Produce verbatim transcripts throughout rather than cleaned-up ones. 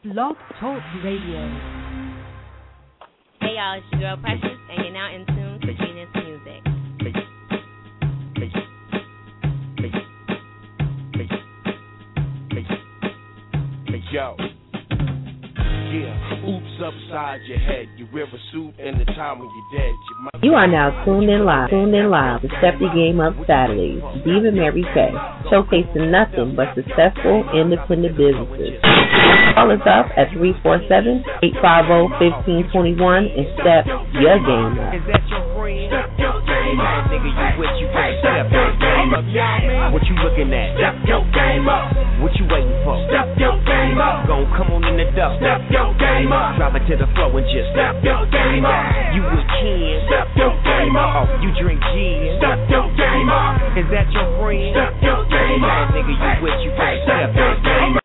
Blog Talk Radio. Hey y'all, it's your girl Precious, and you're now in tune to Genius Music. Yo. Yeah, oops upside your head. You wear a suit and the time when you're dead. You, might you are now tuned in live, tuned in live to Step Your Game Up Saturdays. Diva Mary Kay, showcasing nothing but successful independent businesses. Call us up at three four seven, eight five zero, one five two one and step your game up. Is that your friend? Nigga, you with you can't step your game up. What you looking at? Step your game up. What you waiting for? Step your game up. Gon' come on in the dust. Step your game up. Drop it to the floor and just step your game up. You with Ken? Step your game up. Oh, you drink gin? Step your game up. Is that your friend? Step your game up. Nigga, you with you can't step your game up.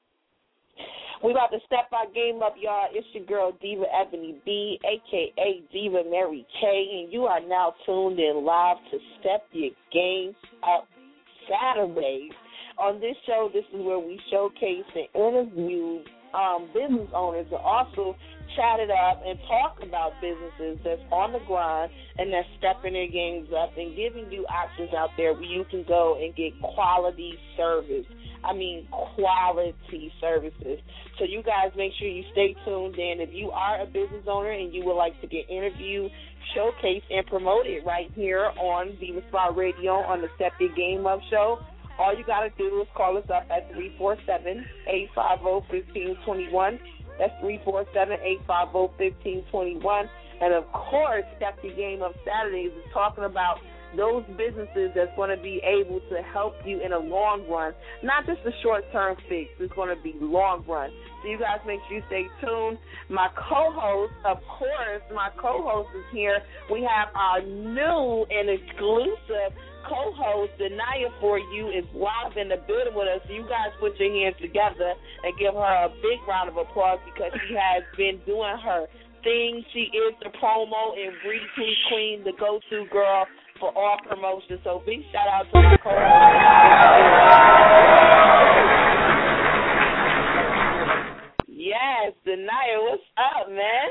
We about to step our game up, y'all. It's your girl, Diva Ebony B, a k a. Diva Mary K, and you are now tuned in live to Step Your Game Up Saturdays. On this show, this is where we showcase and interview um, business owners and also chat it up and talk about businesses that's on the grind and that's stepping their games up and giving you options out there where you can go and get quality service. I mean quality services. So you guys make sure you stay tuned in. If you are a business owner and you would like to get interviewed, showcased, and promoted right here on Diva Spot Radio on the Step Your Game Up show, all you got to do is call us up at three four seven, eight five zero, one five two one. That's three four seven, eight five zero, one five two one. And, of course, Step Your Game Up Saturdays is talking about those businesses that's going to be able to help you in a long run, not just a short-term fix. It's going to be long run. So you guys make sure you stay tuned. My co-host, of course, my co-host is here. We have our new and exclusive co-host, Denaya, for you, is live in the building with us. So you guys put your hands together and give her a big round of applause because she has been doing her thing. She is the promo and retweet queen, the go-to girl for all promotions. So big shout out to my co-host. Yes, Denaya, what's up, man?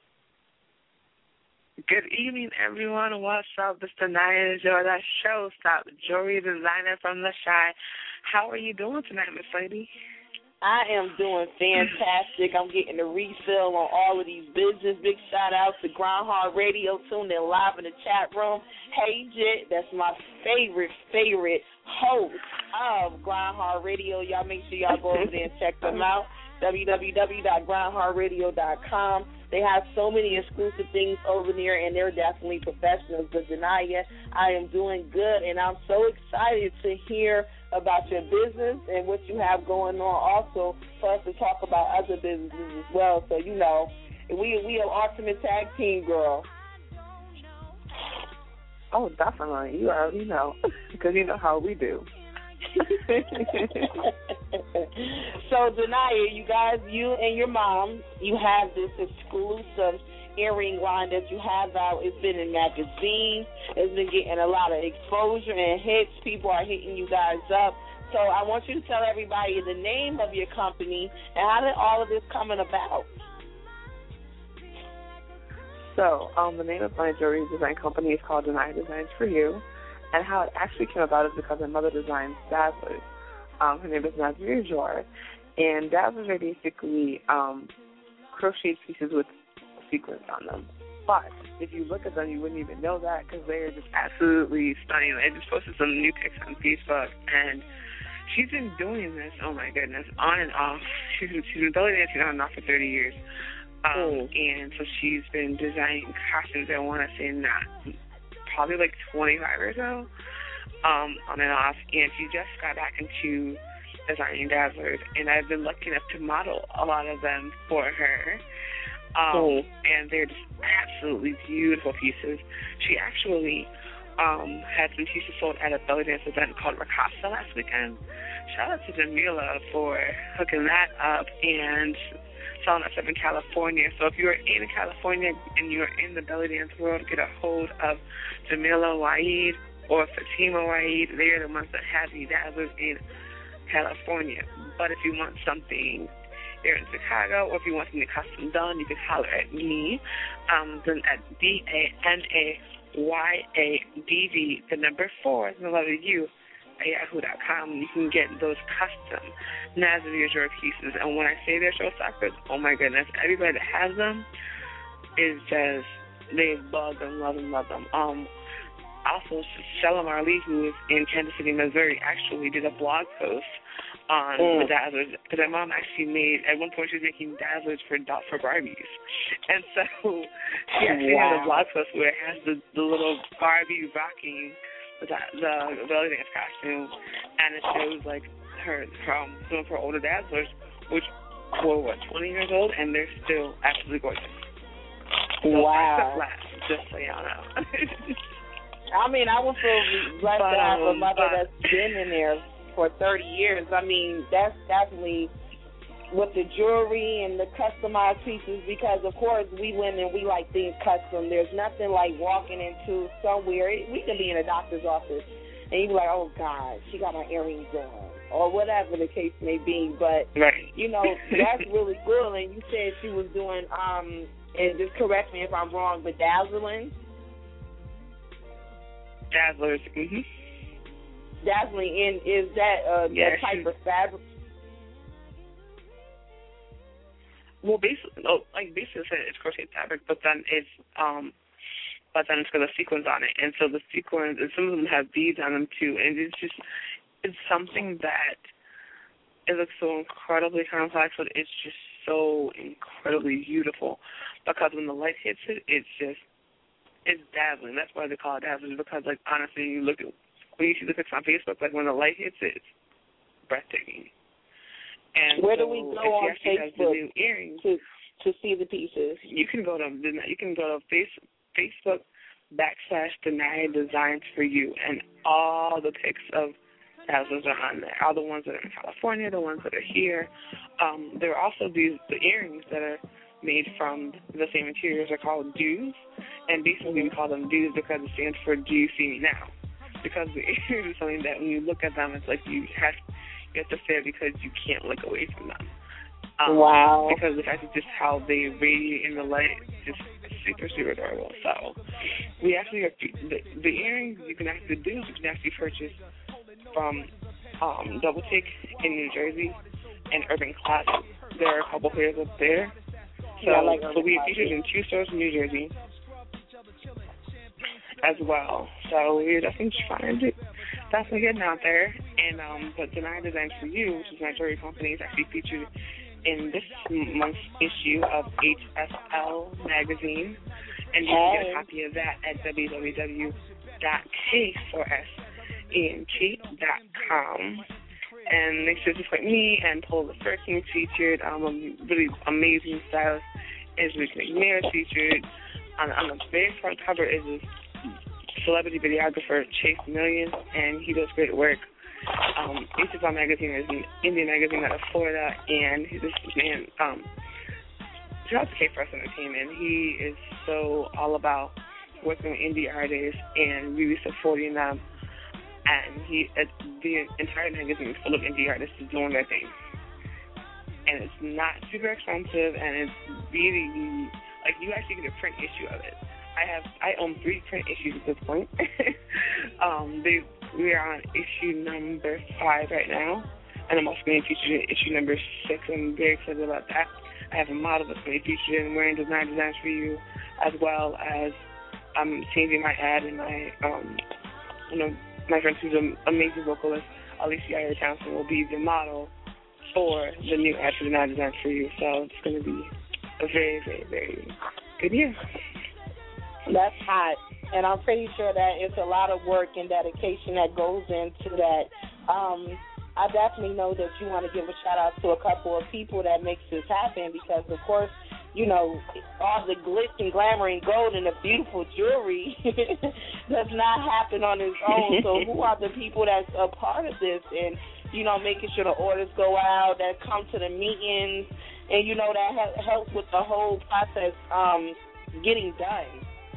Good evening, everyone. What's up? This is Denaya Jordan Showstop, jewelry designer from The Shy. How are you doing tonight, Miss Lady? I am doing fantastic. I'm getting a refill on all of these business. Big shout out to Groundhog Radio, tuned in live in the chat room. Hey, Jit, that's my favorite, favorite host of Groundhog Radio. Y'all make sure y'all go over there and check them out. w w w dot groundhog radio dot com. They have so many exclusive things over there, and they're definitely professionals. But Denaya, I am doing good, and I'm so excited to hear about your business and what you have going on also for us to talk about other businesses as well. So, you know, we we are ultimate tag team, girl. Oh, definitely. You already know, because you know how we do. So, Denaya, you guys, you and your mom, you have this exclusive earring line that you have out. It's been in magazines. It's been getting a lot of exposure and hits. People are hitting you guys up. So I want you to tell everybody the name of your company and how did all of this coming about? So um, the name of my jewelry design company is called Denaya Designs for You. And how it actually came about is because my mother designs dazzlers. Um, her name is Nazir Jor. And dazzlers are basically um, crocheted pieces with sequins on them. But if you look at them, you wouldn't even know that because they are just absolutely stunning. I just posted some new pics on Facebook, and she's been doing this, oh my goodness, on and off. She's, she's been belly dancing on and off for thirty years. Um, mm. And so she's been designing costumes, I want to say not, probably like twenty-five or so, um, on and off. And she just got back into designing dazzlers, and I've been lucky enough to model a lot of them for her. Um, oh. And they're just absolutely beautiful pieces. She actually um, had some pieces sold at a belly dance event called Ricasa last weekend. Shout out to Jamila for hooking that up and selling us up in California. So if you're in California and you're in the belly dance world, get a hold of Jamila Waid or Fatima Waid. They're the ones that have the dazzlers in California. But if you want something there in Chicago, or if you want something custom done, you can holler at me. Um, then at D A N A Y A D D, the number four, the letter U, at yahoo dot com. You can get those custom Nazarene Joy pieces. And when I say they're showstoppers, oh my goodness, everybody that has them is just, they love them, love them, love them. Um, also, Shella Marley, who is in Kansas City, Missouri, actually did a blog post on mm. the Dazzlers, because my mom actually made, at one point she was making Dazzlers for for Barbies. And so she actually wow. had a blog post where it has the, the little Barbie rocking the, the, the belly dance costume, and it shows, like, her from some of her older Dazzlers, which were, what, twenty years old, and they're still absolutely gorgeous. So wow. Flash, just so y'all know. I mean, I would feel blessed but, to have a um, mother but, that's been in there for thirty years. I mean, that's definitely with the jewelry and the customized pieces, because, of course, we women, we like things custom. There's nothing like walking into somewhere. We can be in a doctor's office, and you be like, oh, God, she got my earrings on, or whatever the case may be. But, right. you know, that's really good. And you said she was doing, um, and just correct me if I'm wrong, but dazzling? Dazzlers, mm-hmm. Dazzling, and is that uh, yeah, that type of fabric? Well, basically, oh, like basically it's crochet fabric, but then it's um, but then it's got a sequins on it, and so the sequins, and some of them have beads on them too, and it's just it's something that it looks so incredibly complex, but it's just so incredibly beautiful, because when the light hits it, it's just it's dazzling. That's why they call it dazzling, because, like, honestly, you look at, when you see the pictures on Facebook, like, when the light hits it, it's breathtaking. And where so do we go on Facebook new earrings, to to see the pieces? You can go to you can go to face, Facebook backslash Denia Designs for You, and all the pics of dazzlers are on there. All the ones that are in California, the ones that are here. Um, there are also these the earrings that are made from the same materials are called dews, and basically we call them dews because it stands for Do You See Me Now? Because the earrings is something that when you look at them, it's like you have you have to stare because you can't look away from them. Um, wow. Because the fact is just how they radiate in the light, just super, super adorable. So we actually have the, the earrings you can actually do, you can actually purchase from um, Double Take in New Jersey and Urban Classic. There are a couple pairs up there. So, yeah, like so we featured in two stores in New Jersey as well. So we're definitely trying to definitely getting out there. And um, but Denia Designs for You, which is my jewelry company, is actually featured in this month's issue of H S L magazine, and you can get a copy of that at w w w dot k four s e n t dot com. And make sure just like me and Paul the Fur King featured, um, a really amazing stylist is Rick McNair featured. On, on the very front cover is this celebrity videographer, Chase Million, and he does great work. Um, H S L magazine is an Indian magazine out of Florida, and this man, um, shout out to K four S Entertainment. He is so all about working with indie artists and really supporting them. And he, uh, the entire magazine is full of indie artists doing their thing. And it's not super expensive, and it's really, like, you actually get a print issue of it. I have, I own three print issues at this point. um, they, we are on issue number five right now, and I'm also going to feature in issue number six. I'm very excited about that. I have a model that's going to be featured in wearing Denia Designs for You, as well as I'm changing my ad and my, um, you know, my friend who's an amazing vocalist, Alicia Ayer Townsend, will be the model for the new ad for Denia Designs for You. So it's going to be a very, very, very good year. That's hot. And I'm pretty sure that it's a lot of work and dedication that goes into that. Um, I definitely know that you want to give a shout-out to a couple of people that makes this happen because, of course, you know, all the glitz and glamour and gold and the beautiful jewelry does not happen on its own. So who are the people that's a part of this and, you know, making sure the orders go out, that come to the meetings, and, you know, that helps with the whole process um, getting done?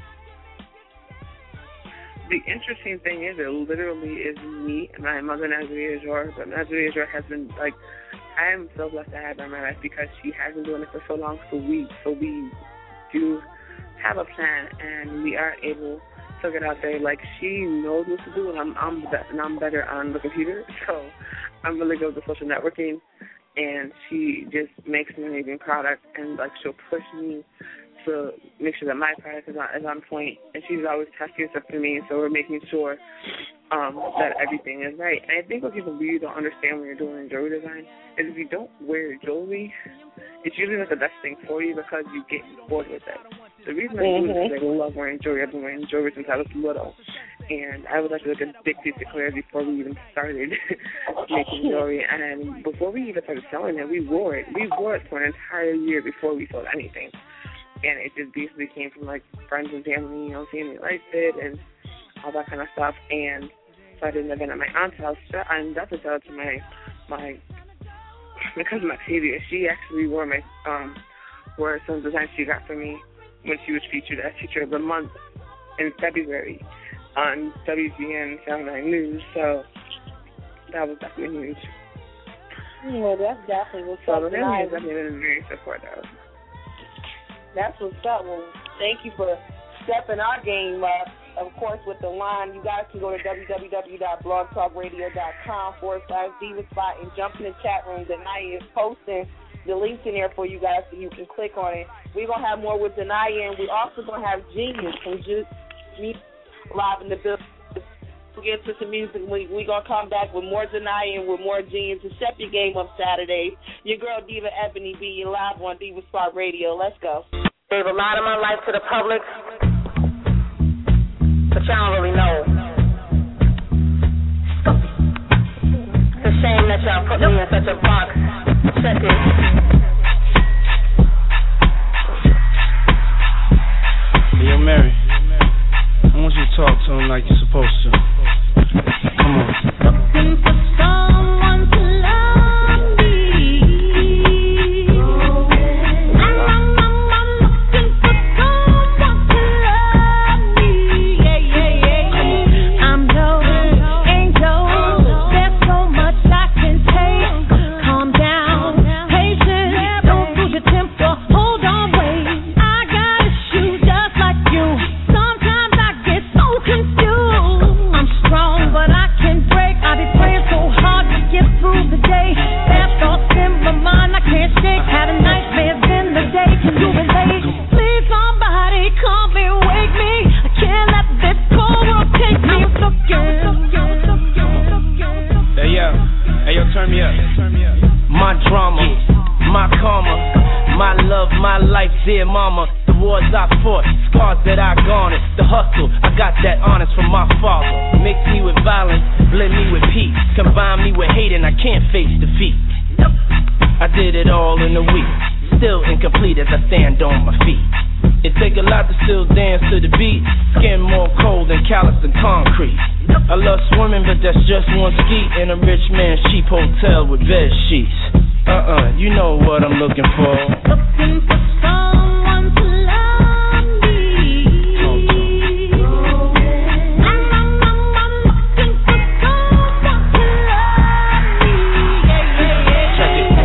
The interesting thing is it literally is me and my mother, Nazarene Joy, but Nazarene Joy has been, like, I am so blessed to have her in my life because she has been doing it for so long. So we, so we do have a plan, and we are able to get out there. Like, she knows what to do, and I'm, I'm, and I'm better on the computer. So I'm really good with the social networking, and she just makes an amazing product, and like she'll push me to make sure that my product is on, is on point, and she's always testing stuff for me, so we're making sure um, that everything is right. And I think what people really don't understand when you're doing jewelry design is if you don't wear jewelry, it's usually not the best thing for you because you get bored with it. The reason I do this is I love wearing jewelry. I've been wearing jewelry since I was little, and I was actually like addicted to Claire before we even started making jewelry. And before we even started selling it, we wore it. We wore it for an entire year before we sold anything. And it just basically came from, like, friends and family, you know, seeing me liked it and all that kind of stuff. And so I did an event at my aunt's house. I'm about to tell it to my, my, my cousin Octavia. She actually wore my, um, wore some designs she got for me when she was featured as Teacher of the Month in February on W G N seven nine News. So that was definitely huge. Yeah, that's definitely what's so up. So the family has definitely been very supportive. That's what's up. Well, thank you for stepping our game up. Of course, with the line, you guys can go to www.blogtalkradio.com forward slash Diva Spot and jump in the chat room. Denaya is posting the links in there for you guys so you can click on it. We're going to have more with Denaya, and we're also going to have Genius from Just Me live in the building. We'll get to some music. We're we going to come back with more Denaya and with more Genius to step your game up Saturday. Your girl, Diva Ebony B, live on Diva Spot Radio. Let's go. Gave a lot of my life to the public, but y'all don't really know. It's a shame that y'all put me in such a box. Check it. Hey, yo, Mary, I want you to talk to him like you're supposed to. Come on. Looking for someone to love me. Turn me up. My drama, my karma, my love, my life, dear mama. The wars I fought, scars that I garnered. The hustle, I got that honest from my father. Mix me with violence, blend me with peace. Combine me with hate and I can't face defeat. I did it all in a week. Still incomplete as I stand on my feet. It take a lot to still dance to the beat. Skin more cold than callous than concrete. I love swimming, but that's just one ski in a rich man's cheap hotel with bed sheets. Uh-uh, you know what I'm looking for. Looking for someone to love me. I'm, I'm, I'm, I'm looking for someone to love me. Yeah, yeah, yeah. Check it.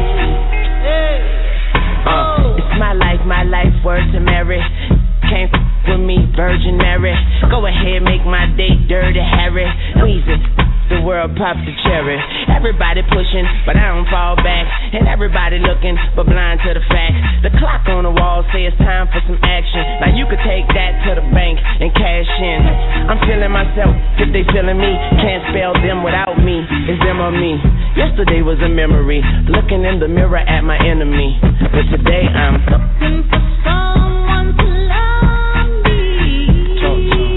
Hey. Uh, it's my life, my life, word to Mary. Came with me, Virgin Mary. Go ahead, make my date dirty, Harry. Weezy, the world pops the cherry. Everybody pushing, but I don't fall back. And everybody looking, but blind to the fact. The clock on the wall say it's time for some action. Now you could take that to the bank and cash in. I'm feeling myself, if they feeling me. Can't spell them without me. It's them or me. Yesterday was a memory, looking in the mirror at my enemy. But today I'm looking for someone to love me. Talk to me.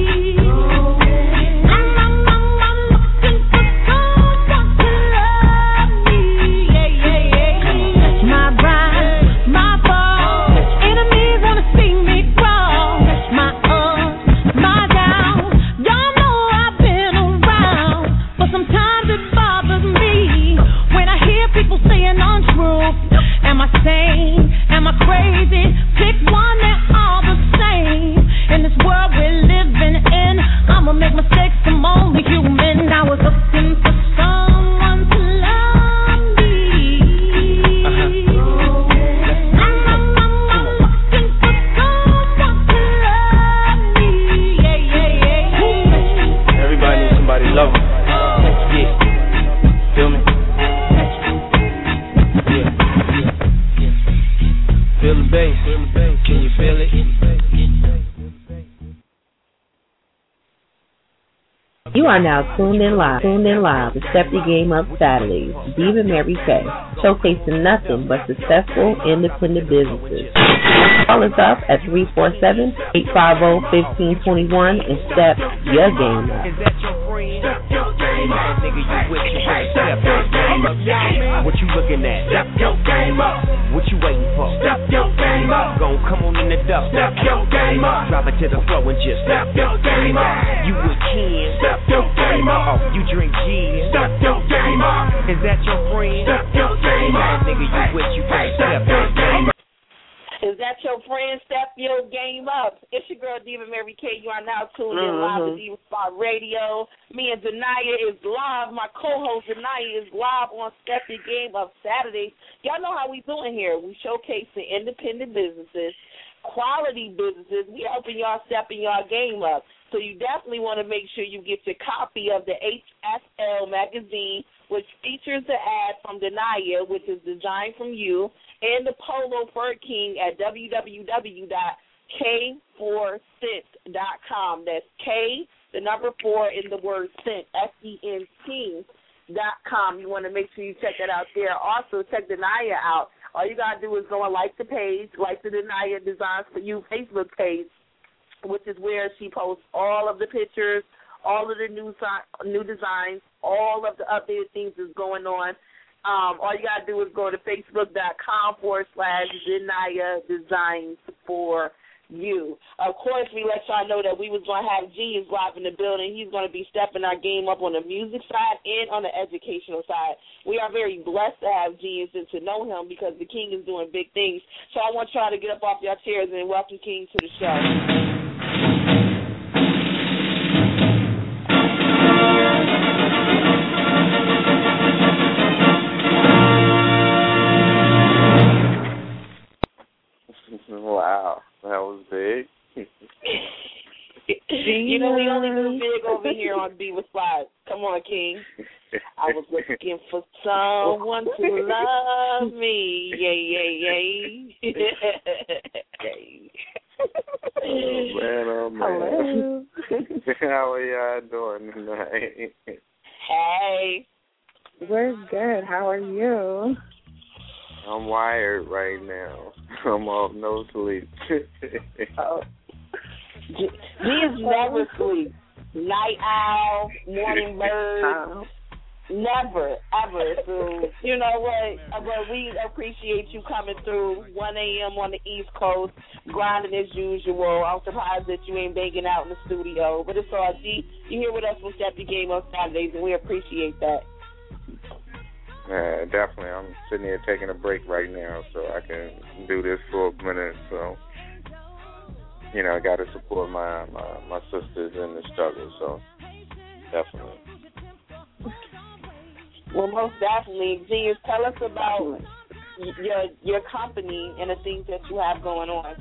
Am I sane? Am I crazy? Pick bass. Can you feel it? You are now tuned in live, tuned in live to Step Your Game Up Saturdays. Diva Mary Kay, showcasing nothing but successful independent businesses. Call us up at three four seven, eight five zero, one five two one and step your game up. Is that your friend? Step your game up. Nigga, you with you. Step your game up. What you looking at? Step your game up. What you waiting for? Step your game up. Gon' come on in the duck. Step your game up. Drop it to the floor and just step your game up. You with Ken? Step your game up. Oh, you drink gin? Step your game up. Is that your friend? Step your game up. Nigga, you with you. Step your game up. Is that your friend? Step your game up. It's your girl, Diva Mary Kay. You are now tuned in live to Diva Spot Radio. Me and Denaya is live. My co-host, Denaya, is live on Step Your Game Up Saturdays. Y'all know how we doing here. We showcasing independent businesses, quality businesses. We helping y'all stepping y'all game up. So you definitely want to make sure you get your copy of the H S L magazine, which features the ad from Denaya, which is designed from you, and the Polo Fur King at w w w dot k four scent dot com. That's K, the number four in the word scent, S E N T dot com. You want to make sure you check that out there. Also, check Denaya out. All you got to do is go and like the page, like the Denaya Designs for You Facebook page, which is where she posts all of the pictures, all of the new new designs, all of the updated things that's going on. Um, all you got to do is go to facebook.com forward slash Denaya Designs for You. Of course, we let y'all know that we was going to have Genius live in the building. He's going to be stepping our game up on the music side and on the educational side. We are very blessed to have Genius and to know him because the King is doing big things. So I want y'all to get up off your chairs and welcome King to the show. Wow, that was big. You know, we only do big over here on Diva Spot. Come on, King. I was looking for someone to love me. Yay, yay, yay. Oh, man, oh, man. Hello. How are y'all doing tonight? Hey. We're good. How are you? I'm wired right now. I'm off no sleep. Oh. He is never sleep. Night owl, morning bird, never, ever. So, you know what? But we appreciate you coming through. one a.m. on the East Coast, grinding as usual. I'm surprised that you ain't banging out in the studio. But it's all G. You here with us on Step Your Game on Saturdays, and we appreciate that. Yeah, definitely. I'm sitting here taking a break right now so I can do this for a minute. So, you know, I got to support my, my, my sisters in the struggle. So, definitely. Well, most definitely. Genius, tell us about your your company and the things that you have going on.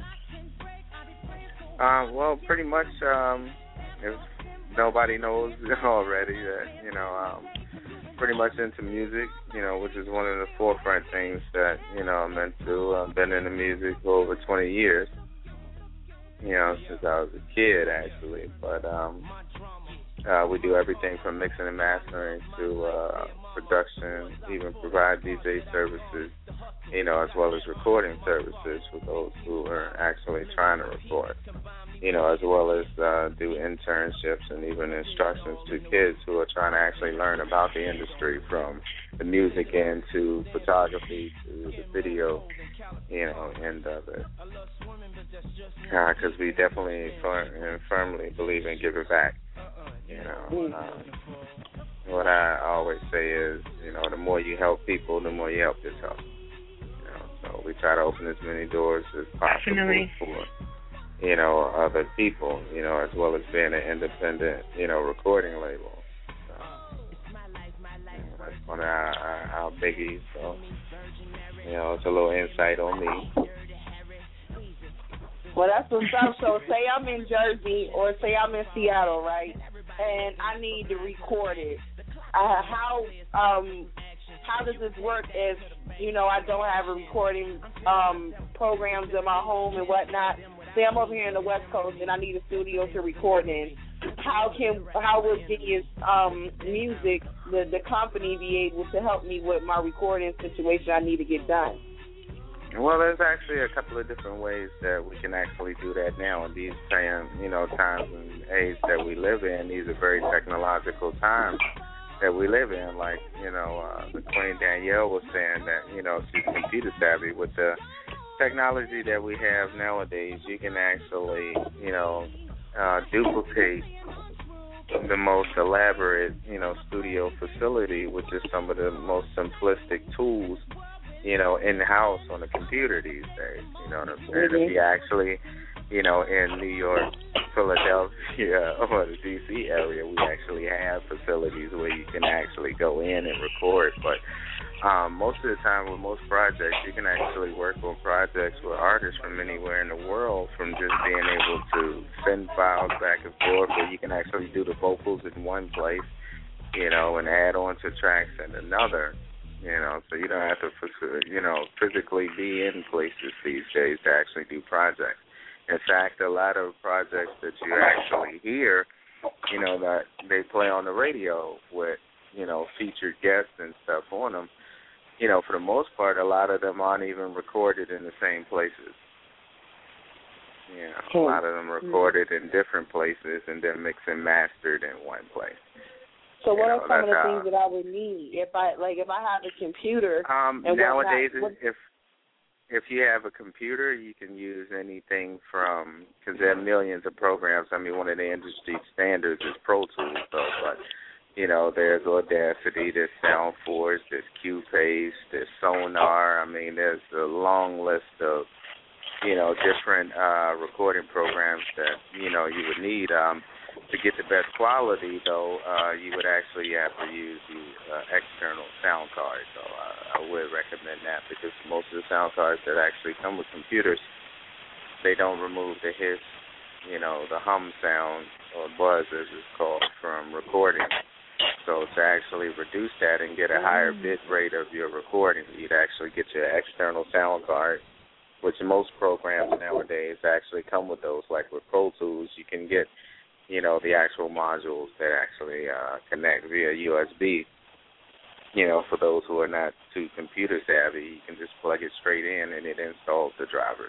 Uh, well, pretty much, um, if nobody knows already, that, you know, um, pretty much into music, you know, which is one of the forefront things that, you know, I'm into. I've been into music for over twenty years, you know, since I was a kid, actually. But um, uh, we do everything from mixing and mastering to uh, production, even provide D J services, you know, as well as recording services for those who are actually trying to record, you know, as well as uh, do internships and even instructions to kids who are trying to actually learn about the industry, from the music end to photography to the video, you know, end of it. Because uh, we definitely firm, firmly believe in giving back, you know. Um, what I always say is, you know, the more you help people, the more you help yourself. You know, so we try to open as many doors as possible Definitely. for, you know, other people, you know, as well as being an independent, you know, recording label. So, you know, that's one of our, our, our biggies. So, you know, it's a little insight on me. Well, that's what's up. So say I'm in Jersey or say I'm in Seattle, right? And I need to record it. Uh, how um how does this work if you know, I don't have a recording um, programs in my home and whatnot. Say I'm over here in the West Coast and I need a studio to record in. How can how will Genius um, Music, the the company, be able to help me with my recording situation I need to get done? Well, there's actually a couple of different ways that we can actually do that now in these time, you know, times and age that we live in. These are very technological times that we live in. Like, you know, uh, the Queen Danielle was saying that, you know, she's computer savvy. With the technology that we have nowadays, you can actually, you know, uh, duplicate the most elaborate, you know, studio facility with just some of the most simplistic tools, you know, in-house on the computer these days. You know what I'm saying? Mm-hmm. If you actually, you know, in New York, Philadelphia, or the D C area, we actually have facilities where you can actually go in and record. But um, most of the time with most projects, you can actually work on projects with artists from anywhere in the world, from just being able to send files back and forth, where you can actually do the vocals in one place, you know, and add on to tracks in another. You know, so you don't have to, you know, physically be in places these days to actually do projects. In fact, a lot of projects that you actually hear, you know, that they play on the radio with, you know, featured guests and stuff on them, you know, for the most part, a lot of them aren't even recorded in the same places. You know, a lot of them recorded in different places and then mixed and mastered in one place. So what you are know, some of the how, things that I would need if I like if I have a computer? Um, and nowadays, what, if if you have a computer, you can use anything from, because there are millions of programs. I mean, one of the industry standards is Pro Tools, though. But you know, there's Audacity, there's SoundForce, there's Cubase, there's Sonar. I mean, there's a long list of you know different uh, recording programs that you know you would need. Um, To get the best quality, though, uh, you would actually have to use the uh, external sound card. So uh, I would recommend that, because most of the sound cards that actually come with computers, they don't remove the hiss, you know, the hum sound, or buzz as it's called, from recording. So to actually reduce that and get a higher bit rate of your recording, you'd actually get your external sound card, which most programs nowadays actually come with those. Like with Pro Tools, you can get you know, the actual modules that actually uh, connect via U S B. You know, for those who are not too computer savvy, you can just plug it straight in and it installs the drivers.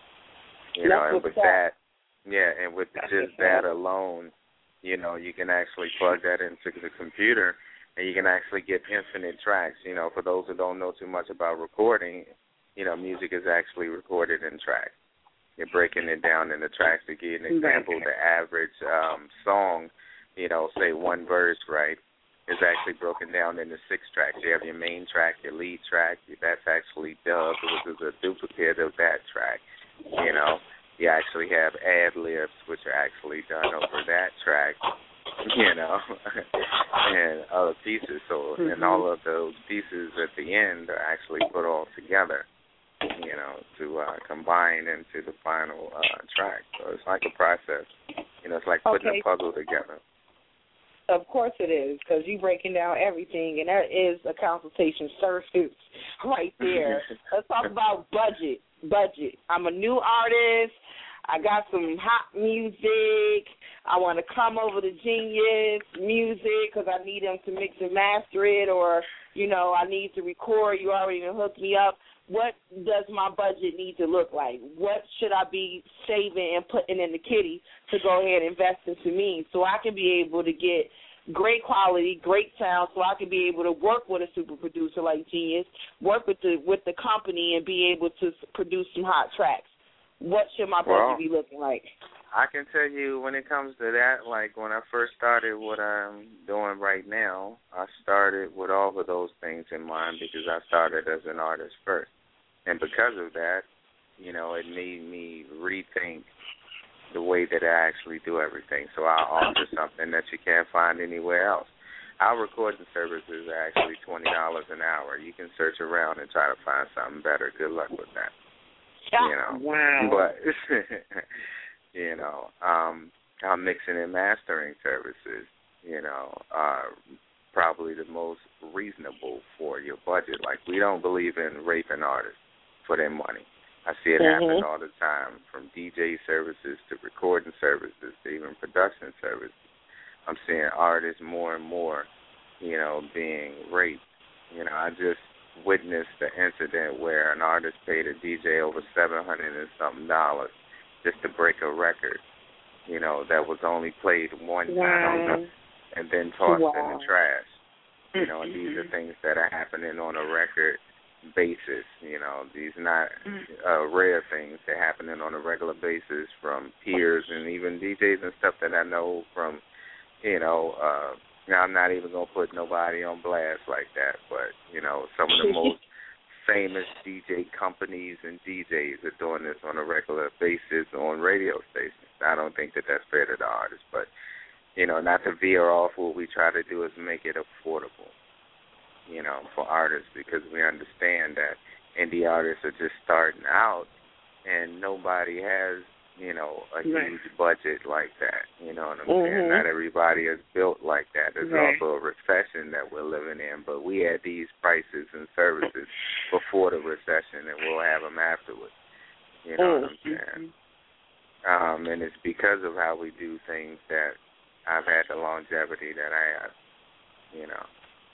You know, and with that, yeah, and with just that alone, you know, you can actually plug that into the computer and you can actually get infinite tracks. You know, for those who don't know too much about recording, you know, music is actually recorded in tracks. You're breaking it down into tracks. To give an example, the average um, song, you know, say one verse, right, is actually broken down into six tracks. You have your main track, your lead track. That's actually dubbed, which is a duplicate of that track. You know, you actually have ad-libs, which are actually done over that track, you know, and other pieces. So, mm-hmm. and all of those pieces at the end are actually put all together, you know, to uh, combine into the final uh, track. So it's like a process. You know, it's like putting okay. a puzzle together. Of course it is, because you're breaking down everything, and that is a consultation service right there. Let's talk about budget. Budget. I'm a new artist. I got some hot music. I want to come over to Genius Music because I need them to mix and master it, or, you know, I need to record. You already hooked me up. What does my budget need to look like? What should I be saving and putting in the kitty to go ahead and invest into me so I can be able to get great quality, great sound, so I can be able to work with a super producer like Genius, work with the with the company, and be able to produce some hot tracks? What should my budget well, be looking like? I can tell you when it comes to that, like when I first started what I'm doing right now, I started with all of those things in mind because I started as an artist first. And because of that, you know, it made me rethink the way that I actually do everything. So I offer something that you can't find anywhere else. Our recording services are actually twenty dollars an hour. You can search around and try to find something better. Good luck with that. You know, wow. But, you know, um, our mixing and mastering services, you know, are probably the most reasonable for your budget. Like, we don't believe in raping artists for their money. I see it mm-hmm. happen all the time, from D J services to recording services to even production services. I'm seeing artists more and more, you know, being raped. You know, I just witnessed the incident where an artist paid a D J over seven hundred and something dollars just to break a record, you know, that was only played one wow. time and then tossed wow. in the trash. You know, and these are things that are happening on a record basis. You know, these not uh, rare things. They're happening on a regular basis from peers and even D Js and stuff that I know from, you know, uh, now I'm not even going to put nobody on blast like that, but, you know, some of the most famous D J companies and D Js are doing this on a regular basis on radio stations. I don't think that that's fair to the artists, but, you know, not to veer off, what we try to do is make it affordable, you know, for artists, because we understand that indie artists are just starting out and nobody has, you know, a right. huge budget like that. You know what I'm mm-hmm. saying? Not everybody is built like that. There's right. also a recession that we're living in, but we had these prices and services before the recession, and we'll have them afterwards. You know mm-hmm. what I'm saying? Um, and it's because of how we do things that I've had the longevity that I have, you know.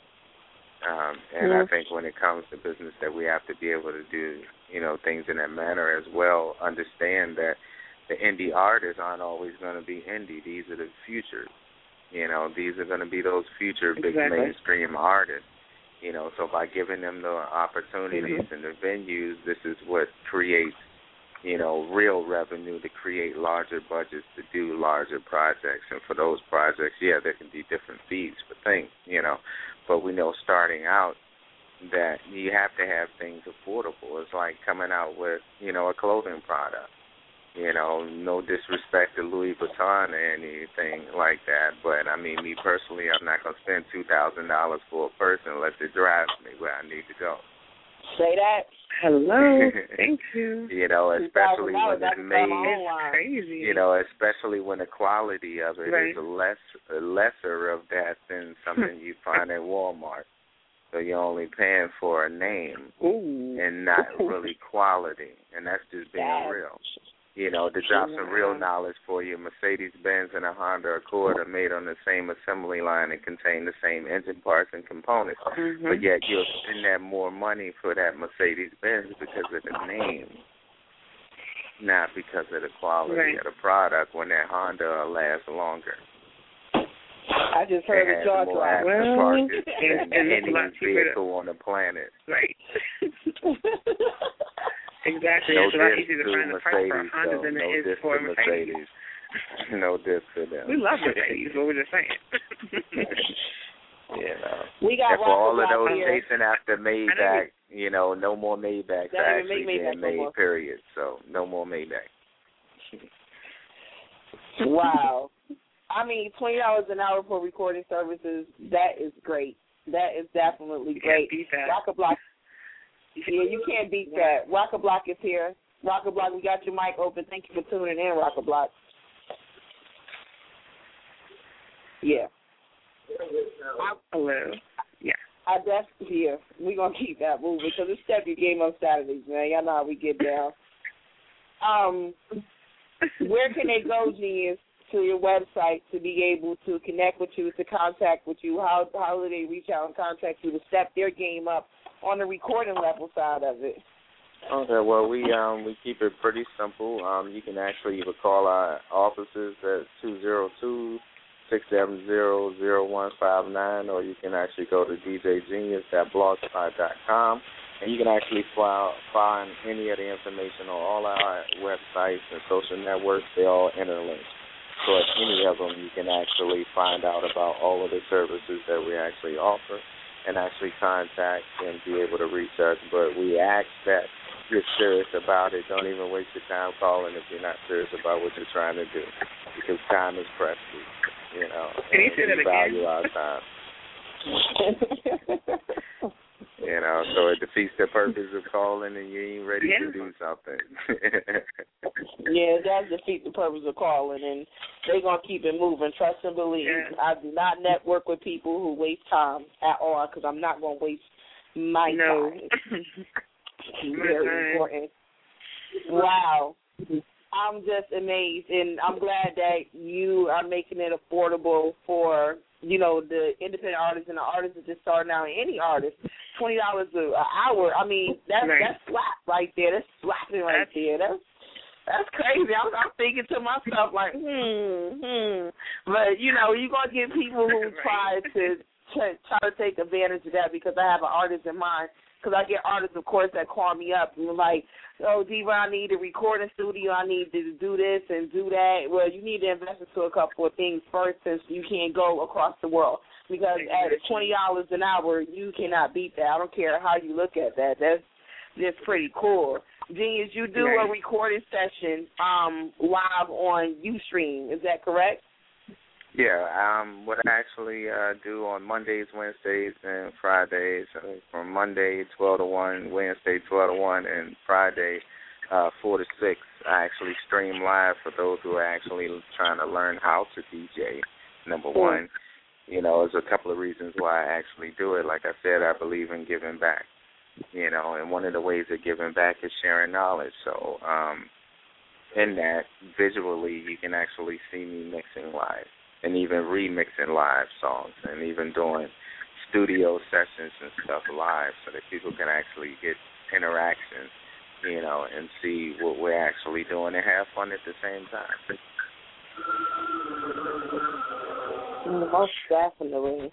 Um, and mm-hmm. I think when it comes to business that we have to be able to do, you know, things in that manner as well, understand that the indie artists aren't always going to be indie. These are the future. You know, these are going to be those future big exactly. mainstream artists. You know, so by giving them the opportunities mm-hmm. and the venues, this is what creates, you know, real revenue to create larger budgets to do larger projects. And for those projects, yeah, there can be different fees for things, you know. But we know starting out that you have to have things affordable. It's like coming out with, you know, a clothing product. You know, no disrespect to Louis Vuitton or anything like that, but, I mean, me personally, I'm not going to spend two thousand dollars for a person unless it drives me where I need to go. Say that. Hello. Thank you. You know, especially when it's made, it's crazy. You know, especially when the quality of it right. is a less a lesser of that than something you find at Walmart. So you're only paying for a name Ooh. and not really quality, and that's just being yeah. real. You know, to drop some real knowledge for you, Mercedes-Benz and a Honda Accord are made on the same assembly line and contain the same engine parts and components. Mm-hmm. But yet you'll spend that more money for that Mercedes-Benz because of the name, not because of the quality right. of the product, when that Honda will last longer. I just heard it a jaw more drop. aftermarket and, than and any vehicle on the planet. Right. Exactly. No it's a lot diss easier to to find the price for a Honda though. than No it is diss for to a Mercedes. Mercedes. No diss to them. We love Mercedes, but we're just saying. You know. We got and for all of those here. chasing after Maybach, you know, no more Maybachs are actually being made, no period. So no more Maybach. Wow. I mean, twenty dollars an hour for recording services, that is great. That is definitely you great. Can't beat that. Rock-a-Block. Yeah, you can't beat that. Rock-a-Block is here. Rock-a-Block, we got your mic open. Thank you for tuning in, Rock-a-Block. Yeah. Hello. Yeah. I definitely, yeah, we're going to keep that moving because it's Step Your Game Up Saturdays, man. Y'all know how we get down. Um, where can they go, Genius, to your website to be able to connect with you, to contact with you? How, how do they reach out and contact you to step their game up on the recording level side of it? Okay, well, we um we keep it pretty simple. Um, you can actually either call our offices at two zero two, six seven zero, zero one five nine, or you can actually go to d j genius dot blogspot dot com, and you can actually file, find any of the information on all our websites and social networks. They're all interlinked. So at any of them, you can actually find out about all of the services that we actually offer and actually contact and be able to reach us. But we ask that you're serious about it. Don't even waste your time calling if you're not serious about what you're trying to do, because time is precious, you know. Can you say that we value again? our time. You know, so it defeats the purpose of calling and you ain't ready yeah. to do something. Yeah, it does defeat the purpose of calling, and they're going to keep it moving. Trust and believe. Yeah. I do not network with people who waste time at all because I'm not going to waste my no. time. Very important. Wow. I'm just amazed, and I'm glad that you are making it affordable for, you know, the independent artists and the artists that just starting out, any artist. twenty dollars an hour, I mean, that's, right. that's slap right there. That's slapping right that's, there. That's That's crazy. I'm, I'm thinking to myself, like, hmm, hmm. But, you know, you're going to get people who try to try to take advantage of that because I have an artist in mind. Because I get artists, of course, that call me up and like, oh, Diva, I need a recording studio. I need to do this and do that. Well, you need to invest into a couple of things first since you can't go across the world. Because at twenty dollars an hour, you cannot beat that. I don't care how you look at that. That's just pretty cool. Genius, you do a recording session um, live on Ustream. Is that correct? Yeah, um, what I actually uh, do on Mondays, Wednesdays, and Fridays, uh, from Monday twelve to one, Wednesday twelve to one, and Friday uh, four to six, I actually stream live for those who are actually trying to learn how to D J, number cool. one. You know, there's a couple of reasons why I actually do it. Like I said, I believe in giving back, you know, and one of the ways of giving back is sharing knowledge. So um, in that, visually, you can actually see me mixing live. And even remixing live songs and even doing studio sessions and stuff live so that people can actually get interaction, you know, and see what we're actually doing and have fun at the same time. Most definitely.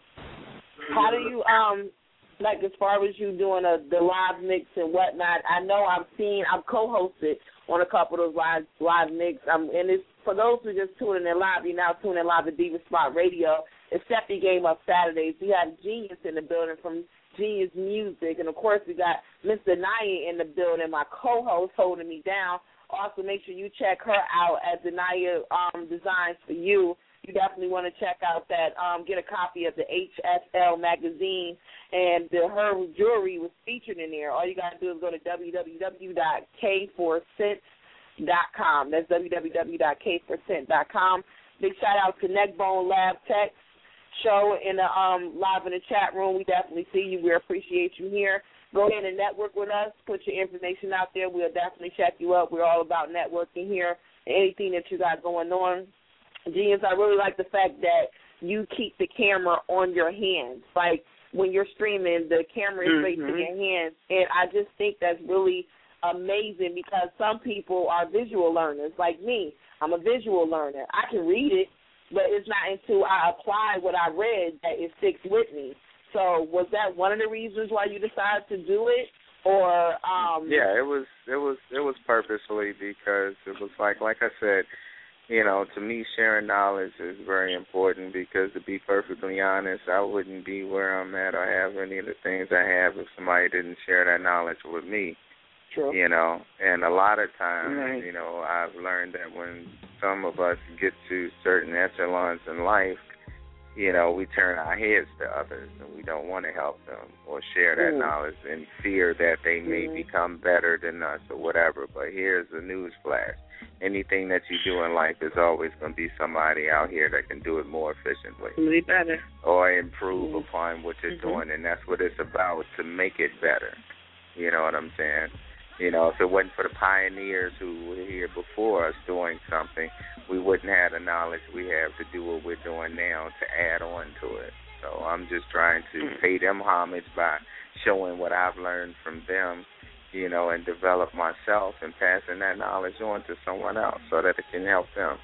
How do you, um, like as far as you doing a, the live mix and whatnot, I know I've seen, I've co-hosted on a couple of those live, live mix, um, and it's for those who just tuning in live, you're now tuning in live to Diva Spot Radio. It's Stephanie Game Up Saturdays. We have Genius in the building from Genius Music. And, of course, we got Mister Naya in the building, my co-host holding me down. Also, make sure you check her out at Naya um, Designs for You. You definitely want to check out that, um, get a copy of the H S L magazine. And the, her jewelry was featured in there. All you got to do is go to w w w dot k four cents dot com. That's w w w dot k four cent dot com. Big shout out to Neckbone Lab Tech show in the um live in the chat room. We definitely see you. We appreciate you here. Go ahead and network with us. Put your information out there. We'll definitely check you up. We're all about networking here. Anything that you got going on. Genius, I really like the fact that you keep the camera on your hands. Like when you're streaming, the camera is mm-hmm. facing your hands. And I just think that's really amazing because some people are visual learners like me. I'm a visual learner. I can read it, but it's not until I apply what I read that it sticks with me. So was that one of the reasons why you decided to do it? Or um Yeah, it was it was it was purposefully because it was like like I said, you know, to me sharing knowledge is very important because to be perfectly honest, I wouldn't be where I'm at or have any of the things I have if somebody didn't share that knowledge with me. True. You know, and a lot of times, right. you know, I've learned that when some of us get to certain echelons in life, you know, we turn our heads to others and we don't want to help them or share that mm. knowledge in fear that they may mm. become better than us or whatever. But here's the news flash. Anything that you do in life is always going to be somebody out here that can do it more efficiently. Really better. Or improve mm. upon what you're mm-hmm. doing, and that's what it's about, to make it better. You know what I'm saying? You know, if it wasn't for the pioneers who were here before us doing something, we wouldn't have the knowledge we have to do what we're doing now to add on to it. So I'm just trying to mm. pay them homage by showing what I've learned from them, you know, and develop myself and passing that knowledge on to someone else so that it can help them.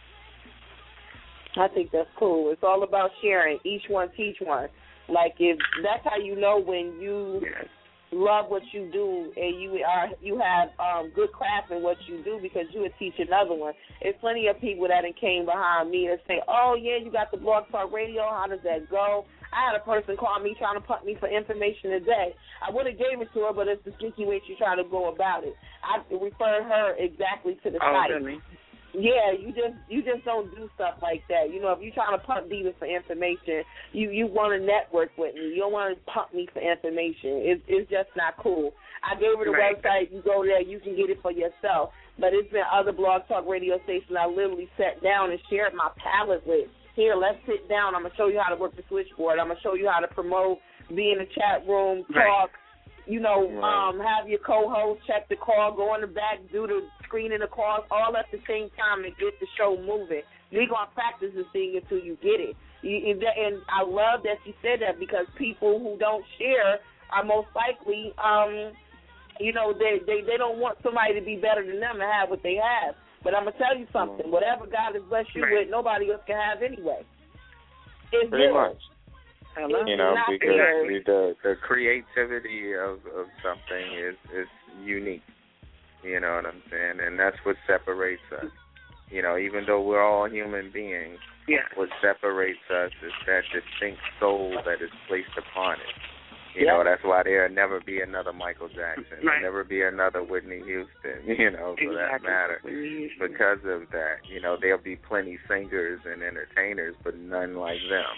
I think that's cool. It's all about sharing. Each one teach one. Like if that's how you know when you Yes. love what you do and you are you have um, good craft in what you do because you would teach another one. There's plenty of people that came behind me and say, oh, yeah, you got the Blog Talk Radio. How does that go? I had a person call me trying to pump me for information today. I would have gave it to her, but it's the sneaky way she tried to go about it. I referred her exactly to the oh, site. Really? Yeah, you just you just don't do stuff like that. You know, if you're trying to pump Diva for information, you, you want to network with me. You don't want to pump me for information. It's it's just not cool. I gave her the right. website. You go there, you can get it for yourself. But it's been other blog talk radio stations I literally sat down and shared my palette with. Here, let's sit down. I'm going to show you how to work the switchboard. I'm going to show you how to promote, be in the chat room, talk, right. you know, right. um, have your co-host check the call, go in the back, do the screening the calls, all at the same time and get the show moving. You're going to practice this thing until you get it. You, and I love that you said that because people who don't share are most likely, um, you know, they, they, they don't want somebody to be better than them and have what they have. But I'm going to tell you something. Whatever God has blessed you right. with, nobody else can have anyway. It's Pretty yours. much. It's you know, because yours. the the creativity of, of something is, is unique. You know what I'm saying? And that's what separates us. You know, even though we're all human beings, yeah. what separates us is that distinct soul that is placed upon it. You yeah. know, that's why there'll never be another Michael Jackson. Right. There'll never be another Whitney Houston, you know, for exactly. that matter. Because of that, you know, there'll be plenty singers and entertainers, but none like them.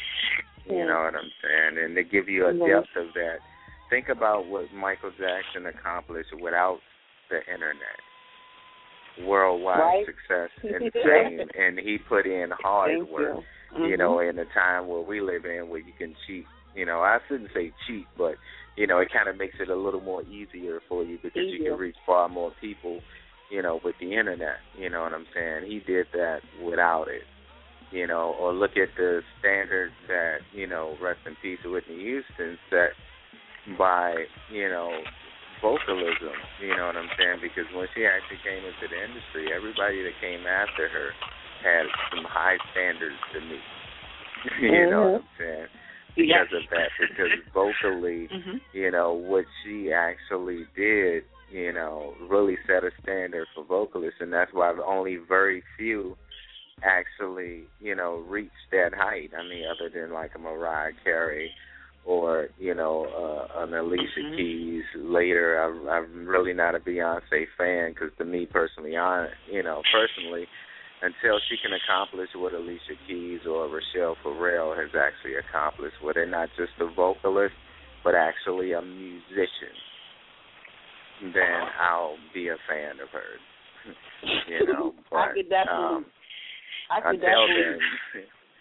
You know what I'm saying? And to give you a depth of that, think about what Michael Jackson accomplished without the Internet. Worldwide right. success and fame, and he put in hard Thank work, you, mm-hmm. you know, in a time where we live in where you can cheat. You know, I shouldn't say cheat, but, you know, it kind of makes it a little more easier for you because easier. you can reach far more people, you know, with the Internet. You know what I'm saying? He did that without it, you know, or look at the standards that, you know, rest in peace, Whitney Houston set by, you know, vocalism, you know what I'm saying? Because when she actually came into the industry, everybody that came after her had some high standards to meet. you mm-hmm. know what I'm saying? Because yes. of that, because vocally, mm-hmm. you know, what she actually did, you know, really set a standard for vocalists, and that's why only very few actually, you know, reached that height. I mean, other than like a Mariah Carey or, you know, uh, an Alicia mm-hmm. Keys. Later, I'm, I'm really not a Beyonce fan because to me personally, I, you know, personally, until she can accomplish what Alicia Keys or Rochelle Farrell has actually accomplished, where they're not just a vocalist, but actually a musician, then I'll be a fan of hers. you know, but, I could definitely. Um, I could until definitely. then,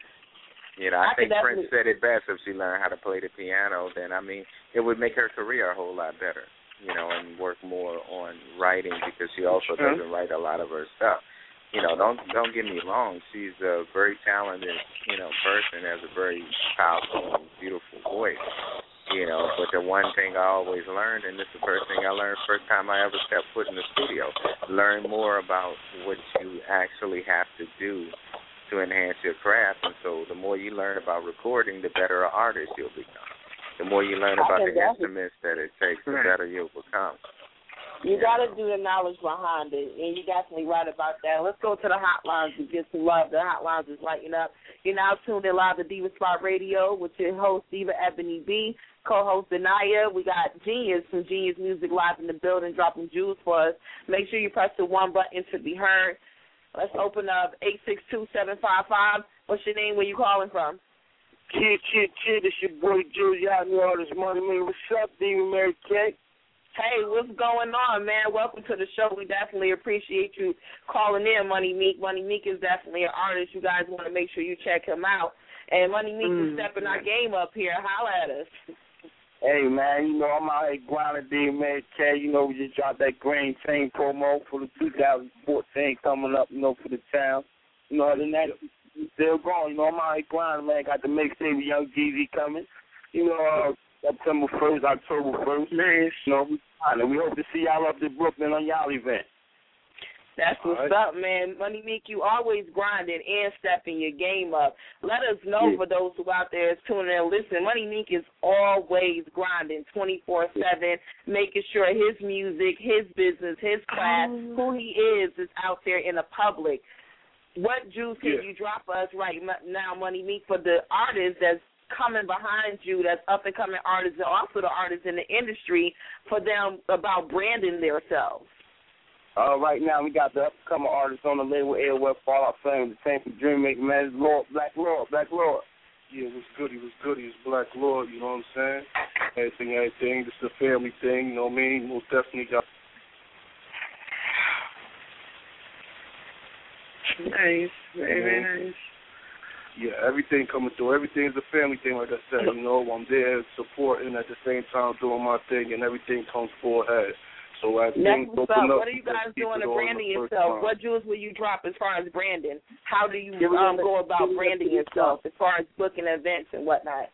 you know, I, I think Prince definitely. said it best. If she learned how to play the piano, then I mean, it would make her career a whole lot better. You know, and work more on writing because she also mm-hmm. doesn't write a lot of her stuff. You know, don't don't get me wrong. She's a very talented, you know, person, has a very powerful and beautiful voice. You know, but the one thing I always learned, and this is the first thing I learned first time I ever stepped foot in the studio, learn more about what you actually have to do to enhance your craft. And so the more you learn about recording, the better an artist you'll become. The more you learn about the instruments that it takes, the better you'll become. You got to do the knowledge behind it, and you're definitely right about that. Let's go to the hotlines and get some love. The hotlines is lighting up. You're now tuned in live to Diva Spot Radio with your host, Diva Ebony B, co-host Anaya. We got Genius from Genius Music live in the building dropping jewels for us. Make sure you press the one button to be heard. Let's open up eight six two, seven five five. What's your name? Where you calling from? Kid, kid, kid, it's your boy Julie out in all this money, man. What's up, Diva Mary Kay? Hey, what's going on, man? Welcome to the show. We definitely appreciate you calling in, Money Meek. Money Meek is definitely an artist. You guys want to make sure you check him out. And Money Meek mm. is stepping our game up here. Holla at us. Hey, man, you know, I'm out here grinding, D M A K. You know, we just dropped that Green Chain promo for the two thousand fourteen coming up, you know, for the town. You know, other than that, still going. You know, I'm out here grinding, man. Got the mixtape with Young Jeezy coming. You know, uh, September first, October first. Man, you know, we, we hope to see y'all up in Brooklyn on y'all event. That's what's right. up, man. Money Meek, you always grinding and stepping your game up. Let us know yeah. for those who out there is tuning in. Listen, Money Meek is always grinding twenty-four seven, making sure his music, his business, his craft, um, who he is, is out there in the public. What juice can yeah. you drop us right now, Money Meek, for the artists that's coming behind you, that's up-and-coming artists, and also the artists in the industry, for them about branding themselves? Uh, right now, we got the upcoming artists on the label, Airweb Fallout Flame, the same for Dreammaker, man. It's Lord, Black Lord, Black Lord. Yeah, it was goody, it was goody. It's Black Lord, you know what I'm saying? Everything, everything. This is a family thing, you know what I mean? Most definitely got. Nice, very, very nice. Yeah, everything coming through. Everything is a family thing, like I said. You know, I'm there supporting at the same time doing my thing, and everything comes full ahead. So as things Next open up, up, what are you guys doing to branding yourself? What jewels will you drop as far as branding? How do you um, go about branding yourself as far as booking events and whatnot?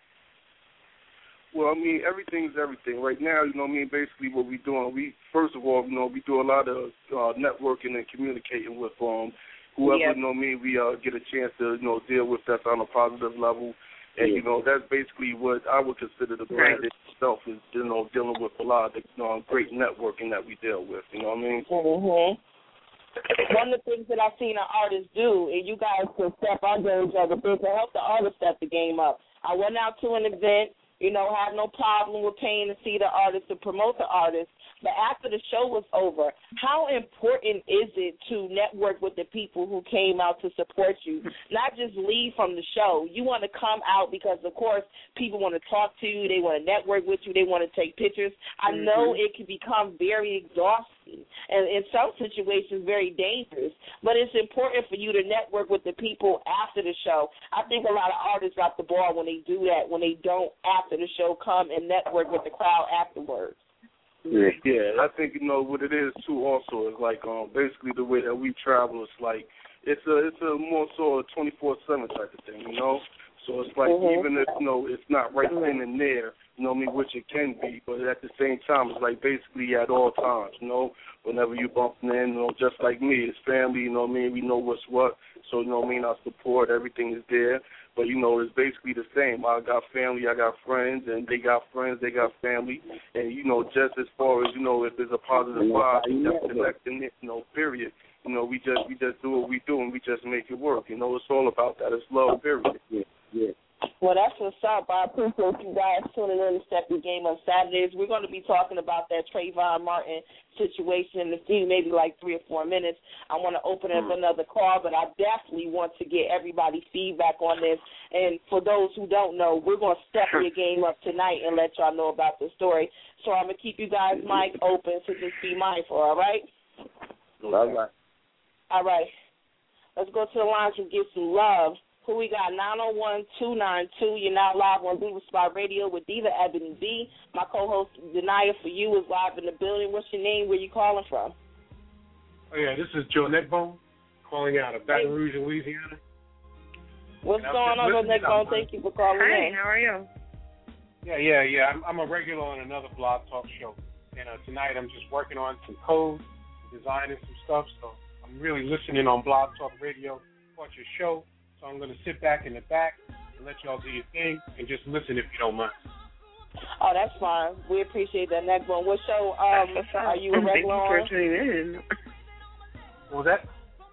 Well, I mean, everything's everything. Right now, you know what I mean, basically what we're doing, we, first of all, you know, we do a lot of uh, networking and communicating with um, whoever, yeah. you know what I mean, we uh, get a chance to, you know, deal with that's on a positive level. And, yeah. you know, that's basically what I would consider the brand right. itself is, you know, dealing with a lot of the, you know, great networking that we deal with, you know what I mean? Mm-hmm. One of the things that I've seen our artists do, and you guys can step under each other, is to help the artists step the game up. I went out to an event, you know, had no problem with paying to see the artist, to promote the artist. But after the show was over, how important is it to network with the people who came out to support you? Not just leave from the show. You want to come out because, of course, people want to talk to you. They want to network with you. They want to take pictures. I mm-hmm. know it can become very exhausting and in some situations very dangerous. But it's important for you to network with the people after the show. I think a lot of artists drop the ball when they do that, when they don't, after the show, come and network with the crowd afterwards. Yeah, yeah. I think, you know, what it is, too, also, is, like, um, basically the way that we travel, it's like, it's a it's a more so a twenty-four seven type of thing, you know? So it's like, mm-hmm. even if, you know, it's not right then and there, you know what I mean, which it can be, but at the same time, it's like basically at all times, you know? Whenever you bumping in, you know, just like me, it's family, you know what I mean? We know what's what, so, you know what I mean, our support, everything is there. But, you know, it's basically the same. I got family, I got friends, and they got friends, they got family. And, you know, just as far as, you know, if there's a positive vibe, just connecting it, you know, period. You know, we just we just do what we do, and we just make it work. You know, it's all about that. It's love, period. Yeah, yeah. Well, that's what's up. I appreciate you guys tuning in to Step Your Game Up Saturdays. We're going to be talking about that Trayvon Martin situation in a few, maybe like three or four minutes. I want to open up another call, but I definitely want to get everybody's feedback on this. And for those who don't know, we're going to step your game up tonight and let y'all know about the story. So I'm going to keep you guys' mic open, so just be mindful, all right? All right. All right. Let's go to the lines and get some love. Who we got? nine oh one, two nine two. You're now live on Diva Spot Radio with Diva Ebony B. My co-host, Denia For You, is live in the building. What's your name? Where you calling from? Oh, yeah, this is Joe Neckbone calling out of Baton Rouge, Louisiana. What's going on, Joe Neckbone? Thank you for calling Hi, in. how are you? Yeah, yeah, yeah. I'm, I'm a regular on another blog talk show. And uh, tonight I'm just working on some code, designing some stuff. So I'm really listening on Blog Talk Radio, watch your show. So I'm going to sit back in the back and let y'all do your thing and just listen if you don't mind. Oh, that's fine. We appreciate that, Neckbone. What show um, are you a regular on? Thank you for tuning in. What was that?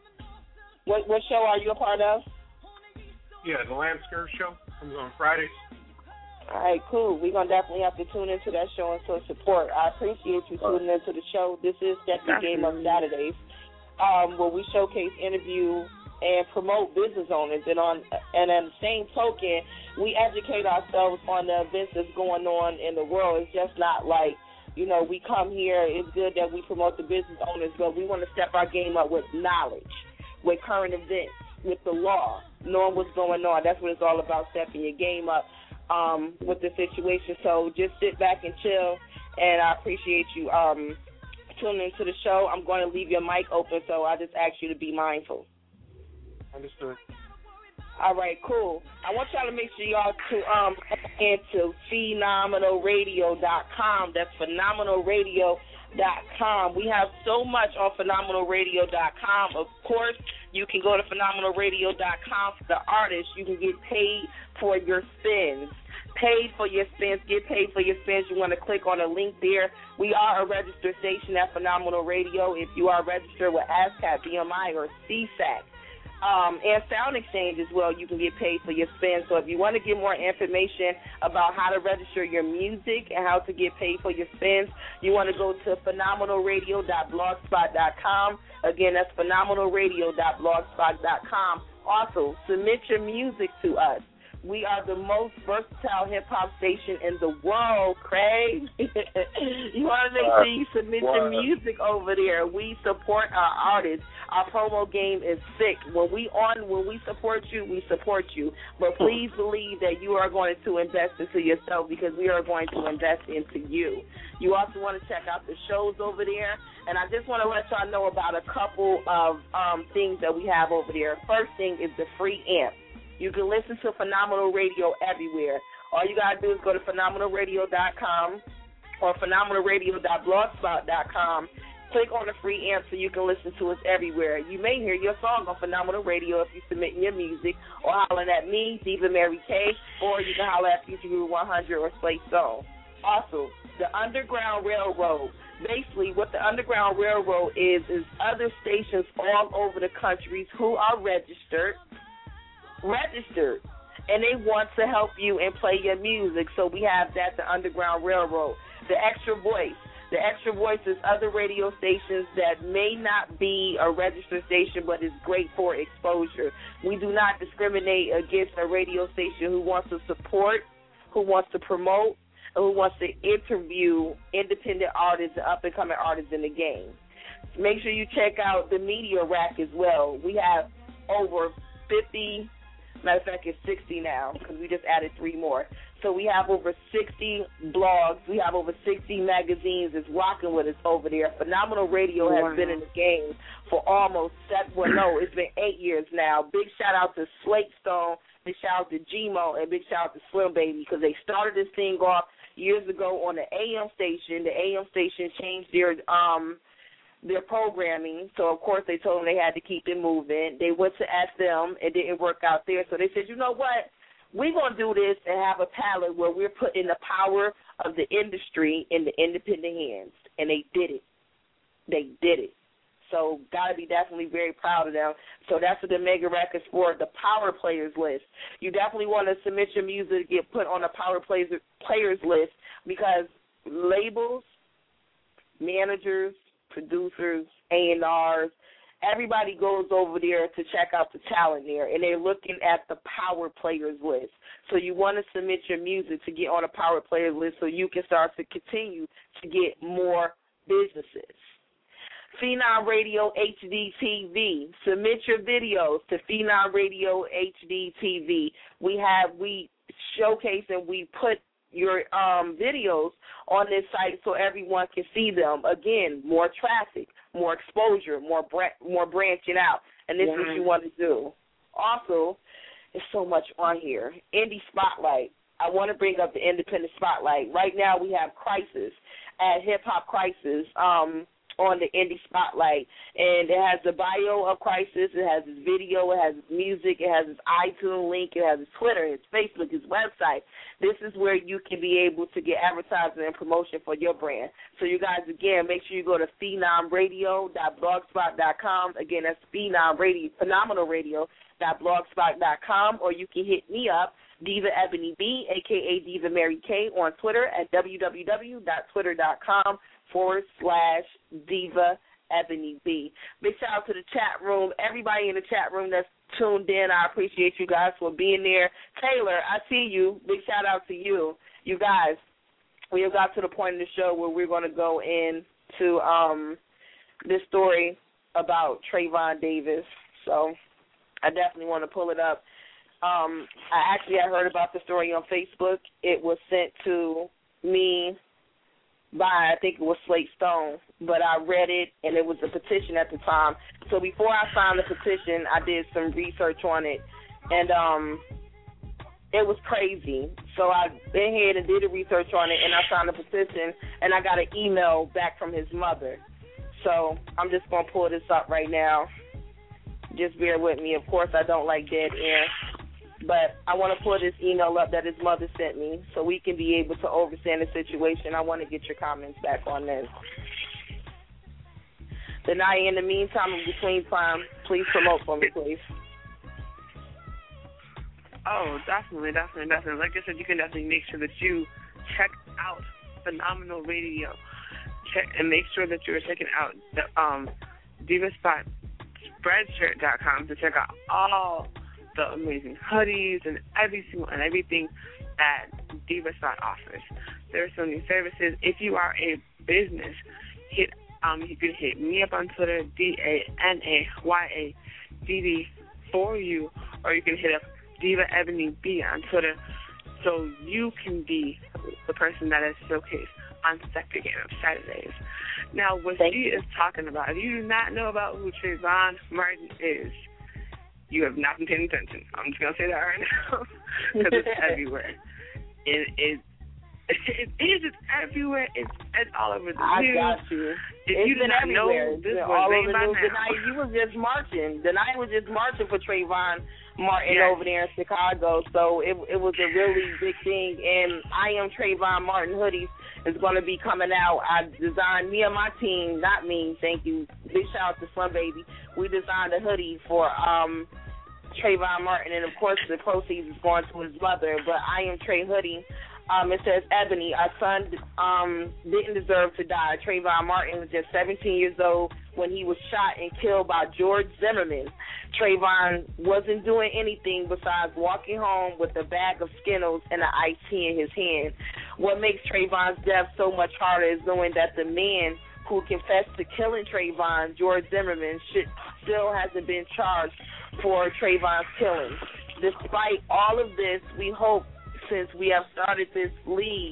What, what show are you a part of? Yeah, the Lamb Skirt Show comes on Fridays. All right, cool. We're going to definitely have to tune into that show and show support. I appreciate you tuning into the show. This is Step Your Game Up Saturdays, um, where we showcase, interview, and promote business owners. And on and on the same token, we educate ourselves on the events that's going on in the world. It's just not like, you know, we come here, it's good that we promote the business owners, but we want to step our game up with knowledge, with current events, with the law, knowing what's going on. That's what it's all about, stepping your game up um, with the situation. So just sit back and chill, and I appreciate you um, tuning into the show. I'm going to leave your mic open, so I just ask you to be mindful. Understood. All right, cool. I want y'all to make sure y'all to um into phenomenal radio dot com. That's phenomenal radio dot com. We have so much on phenomenal radio dot com. Of course, you can go to phenomenal radio dot com for the artists. You can get paid for your spins. Paid for your spins. Get paid for your spins. You want to click on a link there. We are a registered station at Phenomenal Radio. If you are registered with ASCAP, B M I, or C SAC, Um, and Sound Exchange as well, you can get paid for your spin. So if you want to get more information about how to register your music and how to get paid for your spins, you want to go to phenomenal radio dot blogspot dot com. Again, that's phenomenal radio dot blogspot dot com. Also, submit your music to us. We are the most versatile hip-hop station in the world, Craig. You want to make sure you submit your music over there. We support our artists. Our promo game is sick. When we on, when we support you, we support you. But please believe that you are going to invest into yourself because we are going to invest into you. You also want to check out the shows over there. And I just want to let y'all know about a couple of um, things that we have over there. First thing is the free amp. You can listen to Phenomenal Radio everywhere. All you got to do is go to phenomenal radio dot com or phenomenal radio dot blogspot dot com. Click on the free amp so you can listen to us everywhere. You may hear your song on Phenomenal Radio if you're submitting your music or hollering at me, Diva Mary K, or you can holler at Future Guru one hundred or Slate Stone. Also, the Underground Railroad. Basically, what the Underground Railroad is, is other stations all over the country who are registered, registered, and they want to help you and play your music. So we have that, the Underground Railroad. The Extra Voice. The Extra Voice is other radio stations that may not be a registered station, but is great for exposure. We do not discriminate against a radio station who wants to support, who wants to promote, who wants to interview independent artists and up-and-coming artists in the game. Make sure you check out the Media Rack as well. We have over fifty, matter of fact, it's sixty now because we just added three more. So we have over sixty blogs. We have over sixty magazines that's rocking with us over there. Phenomenal Radio has wow. been in the game for almost seven, well, no, it's been eight years now. Big shout-out to Slate Stone. Big shout-out to G-Mo, and big shout-out to Slim Baby because they started this thing off years ago on the A M station. The A M station changed their um their programming, so of course they told them they had to keep it moving. They went to F M, it didn't work out there, so they said, you know what, we're going to do this and have a palette where we're putting the power of the industry in the independent hands, and they did it. They did it. So got to be definitely very proud of them. So that's what the Mega Rack is for, the Power Players list. You definitely want to submit your music to get put on the Power Players, players list because labels, managers, producers, A and Rs, everybody goes over there to check out the talent there, and they're looking at the Power Players list. So you want to submit your music to get on the Power Players list so you can start to continue to get more businesses. Phenom Radio H D T V. Submit your videos to Phenom Radio H D T V. We have, we showcase and we put your um, videos on this site so everyone can see them. Again, more traffic, more exposure, more bra- more branching out, and this yeah. is what you want to do. Also, there's so much on here. Indie Spotlight. I want to bring up the Independent Spotlight. Right now we have Crisis at Hip Hop Crisis um, on the Indie Spotlight, and it has the bio of Crisis, it has his video, it has his music, it has his iTunes link, it has his Twitter, his Facebook, his website. This is where you can be able to get advertising and promotion for your brand. So you guys, again, make sure you go to phenom radio dot blogspot dot com. Again, that's Phenom Radio, phenomenal radio dot blogspot dot com, or you can hit me up, Diva Ebony B, a k a. Diva Mary K, on Twitter at w w w dot twitter dot com forward slash Diva Ebony B. Big shout out to the chat room, everybody in the chat room that's tuned in. I appreciate you guys for being there. Taylor, I see you. Big shout out to you. You guys, we have got to the point in the show where we're going to go into um, this story about Trayvon Davis. So I definitely want to pull it up. Um, I actually I heard about the story on Facebook. It was sent to me by, I think it was Slate Stone, but I read it, and it was a petition at the time. So before I signed the petition, I did some research on it, and um, it was crazy. So I went ahead and did the research on it, and I signed the petition, and I got an email back from his mother. So I'm just going to pull this up right now. Just bear with me. Of course, I don't like dead air. But I want to pull this email up that his mother sent me so we can be able to understand the situation. I want to get your comments back on this. Denai, in the meantime, in between time, please promote for me, please. Oh, definitely, definitely, definitely. Like I said, you can definitely make sure that you check out Phenomenal Radio. Check and make sure that you're checking out the um, Diva Spot Spreadshirt dot com to check out all the amazing hoodies and every single and everything that Diva Side offers. There are so many services. If you are a business, hit um you can hit me up on Twitter, D A N A Y A D D for you, or you can hit up Diva Ebony B on Twitter, so you can be the person that is showcased on Sector Game of Saturdays. Now, what Thank she you. is talking about, if you do not know about who Trayvon Martin is, you have not been paying attention. I'm just going to say that right now, because it's everywhere. It is it, it is it's everywhere. It's, it's all over the I news. I got you. If it's you do not everywhere. know, this it's was all made over by the news. now. Tonight, you was just marching. The night was just marching for Trayvon Martin yes. over there in Chicago. So it it was a really big thing. And I Am Trayvon Martin hoodies is going to be coming out. I designed, me and my team, not me, thank you. Big shout out to Slum Baby. We designed a hoodie for um, Trayvon Martin, and of course the proceeds is going to his mother. But I Am Trey hoodie. Um, it says, Ebony, our son um, didn't deserve to die. Trayvon Martin was just seventeen years old when he was shot and killed by George Zimmerman. Trayvon wasn't doing anything besides walking home with a bag of Skittles and an iced tea in his hand. What makes Trayvon's death so much harder is knowing that the man who confessed to killing Trayvon, George Zimmerman, should, still hasn't been charged for Trayvon's killing. Despite all of this, we hope, since we have started this league,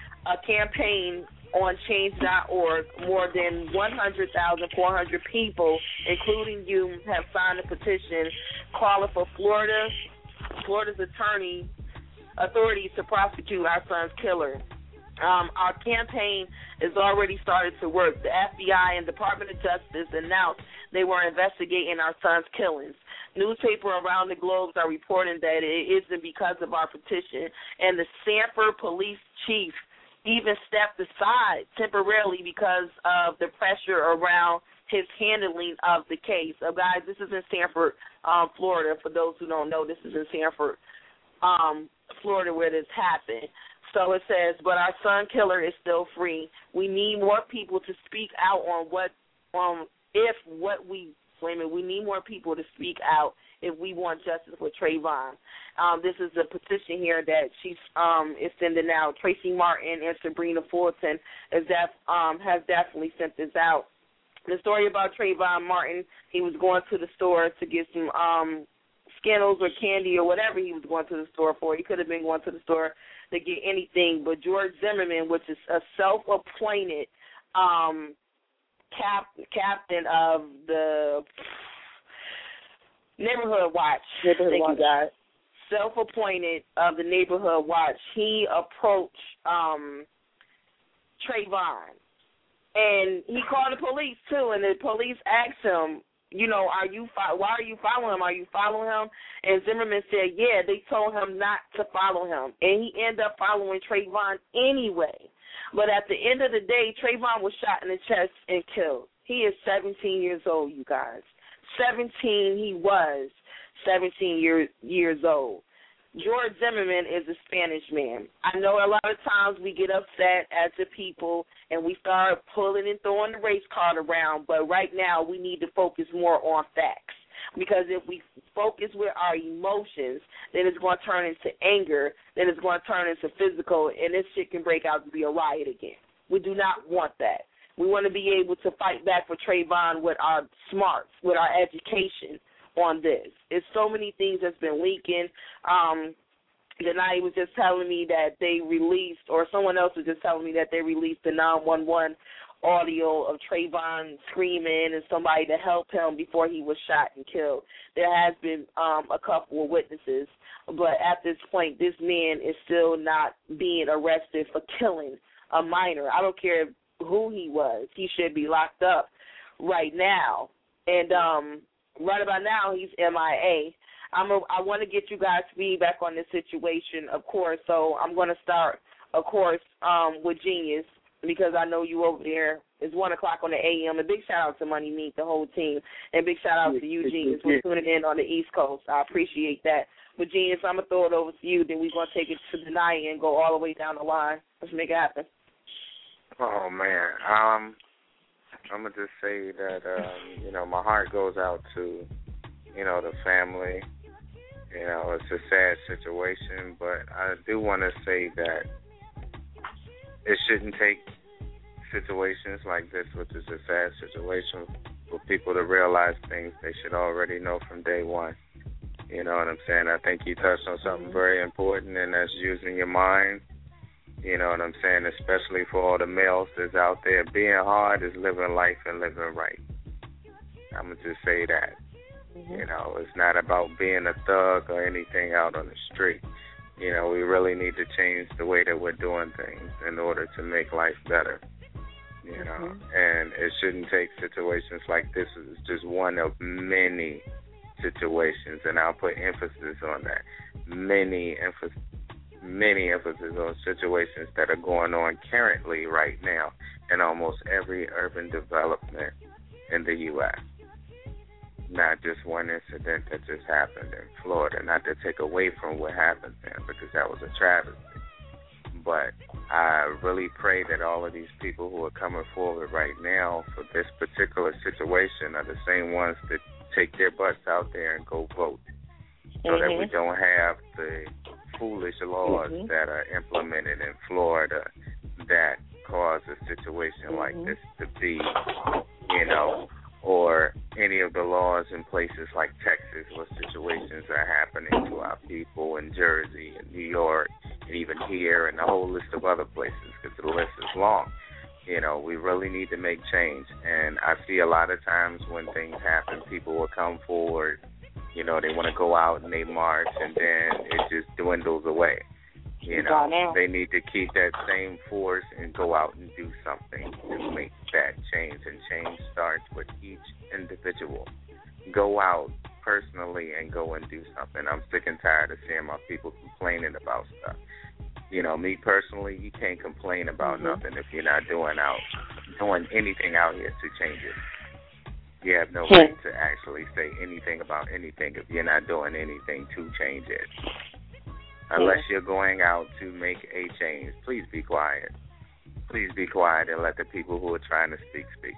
a campaign on change dot org, more than one hundred thousand four hundred people, including you, have signed a petition calling for Florida, Florida's attorney authorities to prosecute our son's killer. Um, our campaign has already started to work. The F B I and Department of Justice announced they were investigating our son's killings. Newspapers around the globe are reporting that it isn't because of our petition, and the Sanford police chief even stepped aside temporarily because of the pressure around his handling of the case. So, guys, this is in Sanford, um, Florida. For those who don't know, this is in Sanford, um, Florida, where this happened. So it says, but our son killer is still free. We need more people to speak out on what, um, if what we, wait a minute, we need more people to speak out if we want justice for Trayvon. Um, this is a petition here that she's um, is sending out. Tracy Martin and Sabrina Fulton is def, um, has definitely sent this out. The story about Trayvon Martin, he was going to the store to get some um, Skittles or candy or whatever he was going to the store for. He could have been going to the store to get anything, but George Zimmerman, which is a self-appointed um, cap, captain of the Neighborhood Watch, Neighborhood thank Watch. you guys, self-appointed of the Neighborhood Watch, he approached um, Trayvon, and he called the police too, and the police asked him, you know, are you fo- why are you following him? Are you following him? And Zimmerman said, yeah, they told him not to follow him. And he ended up following Trayvon anyway. But at the end of the day, Trayvon was shot in the chest and killed. He is seventeen years old, you guys. seventeen he was, seventeen year, years old. George Zimmerman is a Spanish man. I know a lot of times we get upset as the people and we start pulling and throwing the race card around, but right now we need to focus more on facts. Because if we focus with our emotions, then it's going to turn into anger, then it's going to turn into physical, and this shit can break out to be a riot again. We do not want that. We want to be able to fight back for Trayvon with our smarts, with our education on this. It's so many things that's been leaking. Um, Denai was just telling me that they released, or someone else was just telling me that they released the nine one one audio of Trayvon screaming and somebody to help him before he was shot and killed. There has been um, a couple of witnesses, but at this point, this man is still not being arrested for killing a minor. I don't care who he was. He should be locked up right now. And um, right about now, he's M I A. I'm a, I want to get you guys feedback on this situation, of course, so I'm going to start, of course, um, with Genius, because I know you over there. It's one o'clock on the A M. A big shout-out to Money Meat, the whole team, and big shout-out to you, Genius, for tuning in on the East Coast. I appreciate that. But, Genius, I'm going to throw it over to you, then we're going to take it to the night and go all the way down the line. Let's make it happen. Oh, man. Um, I'm going to just say that, um, you know, my heart goes out to, you know, the family You know, it's a sad situation, but I do want to say that it shouldn't take situations like this, which is a sad situation, for people to realize things they should already know from day one. You know what I'm saying? I think you touched on something very important, and that's using your mind. You know what I'm saying? Especially for all the males that's out there. Being hard is living life and living right. I'm going to just say that. Mm-hmm. You know, it's not about being a thug or anything out on the street. You know, we really need to change the way that we're doing things in order to make life better. You know, mm-hmm. and it shouldn't take situations like this. It's just one of many situations, and I'll put emphasis on that. Many emphasis, many emphasis on situations that are going on currently right now in almost every urban development in the U S Not just one incident that just happened in Florida, not to take away from what happened there, because that was a travesty. But I really pray that all of these people who are coming forward right now for this particular situation are the same ones that take their butts out there and go vote, so mm-hmm. that we don't have the foolish laws mm-hmm. that are implemented in Florida that cause a situation mm-hmm. like this to be, you know, or any of the laws in places like Texas where situations are happening to our people, in Jersey and New York and even here and a whole list of other places, because the list is long. You know, we really need to make change. And I see a lot of times when things happen, people will come forward, you know, they want to go out and they march, and then it just dwindles away. You know, they need to keep that same force and go out and do something to make that change. And change starts with each individual. Go out personally and go and do something. I'm sick and tired of seeing my people complaining about stuff. You know, me personally, you can't complain about mm-hmm. nothing if you're not doing out, doing anything out here to change it. You have no right to actually say anything about anything if you're not doing anything to change it. Unless you're going out to make a change, please be quiet. Please be quiet and let the people who are trying to speak speak.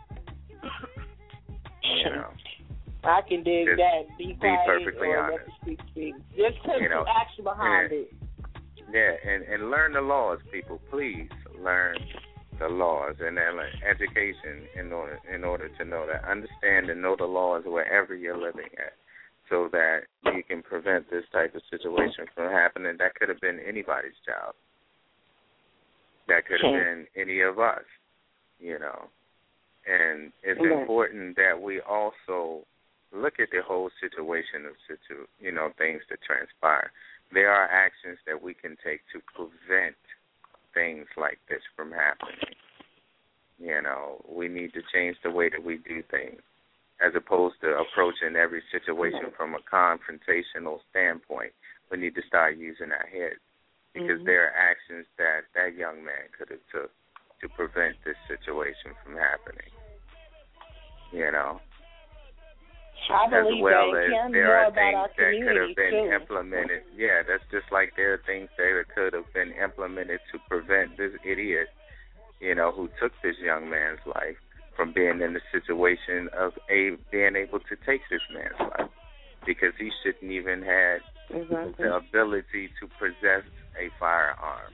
You know, I can dig just that. Be quiet be perfectly or honest. let the speak speak. Just put you know, some action behind and, it. Yeah, and, and learn the laws, people. Please learn the laws and then education in order in order to know that. Understand and know the laws wherever you're living at, so that you can prevent this type of situation from happening. That could have been anybody's child. That could have been any of us, you know. And it's mm-hmm. important that we also look at the whole situation of situ, you know, things that transpire. There are actions that we can take to prevent things like this from happening. You know, we need to change the way that we do things, as opposed to approaching every situation from a confrontational standpoint. We need to start using our heads, because mm-hmm. there are actions that that young man could have took to prevent this situation from happening. You know, I as well that. as there are things that could have been too. implemented. Yeah, that's just like there are things that could have been implemented to prevent this idiot, you know, who took this young man's life from being in the situation of a being able to take this man's life, because he shouldn't even have exactly. the ability to possess a firearm.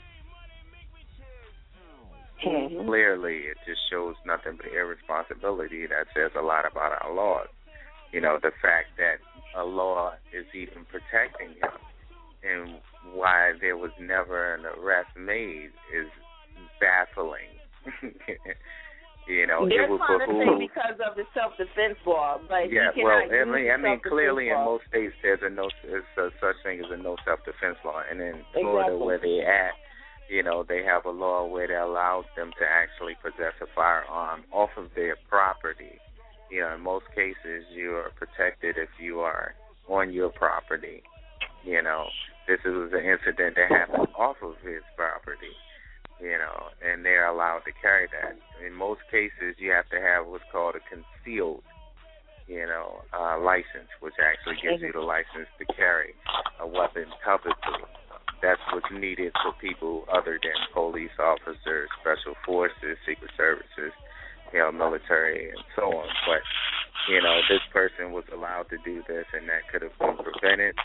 Mm-hmm. Clearly, it just shows nothing but irresponsibility. That says a lot about our laws. You know, the fact that a law is even protecting him and why there was never an arrest made is baffling. You know, they're it would trying behoove, to say because of the self-defense law, but yeah. he Well, cannot I mean, I mean, clearly law. in most states there's a no, there's a such thing as a no self-defense law, and in Florida, exactly. where they at, you know, they have a law where they allow them to actually possess a firearm off of their property. You know, in most cases, you are protected if you are on your property. You know, this was an incident that happened off of his property. You know, and they're allowed to carry that. In most cases, you have to have what's called a concealed, you know, uh, license, which actually gives you the license to carry a weapon covertly. That's what's needed for people other than police officers, special forces, secret services, you know, military, and so on. But, you know, this person was allowed to do this, and that could have been prevented.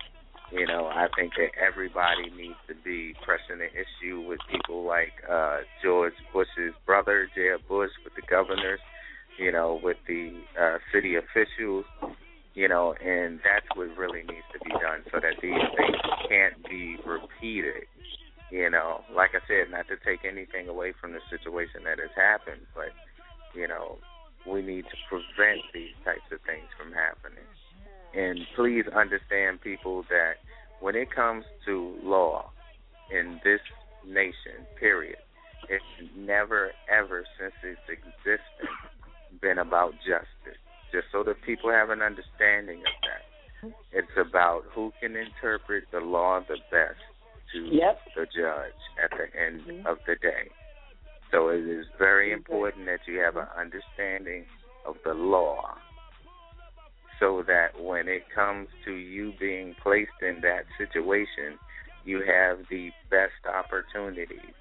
You know, I think that everybody needs to be pressing the issue with people like uh, George Bush's brother, Jeb Bush, with the governors, you know, with the uh, city officials, you know, and that's what really needs to be done so that these things can't be repeated. You know, like I said, not to take anything away from the situation that has happened, but, you know, we need to prevent these types of things from happening. And please understand, people, that when it comes to law in this nation, period, it's never, ever since its existence been about justice. Just so that people have an understanding of that. It's about who can interpret the law the best to yep. the judge at the end mm-hmm. of the day. So it is very important that you have an understanding of the law so that when it comes to you being placed in that situation, you have the best opportunities.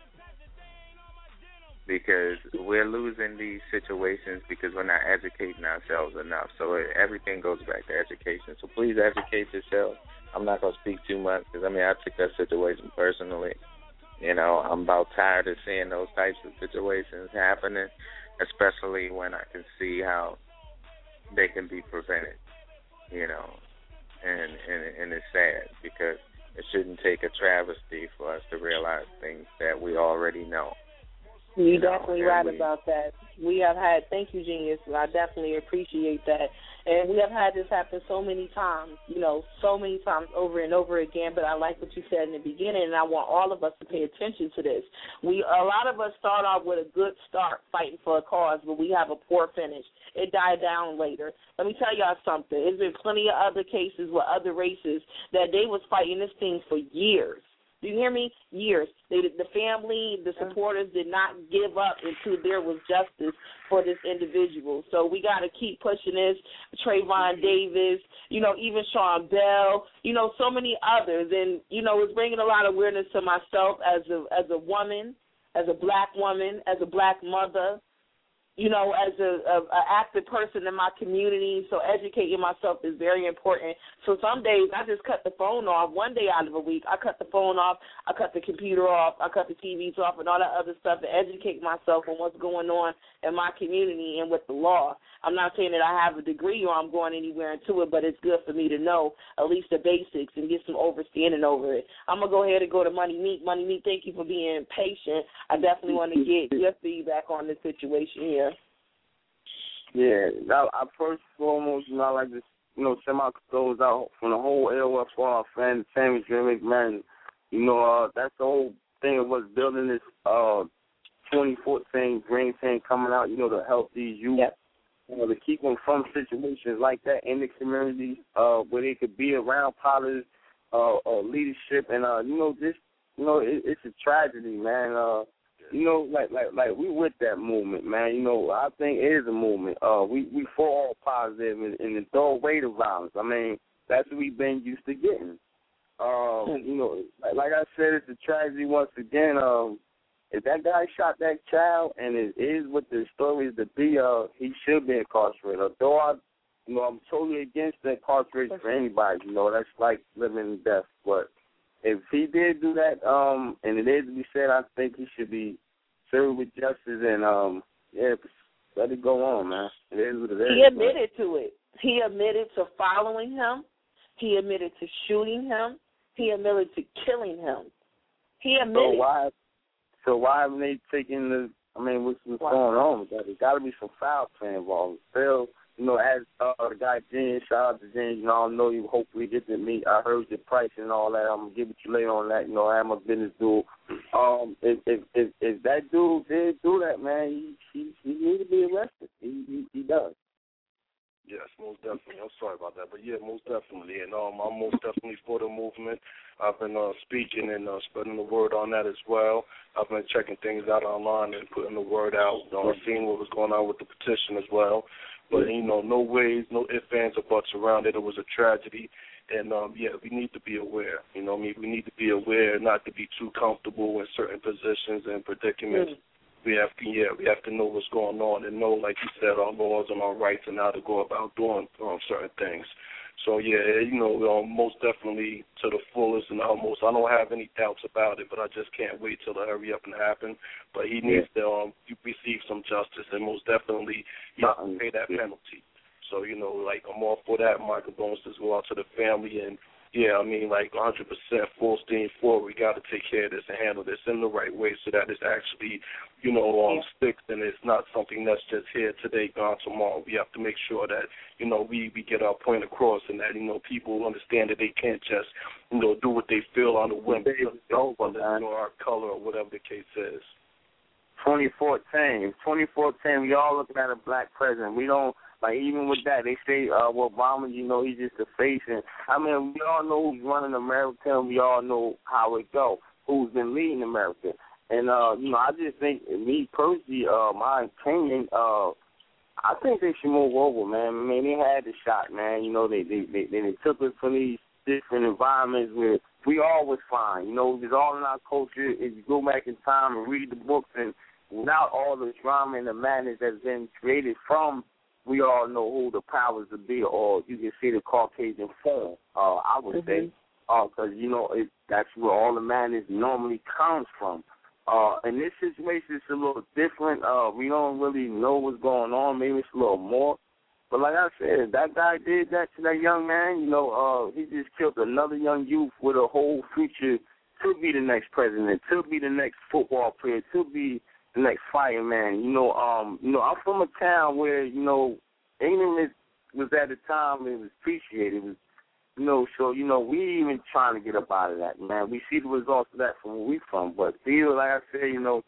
Because we're losing these situations because we're not educating ourselves enough. So everything goes back to education. So please educate yourself. I'm not going to speak too much because, I mean, I took that situation personally. You know, I'm about tired of seeing those types of situations happening, especially when I can see how they can be prevented, you know. And, and, and it's sad because it shouldn't take a travesty for us to realize things that we already know. You're definitely right about that. We have had, thank you, Genius. I definitely appreciate that. And we have had this happen so many times, you know, so many times over and over again. But I like what you said in the beginning, and I want all of us to pay attention to this. We, a lot of us start off with a good start fighting for a cause, but we have a poor finish. It died down later. Let me tell y'all something. There's been plenty of other cases with other races that they was fighting this thing for years. Do you hear me? Years. They, the family, the supporters did not give up until there was justice for this individual. So we got to keep pushing this. Trayvon Davis, you know, even Sean Bell, you know, so many others. And, you know, it's bringing a lot of awareness to myself as a as a woman, as a black woman, as a black mother, you know, as a, a, a active person in my community. So educating myself is very important. So some days I just cut the phone off. One day out of a week, I cut the phone off, I cut the computer off, I cut the T Vs off and all that other stuff to educate myself on what's going on in my community and with the law. I'm not saying that I have a degree or I'm going anywhere into it, but it's good for me to know at least the basics and get some understanding over it. I'm going to go ahead and go to Money Meek. Money Meek, thank you for being patient. I definitely want to get your feedback on this situation here. Yeah, I, I first and foremost, you know, I like to, you know, send my condolences out from the whole L O F R family, Sammy Jimmy, man. You know, uh, that's the whole thing of what's building this uh, twenty fourteen Green thing coming out, you know, to help these youth, yep. you know, to keep them from situations like that in the community uh, where they could be around positive uh, uh, leadership. And, uh, you know, this, you know, it, it's a tragedy, man. Uh, You know, like like like we with that movement, man. You know, I think it is a movement. Uh, we we for all positive and, and throw away the violence. I mean, that's what we've been used to getting. Um, you know, like, like I said, it's a tragedy once again. Um, if that guy shot that child, and it is what the story is to be, uh, he should be incarcerated. Although I, you know, I'm totally against the incarceration for anybody. You know, that's like living in death, but. If he did do that, um, and it is to be said, I think he should be served with justice and, um, yeah, let it go on, man. It is what it is. He admitted man. to it. He admitted to following him. He admitted to shooting him. He admitted to killing him. He admitted. So why, so why haven't they taken the, I mean, what's, what's going on with that? There's got to be some foul play involved. Still, you know, as uh, the guy James, shout out to James, you know, I know you hopefully get to meet. I heard your price and all that. I'm going to give it to you later on that. You know, I am a business dude. Um, if, if if if that dude did do that, man, he he, he needs to be arrested. He, he he does. Yes, most definitely. I'm sorry about that, but yeah, most definitely. And um, I'm most definitely for the movement. I've been uh, speaking and uh, spreading the word on that as well. I've been checking things out online and putting the word out, uh, seeing what was going on with the petition as well. But, you know, no ways, no ifs, ands, or buts around it. It was a tragedy. And, um, yeah, we need to be aware. You know what I mean? We need to be aware not to be too comfortable in certain positions and predicaments. Mm-hmm. We have to, yeah, we have to know what's going on and know, like you said, our laws and our rights and how to go about doing um, certain things. So, yeah, you know, um, most definitely to the fullest and almost. I don't have any doubts about it, but I just can't wait till it hurry up and happen. But he needs yeah. to um, receive some justice, and most definitely he has to pay that penalty. So, you know, like, I'm all for that. My condolences go out to the family. And, yeah, I mean, like, one hundred percent full steam forward. We got to take care of this and handle this in the right way so that it's actually, you know, um, yeah. sticks and it's not something that's just here today, gone tomorrow. We have to make sure that, you know, we, we get our point across and that, you know, people understand that they can't just, you know, do what they feel on the whim because they don't understand our color or whatever the case is. twenty fourteen. twenty fourteen, we all looking at a black president. We don't, like, even with that, they say, uh, well, Obama, you know, he's just a face. And, I mean, we all know who's running America, and we all know how it go, who's been leading America. And, uh, you know, I just think, me personally, uh, my opinion, uh, I think they should move over, man. I mean, they had the shot, man. You know, they they they, they took it from these different environments where we all was fine. You know, it was all in our culture. If you go back in time and read the books, and without all the drama and the madness that's been created from, we all know who the powers to be, or you can see the Caucasian form, uh, I would mm-hmm. say, because, uh, you know, it, that's where all the madness normally comes from. Uh, in this situation, it's a little different. Uh, we don't really know what's going on. Maybe it's a little more. But like I said, that guy did that to that young man. You know, uh, he just killed another young youth with a whole future to be the next president, to be the next football player, to be the next fireman. You know, um, you know, I'm from a town where, you know, ignorance was at the time, it was appreciated. It was, you know, so, you know, we even trying to get up out of that, man. We see the results of that from where we from. But still, like I said, you know,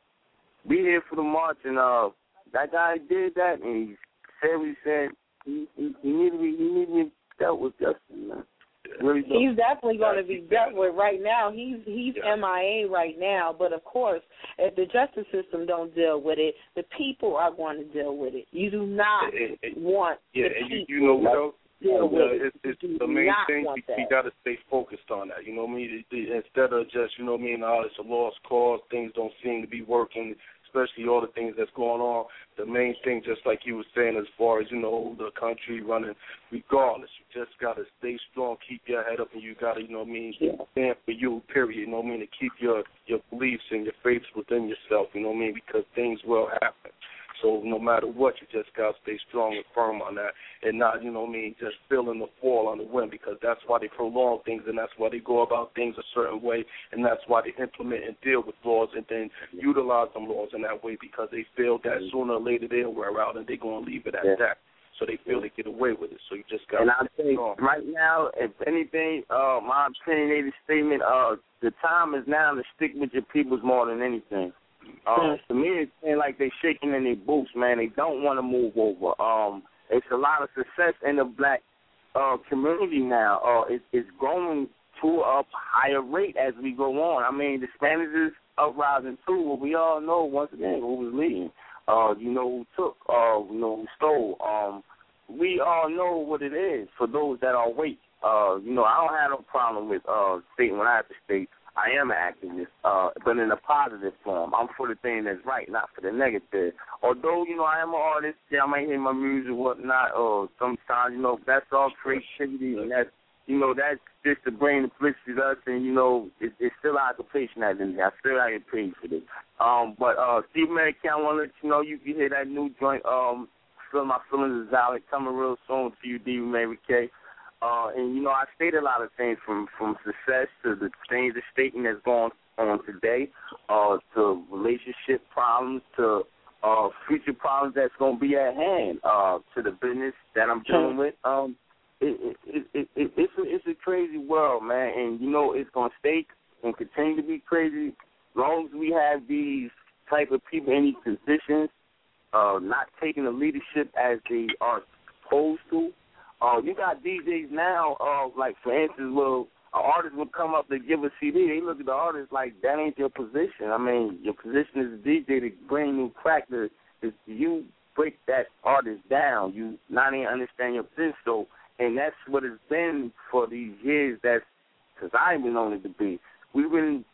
we here for the march, and uh, that guy did that, and he said what he said. He, he, he needed to be, he needed to be dealt with justice, man. Really he's definitely going to be dealt with right now. He's he's yeah. M I A right now, but of course, if the justice system don't deal with it, the people are going to deal with it. You do not it, it, want yeah, the and people you, you know what else? deal with uh, it. It's, it's the main thing. We, we got to stay focused on that. You know what I mean? It, it, instead of just, you know what I mean, oh, it's a lost cause. Things don't seem to be working, especially all the things that's going on. The main thing, just like you were saying, as far as, you know, the country running, regardless, you just got to stay strong, keep your head up, and you got to, you know what I mean, stand for you, period. You know what I mean, to keep your, your beliefs and your faiths within yourself, you know what I mean, because things will happen. So no matter what, you just got to stay strong and firm on that and not, you know what I mean, just feeling the fall on the wind, because that's why they prolong things and that's why they go about things a certain way, and that's why they implement and deal with laws and then utilize them laws in that way, because they feel that sooner or later they'll wear out and they're going to leave it at yeah. that. So they feel they get away with it. So you just got to And I think right now, if anything, uh, my opinionated statement, uh, the time is now to stick with your peoples more than anything. Uh, to me, it seems like they're shaking in their boots, man. They don't want to move over. Um, it's a lot of success in the black uh, community now. Uh, it, it's growing to a higher rate as we go on. I mean, the Spanish is uprising too, but we all know, once again, who was leading. Uh, you know who took, uh, you know who stole. Um, we all know what it is for those that are awake. Uh, you know, I don't have no problem with uh, stating what I have to state. I am an activist, uh, but in a positive form. I'm for the thing that's right, not for the negative. Although, you know, I am an artist, yeah, I might hear my music or whatnot, or sometimes, you know, that's all creativity, and that's, you know, that's just to bring the publicity to us, and, you know, it, it's still our occupation as in I still I get paid for this. Um, but, uh, Steve American, I want to let you know, you can hear that new joint, um, Feel My Feelings is Valid, coming real soon to you, D. Mary K. Uh, and, you know, I stated a lot of things from, from success to the things the statement that's going on today, uh, to relationship problems, to uh, future problems that's going to be at hand, uh, to the business that I'm dealing with. Um, it, it, it, it, it's, a, it's a crazy world, man, and, you know, it's going to stay and continue to be crazy as long as we have these type of people in these positions, uh, not taking the leadership as they are supposed to. Uh, you got D Js now, uh, like, for instance, well, an artist would come up to give a C D. They look at the artist like, that ain't your position. I mean, your position as a D J to bring new practice is you break that artist down. You not even understand your position. So, and that's what it's been for these years. That's because I've been on it to be. We've been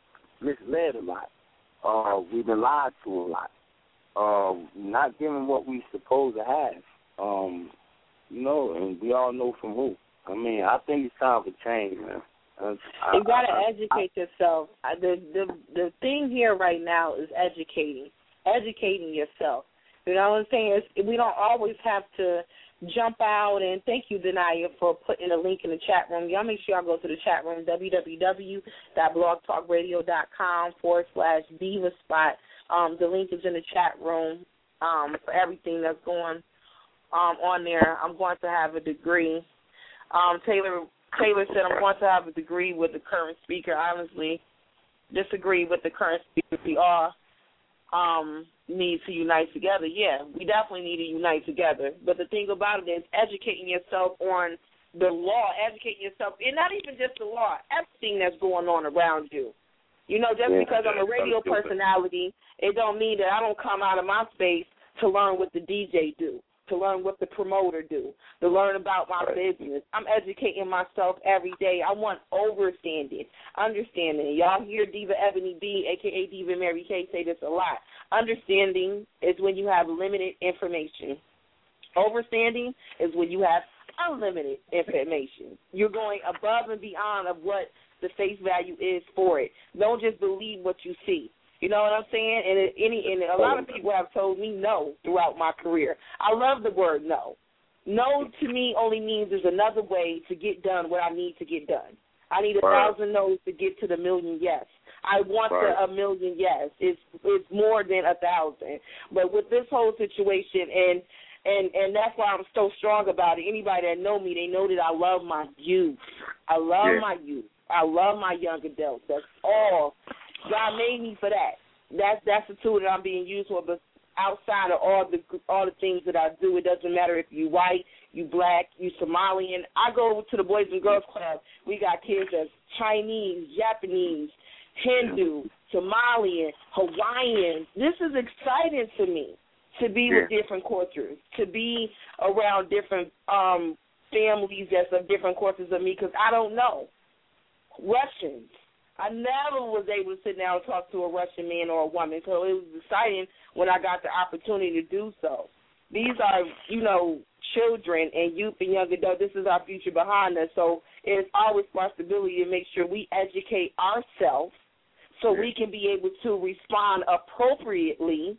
misled a lot. Uh, we've been lied to a lot. Uh, not given what we supposed to have. Um you know, and we all know from who. I mean, I think it's time for change, man. Uh, You got to I, educate I, yourself. The, the the thing here right now is educating, educating yourself. You know what I'm saying? It's, we don't always have to jump out, and thank you, Denaya, for putting a link in the chat room. Y'all make sure y'all go to the chat room, www.blogtalkradio.com forward slash diva spot. Um, the link is in the chat room um, for everything that's going um, on there. I'm going to have a degree. Um, Taylor Taylor said I'm going to have a degree with the current speaker. Honestly, disagree with the current speaker. We all um, need to unite together. Yeah, we definitely need to unite together. But the thing about it is educating yourself on the law, educating yourself, and not even just the law, everything that's going on around you. You know, just yeah, because I'm a radio personality, it don't mean that I don't come out of my space to learn what the D J do, to learn what the promoter do, to learn about my right. business. I'm educating myself every day. I want overstanding, understanding. Y'all hear Diva Ebony B, a k a. Diva Mary K, say this a lot. Understanding is when you have limited information. Overstanding is when you have unlimited information. You're going above and beyond of what the face value is for it. Don't just believe what you see. You know what I'm saying? And it, any and a lot of people have told me no throughout my career. I love the word no. No to me only means there's another way to get done what I need to get done. I need a right. thousand no's to get to the million yes. I want right. the, a million yes. It's it's more than a thousand. But with this whole situation, and and and that's why I'm so strong about it. Anybody that know me, they know that I love my youth. I love yeah. my youth. I love my young adults. That's all. God made me for that. That's that's the tool that I'm being used for. But outside of all the all the things that I do, it doesn't matter if you white, you black, you Somalian. I go to the Boys and Girls Club. We got kids that's Chinese, Japanese, Hindu, Somalian, Hawaiian. This is exciting to me to be yeah. with different cultures, to be around different um, families that's of different cultures of me, because I don't know. Russians. I never was able to sit down and talk to a Russian man or a woman, so it was exciting when I got the opportunity to do so. These are, you know, children and youth and young adults. This is our future behind us, so it's our responsibility to make sure we educate ourselves so we can be able to respond appropriately,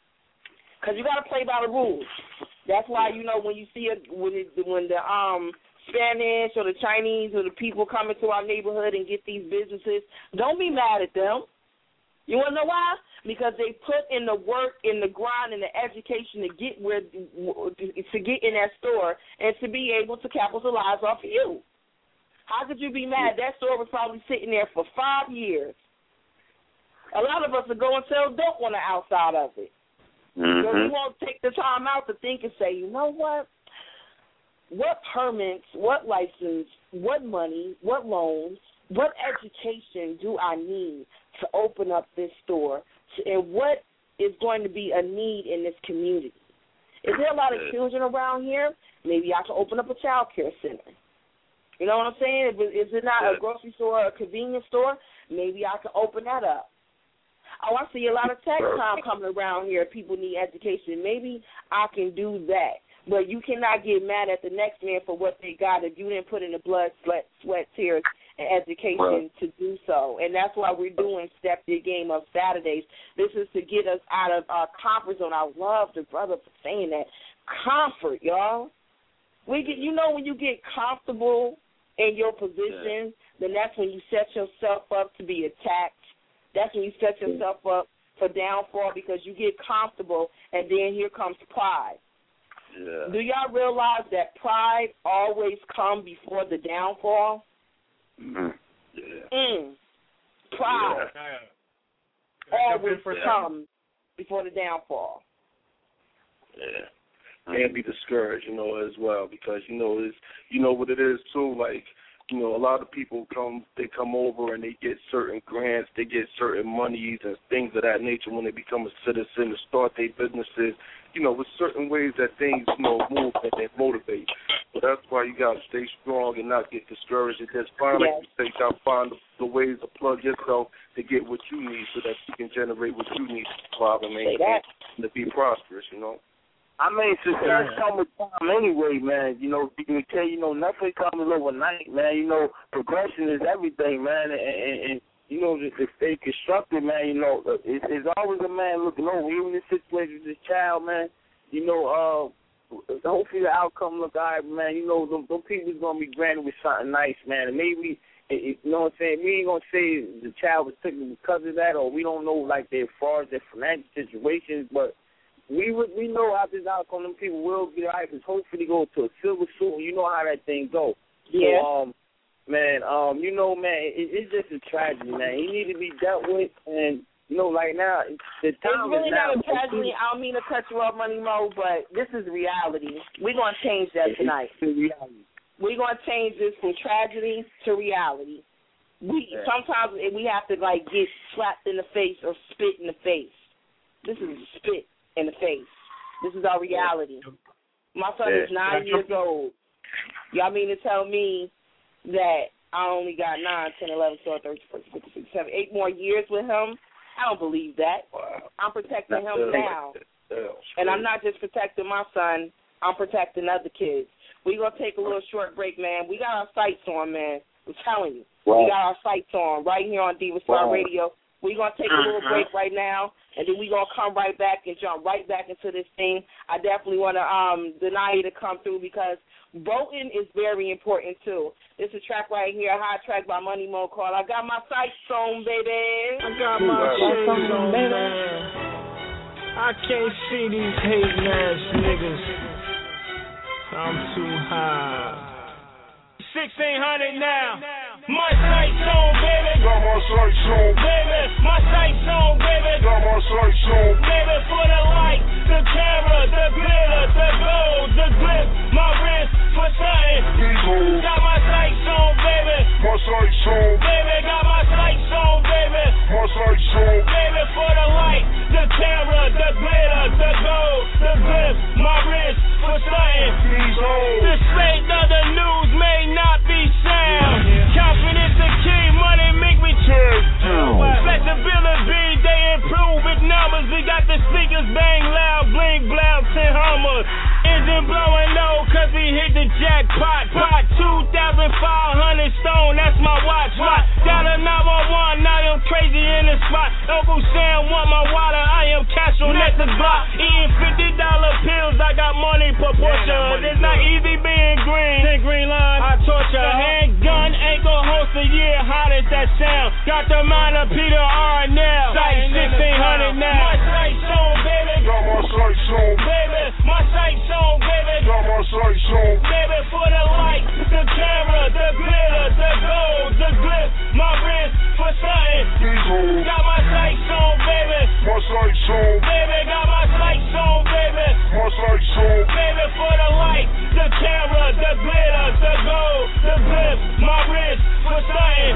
because you got to play by the rules. That's why, you know, when you see it, when, it, when the um. Spanish or the Chinese or the people coming to our neighborhood and get these businesses, don't be mad at them. You want to know why? Because they put in the work, in the grind, and the education to get where to get in that store and to be able to capitalize off of you. How could you be mad? That store was probably sitting there for five years. A lot of us are going to sell dope on the outside of it. Mm-hmm. So we won't take the time out to think and say, you know what? What permits, what license, what money, what loans, what education do I need to open up this store? And what is going to be a need in this community? Is there a lot of children around here? Maybe I can open up a child care center. You know what I'm saying? Is it not a grocery store or a convenience store? Maybe I can open that up. Oh, I see a lot of tax time coming around here. People need education. Maybe I can do that. But you cannot get mad at the next man for what they got if you didn't put in the blood, sweat, sweat, tears, and education right. to do so. And that's why we're doing Step Your Game Up Saturdays. This is to get us out of our comfort zone. I love the brother for saying that. Comfort, y'all. We get, you know, when you get comfortable in your position, yeah. then that's when you set yourself up to be attacked. That's when you set yourself up for downfall, because you get comfortable, and then here comes pride. Yeah. Do y'all realize that pride always comes before the downfall? Mm-hmm. Yeah. Mm. Pride yeah. always comes before the downfall. Yeah. And be discouraged, you know, as well, because, you know, it's, you know what it is, too, like, you know, a lot of people come, they come over and they get certain grants, they get certain monies and things of that nature when they become a citizen to start their businesses, you know, with certain ways that things, you know, move and they motivate. So that's why you got to stay strong and not get discouraged. And just find, yes. like you say, you got to find the, the ways to plug yourself to get what you need so that you can generate what you need to survive and maintain and to be prosperous, you know. I mean, success comes with time anyway, man. You know, you can tell, you know, nothing comes overnight, man. You know, progression is everything, man. And, and, and you know, to stay constructive, man, you know, it's, it's always a man looking over. Even in this situation with this child, man, you know, uh, hopefully the outcome look all right, man. You know, them, them people's going to be granted with something nice, man. And maybe, you know what I'm saying, we ain't going to say the child was taken because of that, or we don't know, like, their far as their financial situations, but We would, we know after this outcome, them people will get all right, because hopefully go to a silver suit, and you know how that thing go. Yeah. So, um, man, um, you know, man, it, it's just a tragedy, man. He need to be dealt with, and, you know, like now, the time it's really is now. not a tragedy. I don't mean to cut you off, Money Mo, but this is reality. We're going to change that tonight. It's reality. We're going to change this from tragedy to reality. We Yeah. Sometimes we have to, like, get slapped in the face or spit in the face. This is spit in the face. This is our reality. My son Yeah. is nine years old. Y'all mean to tell me that I only got nine, ten, eleven, twelve, thirteen, fourteen, fifteen, sixteen, seventeen, eight more years with him? I don't believe that. Wow. I'm protecting That's him good. now. And I'm not just protecting my son. I'm protecting other kids. We're going to take a little short break, man. We got our sights on, man. I'm telling you. Wow. We got our sights on right here on Diva Star Wow. Radio. We're going to take a little break right now, and then we're going to come right back and jump right back into this thing. I definitely want to um, deny you to come through because voting is very important, too. This is a track right here, a high track by Money Mo called I Got My Sights On, baby. I got my shades on, man. I can't see these hating ass niggas. I'm too high. sixteen hundred now. My sights on, baby. Got my sights on, baby. My sights on, baby. Got my sights on, baby. For the light, the camera, the glitter, the gold, the grip, my wrist for something. Got my sights on, baby. My sights on, baby. Got my sights on, baby. My sights on, baby. For the light, the camera, the glitter, the gold, the grip, my wrist for something. The slate of the news may not be sound. Confidence the key, money make me cheer. Flexibility, they improve with numbers. We got the sneakers bang loud, blink, blouse, ten Hummer. Engine blowing low, cause we hit the jackpot. Pot two thousand five hundred stone, that's my watch. Watch. Got a nine one one, now I'm crazy in the spot. Uncle Sam want my water, I am cash on at the block. Eating fifty dollar pills, I got money proportion. It's not easy being green. Ten green line, I torture. Handgun ain't gon' host a year, hot as that sound. Got the mind of Peter Arnell. Sight sixteen hundred now. My sights on, baby. Got my sights on, baby. My sights on, baby. Got my sights on, baby. For the light, the camera, the glitter, the gold, the grip, my wrist for something. Got my sights on, baby. My sights on, baby. Got my sights on, baby. My sights on, baby. For the light, the camera, the glitter, the gold, the grip, my wrist for something.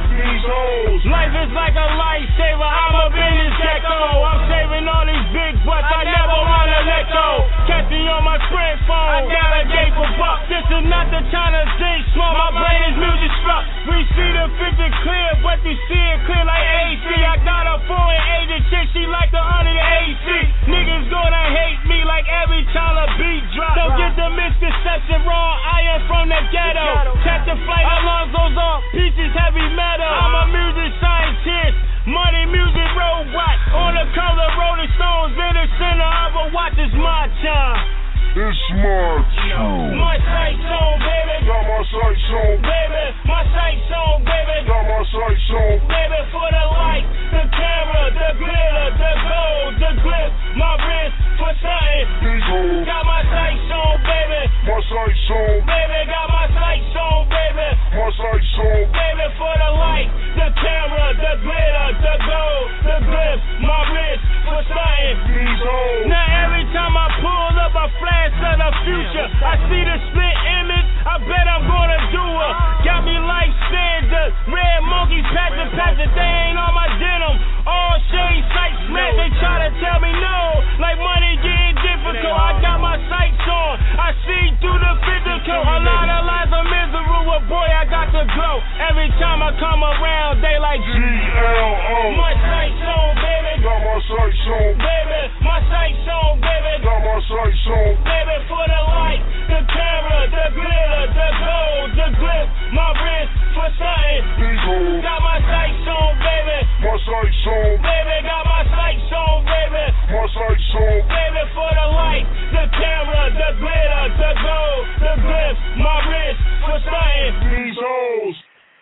Life is like a lifesaver. I'm a business gecko. I'm saving all these big butts. I, I never wanna let go. Catch me on my sprint phone. I got a gate for bucks. This is not the time to think small. My brain is music struck. We see the picture clear, but you see it clear like A C. I got a foreign agent chick. She like the under the A C. Niggas gonna hate me like every time a beat drop. Don't get the misconception wrong. I am from the ghetto. Catch the flight. Alarm goes off. Pieces heavy metal. I'm a music scientist. Money, music, robot. On the cover, Rolling Stones in the center of a watch. It's my time. It's my time. My sights on, baby. Got my sights on, baby. My sights on, baby. Got my sights on, baby. For the light, the camera, the glitter, the gold, the grip, my wrist for something. Got my sights on, baby. My sights on, baby. Got my sights on, baby. My sights on, baby. For the light, the camera, the glitter, the gold, the grip, my wrist for something. Now every time I pull up, I flash of the future. I see the split image, I bet I'm gonna do it. Got me like standard, red monkeys, patchin', patchin', they ain't on my denim. All shade sights smack, they try to tell me no, like money getting difficult. I got my sights on, I see through the physical. A lot of lives are miserable, but boy, I got to glow. Every time I come around, they like G L O. My sights on, baby. Got my sights on, baby. My sights on, baby. Got my sights say so. Baby, for the light, the camera, the glitter, the gold, the grip, my wrist for something. These hoes. Got my sights on, baby. My sights on. Baby, got my sights on, baby. My sights on. Baby, for the light, the camera, the glitter, the gold, the grip, my wrist for something. These hoes.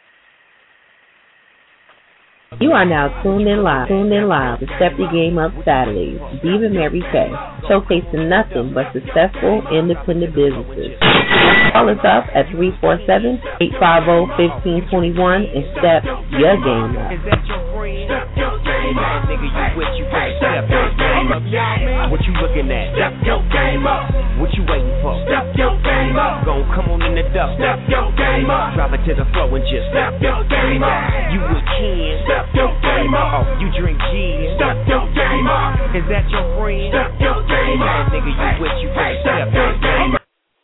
You are now tuned in live, tuned in live to Step Your Game Up Saturdays. Diva Mary Kay, showcasing nothing but successful independent businesses. Call us up at three four seven, eight five zero, one five two one and step your game up. Is that your friend? Step your game up. Nigga, you with you can't step your game up. What you looking at? Step your game up. What you waiting for? Step your game up. Gon' come on in the dust. Step your game up. Drop it to the floor and just step your game up. You with Ken? Step your game up. Oh, you drink gin? Step your game up. Is that your friend? Step your game up. Nigga, you with you can't step your game up.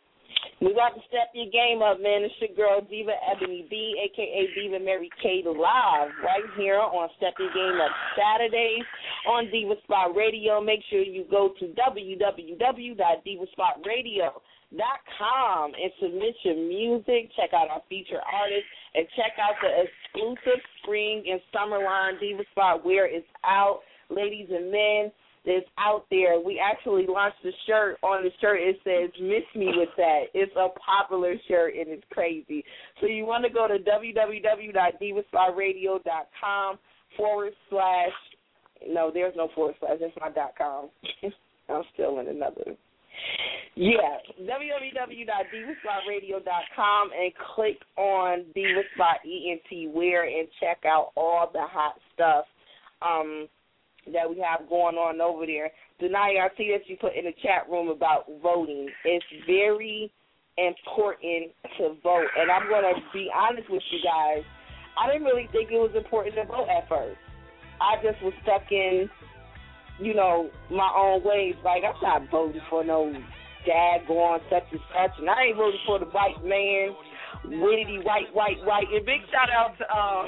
We got to step your game up, man. It's your girl, Diva Ebony B, a k a. Diva Mary Kay, live right here on Step Your Game Up Saturdays on Diva Spot Radio. Make sure you go to w w w dot diva spot radio dot com and submit your music. Check out our featured artists and check out the exclusive spring and summer line Diva Spot wear is out. Ladies and men, that's out there. We actually launched a shirt. On the shirt it says "Miss Me with That." It's a popular shirt and it's crazy. So you want to go to w w w dot diva spot radio dot com forward slash no, there's no forward slash, that's my dot com. I'm still in another. Yeah, w w w dot diva spot radio dot com and click on Diva Spot E N T Wear and check out all the hot stuff. Um that we have going on over there. Denai, I see that you put in the chat room about voting. It's very important to vote. And I'm going to be honest with you guys. I didn't really think it was important to vote at first. I just was stuck in, you know, my own ways. Like, I'm not voting for no daggone such and such. And I ain't voting for the white man. Wittity, white, white, white. And big shout out to um,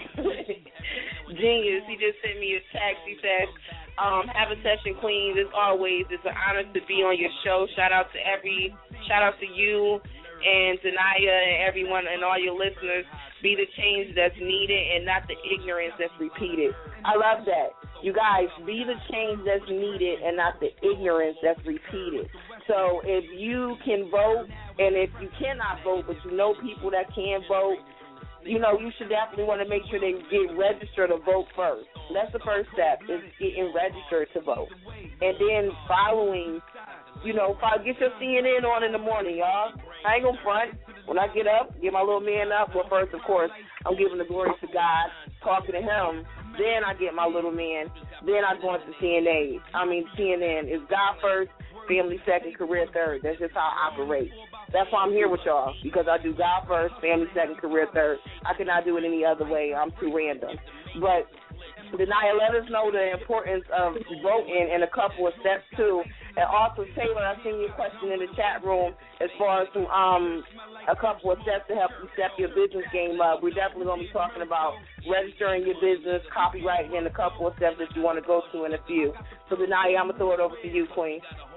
Genius. He just sent me a text. He said, um, have a session, Queens. As always, it's an honor to be on your show. Shout out to every, shout out to you and Zanaya and everyone and all your listeners. Be the change that's needed and not the ignorance that's repeated. I love that. You guys, be the change that's needed and not the ignorance that's repeated. So if you can vote, and if you cannot vote, but you know people that can vote, you know, you should definitely want to make sure they get registered to vote first. That's the first step, is getting registered to vote. And then following, you know, get your C N N on in the morning, y'all. I ain't going to front. When I get up, get my little man up, well, first, of course, I'm giving the glory to God, talking to him. Then I get my little man. Then I go into C N A. I mean, C N N is God first, family second, career third. That's just how I operate. That's why I'm here with y'all, because I do God first, family second, career third. I cannot do it any other way. I'm too random. But Denaya, let us know the importance of voting in a couple of steps, too. And also, Taylor, I seen your question in the chat room as far as some, um, a couple of steps to help you step your business game up. We're definitely going to be talking about registering your business, copywriting, and a couple of steps that you want to go to in a few. So, Denaya, I'm going to throw it over to you, Queen.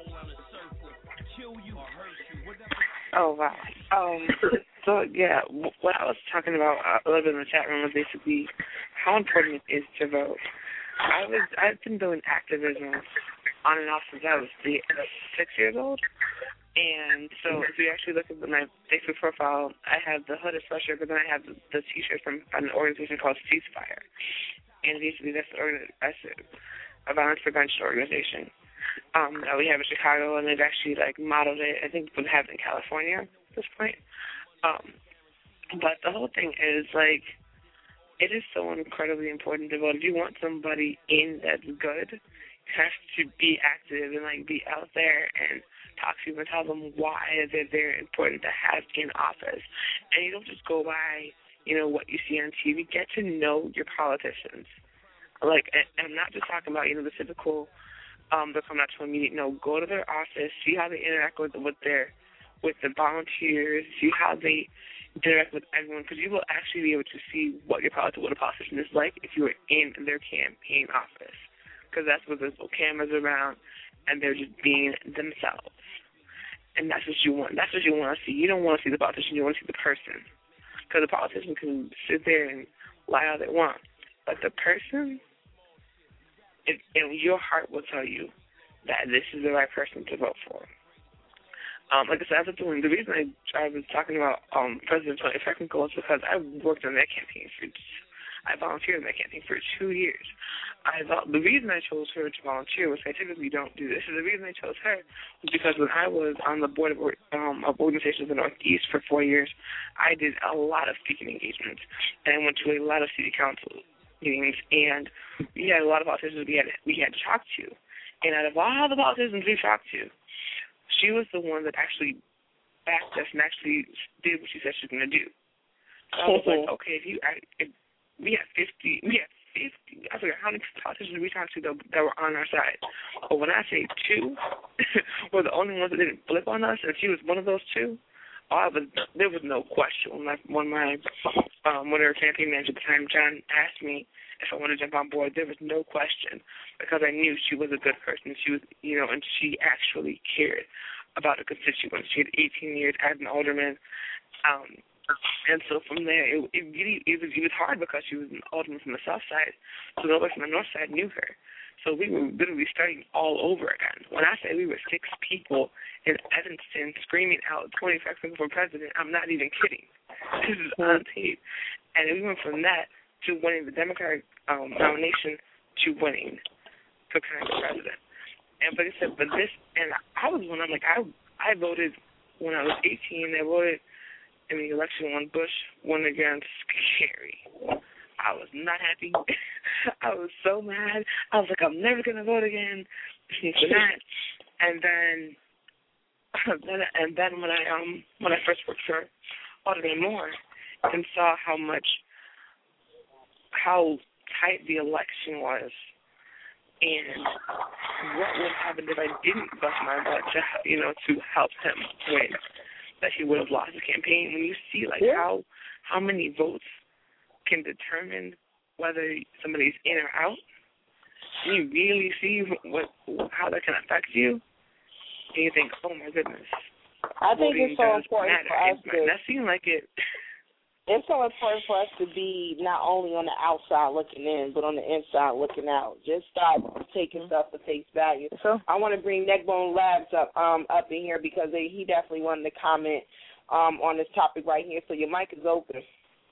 Oh, wow. Um, so, yeah, what I was talking about a little bit in the chat room was basically how important it is to vote. I was, I've been doing activism on and off since I was three, six years old. And so if you actually look at my Facebook profile, I have the hooded sweatshirt, but then I have the, the T-shirt from an organization called Ceasefire. And basically that's, the, that's a violence prevention organization. Um, that we have in Chicago, and they've actually like modeled it. I think we have it in California at this point. Um, but the whole thing is like, it is so incredibly important to vote. If you want somebody in that's good, you have to be active and like be out there and talk to people and tell them why they're very important to have in office. And you don't just go by, you know, what you see on T V. Get to know your politicians. Like, and I'm not just talking about, you know, the typical. Um, they'll come out to a meeting. No, go to their office, see how they interact with with their with the volunteers, see how they interact with everyone, because you will actually be able to see what your politi- what a politician is like if you were in their campaign office, because that's where there's no cameras around, and they're just being themselves. And that's what you want. That's what you want to see. You don't want to see the politician. You want to see the person. Because the politician can sit there and lie all they want. But the person, it, and your heart will tell you that this is the right person to vote for. Um, like I said, I was doing, the reason I, I was talking about um, President Tony Feckenko is because I worked on that campaign for, I volunteered in that campaign for two years. I thought the reason I chose her to volunteer was I typically don't do this. And the reason I chose her was because when I was on the board of, um, of organizations in the Northeast for four years, I did a lot of speaking engagements, and I went to a lot of city council meetings, and we had a lot of politicians we had we had to talk to. And out of all the politicians we talked to, she was the one that actually backed us and actually did what she said she was going to do. So I was like, okay, if you, I, if we had fifty, we had fifty. I forgot how many politicians we talked to that, that were on our side. But when I say two, were the only ones that didn't flip on us, and she was one of those two. Oh, I was, there was no question. When my, when my um, when our campaign manager at the time, John, asked me if I wanted to jump on board, there was no question, because I knew she was a good person. She was, you know, and she actually cared about her constituents. She had eighteen years as an alderman, um, and so from there, it, it really it was, it was hard because she was an alderman from the south side, so nobody from the north side knew her. So we were literally starting all over again. When I say we were six people in Evanston screaming out Tony Feckenko for president, I'm not even kidding. This is on tape. And we went from that to winning the Democratic um, nomination to winning for becoming president. And but I said, but this, and I was one. I'm like, I I voted when I was eighteen. I voted in the election when Bush won against Kerry. I was not happy. I was so mad. I was like, I'm never gonna vote again for that. And then, and then when I um when I first worked for Alderman Moore and saw how much how tight the election was, and what would happen if I didn't bust my butt to you know to help him win, that he would have lost the campaign. When you see like yeah. how how many votes can determine whether somebody's in or out, you really see what how that can affect you, and you think, oh my goodness. I think it's so important matter. for us it to. That seemed like it. It's so important for us to be not only on the outside looking in, but on the inside looking out. Just stop taking stuff for face value. So I want to bring Neckbone Labs up um, up in here because they, he definitely wanted to comment um, on this topic right here. So your mic is open.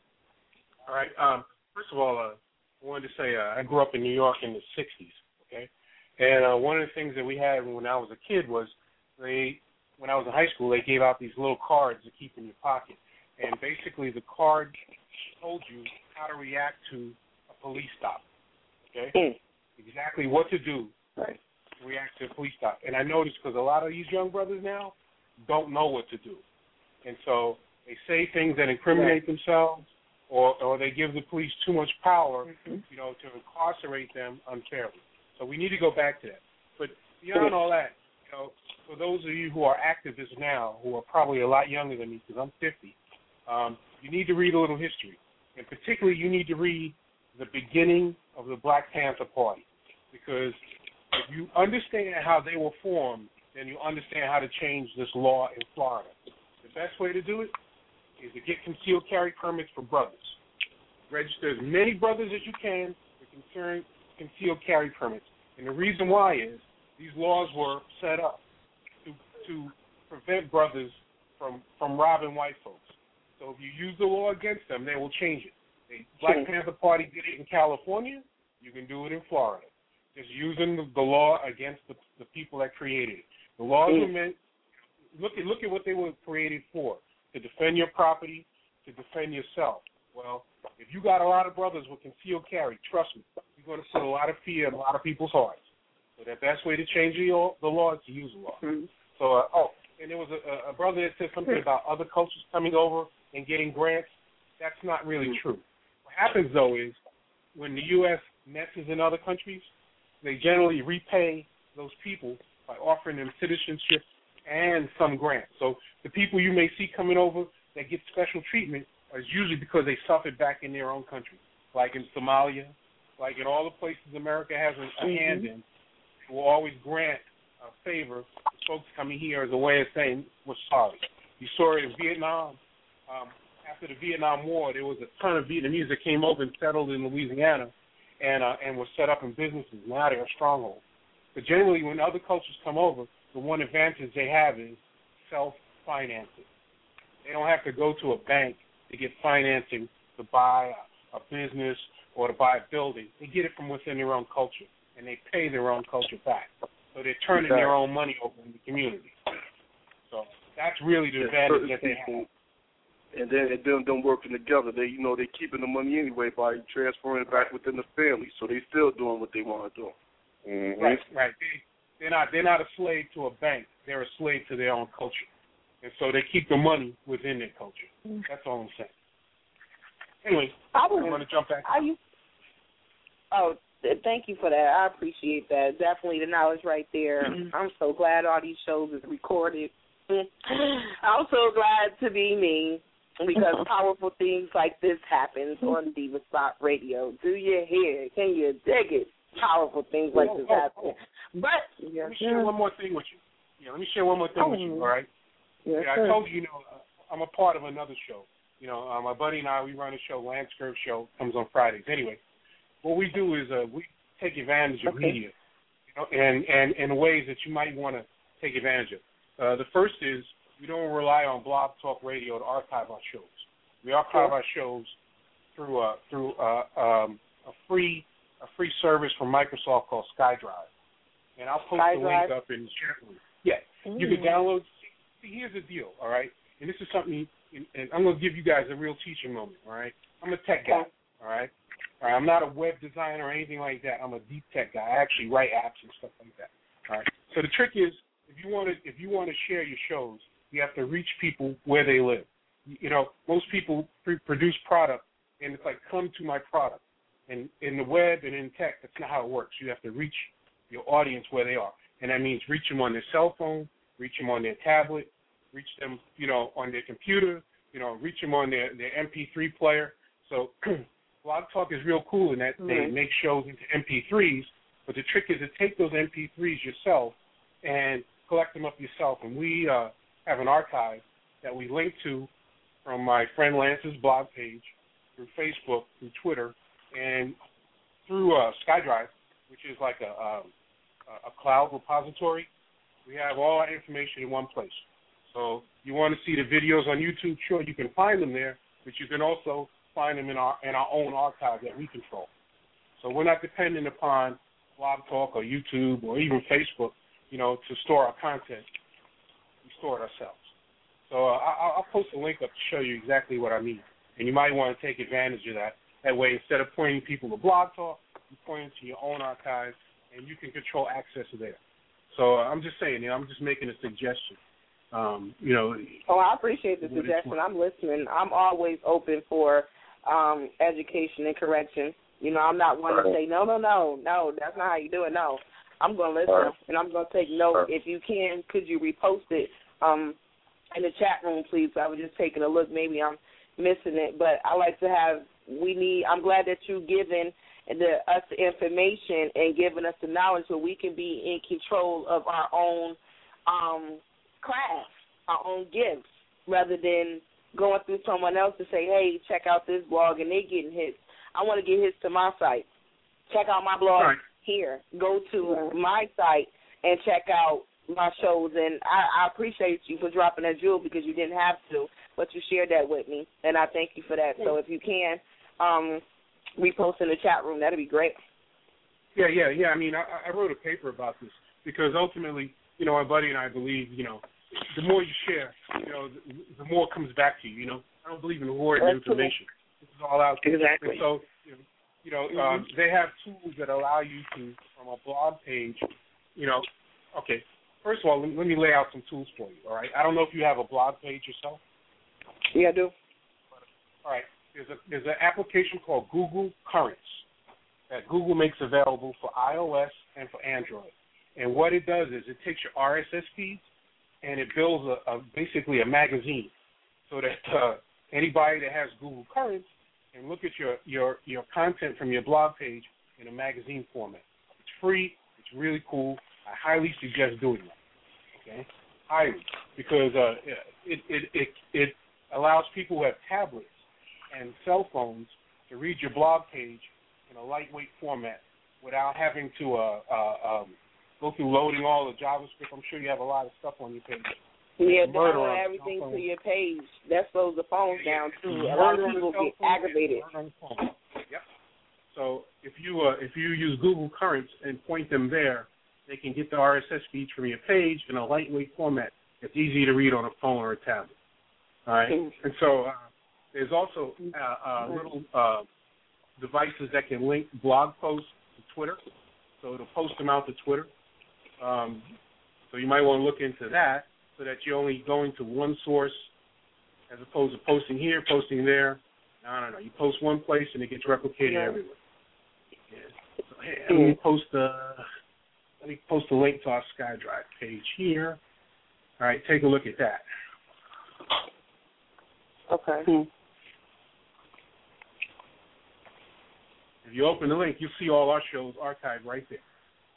All right. Um, first of all, uh, I wanted to say uh, I grew up in New York in the sixties, okay? And uh, one of the things that we had when I was a kid was they, when I was in high school, they gave out these little cards to keep in your pocket. And basically the card told you how to react to a police stop, okay? Mm. Exactly what to do right. to react to a police stop. And I noticed because a lot of these young brothers now don't know what to do. And so they say things that incriminate right. themselves, or, or they give the police too much power, mm-hmm. you know, to incarcerate them unfairly. So we need to go back to that. But beyond all that, you know, for those of you who are activists now, who are probably a lot younger than me, because I'm fifty, um, you need to read a little history. And particularly you need to read the beginning of the Black Panther Party, because if you understand how they were formed, then you understand how to change this law in Florida. The best way to do it is to get concealed carry permits for brothers. Register as many brothers as you can with concern concealed carry permits. And the reason why is these laws were set up to to prevent brothers from, from robbing white folks. So if you use the law against them, they will change it. The Black Panther Party did it in California. You can do it in Florida. Just using the, the law against the, the people that created it. The laws mm. were meant, look at, look at what they were created for, to defend your property, to defend yourself. Well, if you got a lot of brothers with concealed carry, trust me, you're going to put a lot of fear in a lot of people's hearts. So the best way to change the, the law is to use the law. Mm-hmm. So, uh, oh, and there was a, a brother that said something about other cultures coming over and getting grants. That's not really mm-hmm. true. What happens, though, is when the U S messes in other countries, they generally repay those people by offering them citizenship and some grants. So the people you may see coming over that get special treatment is usually because they suffered back in their own country, like in Somalia, like in all the places America has a, a mm-hmm. hand in. Will always grant uh, favor folks coming here as a way of saying we're sorry. You saw it in Vietnam. Um, after the Vietnam War, there was a ton of Vietnamese that came over and settled in Louisiana and uh, and were set up in businesses. Now they're a stronghold. But generally, when other cultures come over, the one advantage they have is self-financing. They don't have to go to a bank to get financing to buy a, a business or to buy a building. They get it from within their own culture, and they pay their own culture back. So they're turning exactly. their own money over in the community. So that's really the advantage that they have. And then and them, them working together, they you know they keeping the money anyway by transferring it back within the family. So they still doing what they want to do. Mm-hmm. Right, right. They, they're not they're not a slave to a bank. They're a slave to their own culture, and so they keep the money within their culture. That's all I'm saying. Anyway, I was, I'm going to jump back. Are you? Oh, thank you for that. I appreciate that. Definitely the knowledge right there. Mm-hmm. I'm so glad all these shows is recorded. I'm so glad to be me. Because powerful things like this happens on Diva Spot Radio. Do you hear? Can you dig it? Powerful things like this happen. But let me share one more thing with you. Yeah, let me share one more thing oh, with you. All right. Yes, yeah, I told you, you know, I'm a part of another show. You know, uh, my buddy and I, we run a show. Lance Curve Show comes on Fridays. Anyway, what we do is uh, we take advantage of okay. media, you know, and and in ways that you might want to take advantage of. Uh, the first is. We don't rely on Blog Talk Radio to archive our shows. We archive sure. our shows through uh, through uh, um, a free a free service from Microsoft called SkyDrive, and I'll post Sky the Drive. link up in the chat room. Yeah, mm-hmm. You can download. See, see, here's the deal, all right. And this is something, and I'm going to give you guys a real teaching moment, all right. I'm a tech guy, all right. All right. I'm not a web designer or anything like that. I'm a deep tech guy. I actually write apps and stuff like that. All right. So the trick is, if you want to if you want to share your shows, you have to reach people where they live. You know, most people pre- produce product, and it's like, come to my product. And in the web and in tech, that's not how it works. You have to reach your audience where they are. And that means reach them on their cell phone, reach them on their tablet, reach them, you know, on their computer, you know, reach them on their, their M P three player. So Blog Talk is real cool in that mm-hmm. they make shows into M P threes, but the trick is to take those M P threes yourself and collect them up yourself. And we uh, have an archive that we link to from my friend Lance's blog page, through Facebook, through Twitter, and through uh, SkyDrive, which is like a, a, a cloud repository. We have all our information in one place. So you want to see the videos on YouTube, sure, you can find them there, but you can also find them in our in our own archive that we control. So we're not dependent upon Blog Talk or YouTube or even Facebook, you know, to store our content. We store it ourselves. So uh, I'll, I'll post a link up to show you exactly what I mean. And you might want to take advantage of that. That way, instead of pointing people to Blog Talk, you point to your own archive, and you can control access there. So uh, I'm just saying, you know, I'm just making a suggestion. Um, you know. Oh, I appreciate the suggestion. I'm listening. I'm always open for um, education and correction. You know, I'm not one to say, no, no, no, no, that's not how you do it. No, I'm going to listen, and I'm going to take note. If you can, could you repost it um, in the chat room, please? I was just taking a look. Maybe I'm missing it, but I like to have, we need, I'm glad that you've given the, us the information and given us the knowledge so we can be in control of our own um, craft, our own gifts, rather than going through someone else to say, hey, check out this blog, and they getting hits. I want to get hits to my site. Check out my blog right. here. Go to my site and check out my shows, and I, I appreciate you for dropping that jewel because you didn't have to, but you shared that with me, and I thank you for that. So if you can um, repost in the chat room, that'd be great. Yeah, yeah, yeah. I mean, I, I wrote a paper about this because ultimately, you know, my buddy and I believe, you know, the more you share, you know, the, the more comes back to you, you know. I don't believe in hoarding information. This is all out there. Exactly. And so, you know, you know mm-hmm. um, they have tools that allow you to, from a blog page, you know, okay, first of all, let me, let me lay out some tools for you, all right? I don't know if you have a blog page yourself. Yeah, I do. All right. There's a there's an application called Google Currents that Google makes available for iOS and for Android. And what it does is it takes your R S S feeds and it builds a, a basically a magazine so that uh, anybody that has Google Currents can look at your, your, your content from your blog page in a magazine format. It's free. It's really cool. I highly suggest doing that. Okay, highly, because uh, it, it it it allows people who have tablets and cell phones to read your blog page in a lightweight format without having to uh, uh, um, go through loading all the JavaScript. I'm sure you have a lot of stuff on your page. Yeah, Murder download on everything phone. to your page. That slows the phones down too. A Murder lot of on people the cell get phone, aggravated. murder on the phone. Yep. So if you uh, if you use Google Currents and point them there, they can get the R S S feeds from your page in a lightweight format. It's easy to read on a phone or a tablet. All right. Mm-hmm. And so uh, there's also uh, uh, little uh, devices that can link blog posts to Twitter. So it'll post them out to Twitter. Um, so you might want to look into that so that you're only going to one source as opposed to posting here, posting there. No, no, no. You post one place and it gets replicated Yeah. everywhere. Yeah. So, hey, let me post a let me post a link to our SkyDrive page here. All right, take a look at that. Okay. If you open the link, you'll see all our shows archived right there.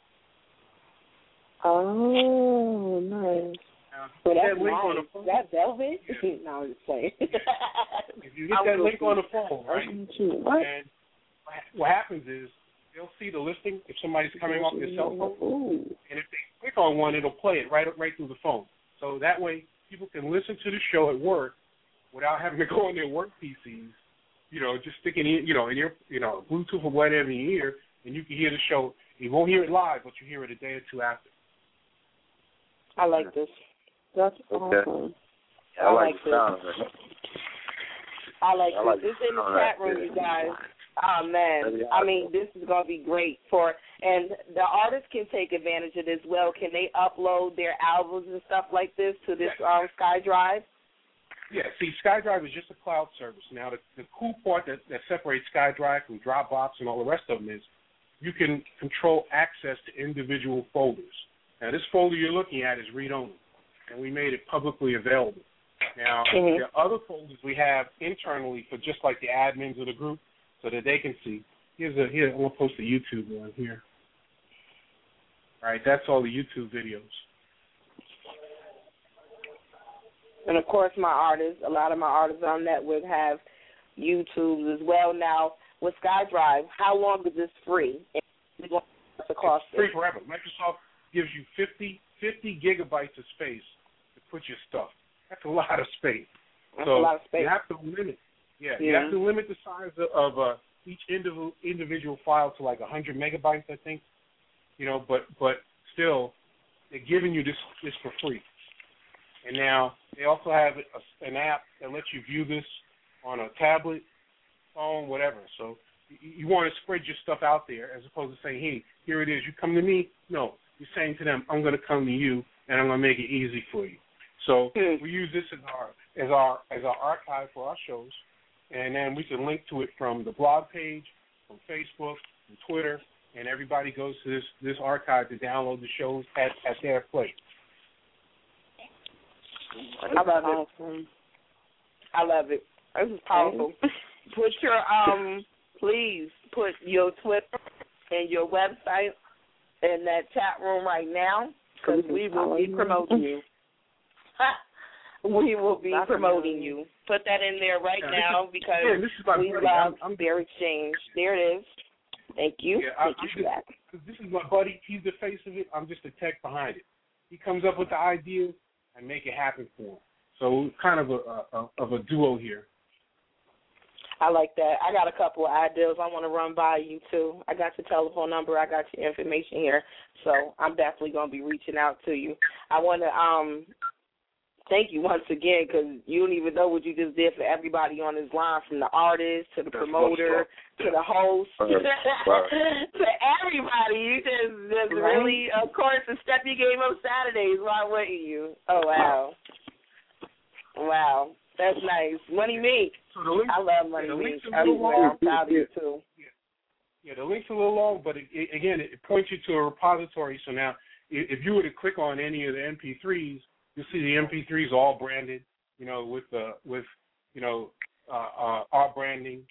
Oh, nice. Now, So that that's link nice. on the phone, That velvet? no, I'm just playing. if you get that link on the phone, right? What? And what happens is they'll see the listing if somebody's coming off their cell phone, Ooh. and if they click on one, it'll play it right right through the phone. So that way, people can listen to the show at work without having to go on their work P Cs. You know, just sticking in, you know, in your, you know, Bluetooth or whatever in your ear, and you can hear the show. You won't hear it live, but you hear it a day or two after. I like this. That's Okay. awesome. Yeah, I I like like the this. sound of it. I like I like this. It's in the all chat that, room, yeah. you guys. Oh, man. That'd be I awesome. mean, this is going to be great for, and the artists can take advantage of this as well. Can they upload their albums and stuff like this to this um, SkyDrive? Yeah, see, SkyDrive is just a cloud service. Now, the, the cool part that, that separates SkyDrive from Dropbox and all the rest of them is you can control access to individual folders. Now, this folder you're looking at is read-only, and we made it publicly available. Now, Mm-hmm. there are other folders we have internally for just like the admins of the group so that they can see. Here's a, here, I'm going to post a YouTube one here. All right, that's all the YouTube videos. And, of course, my artists, a lot of my artists on Network have YouTubes as well. Now, with SkyDrive, how long is this free? It's the cost It's free forever. Microsoft gives you fifty, fifty gigabytes of space to put your stuff. That's a lot of space. That's so a lot of space. you have to limit. Yeah, Yeah. you have to limit the size of, of uh, each individual individual file to like one hundred megabytes, I think. You know, but but still, they're giving you this this for free. And now they also have a, an app that lets you view this on a tablet, phone, whatever. So you, you want to spread your stuff out there as opposed to saying, hey, here it is, you come to me. No, you're saying to them, I'm going to come to you, and I'm going to make it easy for you. So hmm. we use this as our as our as our archive for our shows, and then we can link to it from the blog page, from Facebook, from Twitter, and everybody goes to this this archive to download the shows at, at their place. I love it. I love it. This is powerful. Put your um, please put your Twitter and your website in that chat room right now because we will be promoting you. We will be promoting you. Put that in there right Yeah, now is, because yeah, this is my we buddy. love I'm, I'm, their exchange. There it is. Thank you. Yeah, I, Thank you I'm for that. just, this is my buddy. He's the face of it. I'm just the tech behind it. He comes up with the idea and make it happen for him. So kind of a, a of a duo here. I like that. I got a couple of ideas I want to run by you, too. I got your telephone number. I got your information here. So I'm definitely going to be reaching out to you. I want to um, thank you once again because you don't even know what you just did for everybody on this line, from the artist to the promoter to the host to everybody. You just, just really, of course, the Step Your Game Up Saturdays. Why wouldn't you? Oh, wow. Wow. That's nice. Money Meek. So the link, I love Money yeah, the Meek. link's a little Everywhere. long. I'm proud of you, too. Yeah, yeah, the link's a little long, but it, it, again, it points you to a repository. So now, if you were to click on any of the M P threes, you'll see the M P threes all branded, you know, with the with you know uh, uh, our branding,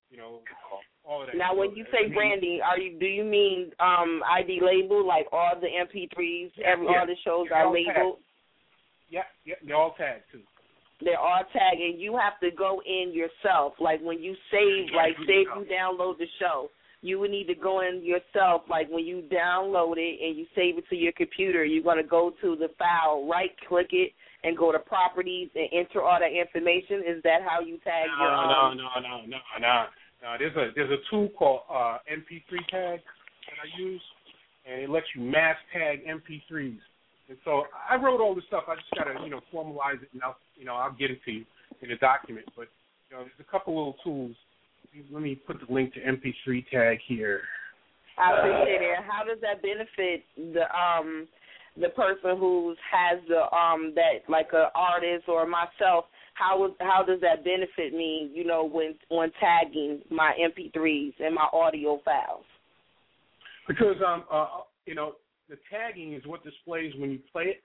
you know, all of that. Now, when you say branding, are you do you mean um, I D label, like all the M P threes, every yeah. all the shows yeah, are labeled? Tagged. Yeah, yeah, they're all tagged too. They're all tagged, and you have to go in yourself. Like when you save, like say if you download the show, you would need to go in yourself. Like when you download it and you save it to your computer, you're going to go to the file, right-click it, and go to properties and enter all that information. Is that how you tag no, your? Um... No, no, no, no, no, no. There's a there's a tool called uh, M P three tag that I use, and it lets you mass tag M P threes. And so I wrote all this stuff. I just gotta, you know, formalize it, and I'll, you know, I'll get it to you in a document. But you know, there's a couple little tools. Let me put the link to M P three tag here. I appreciate it. How does that benefit the um the person who has the um that like an artist or myself? How would, how does that benefit me? You know, when when tagging my M P threes and my audio files? Because um uh you know. The tagging is what displays when you play it.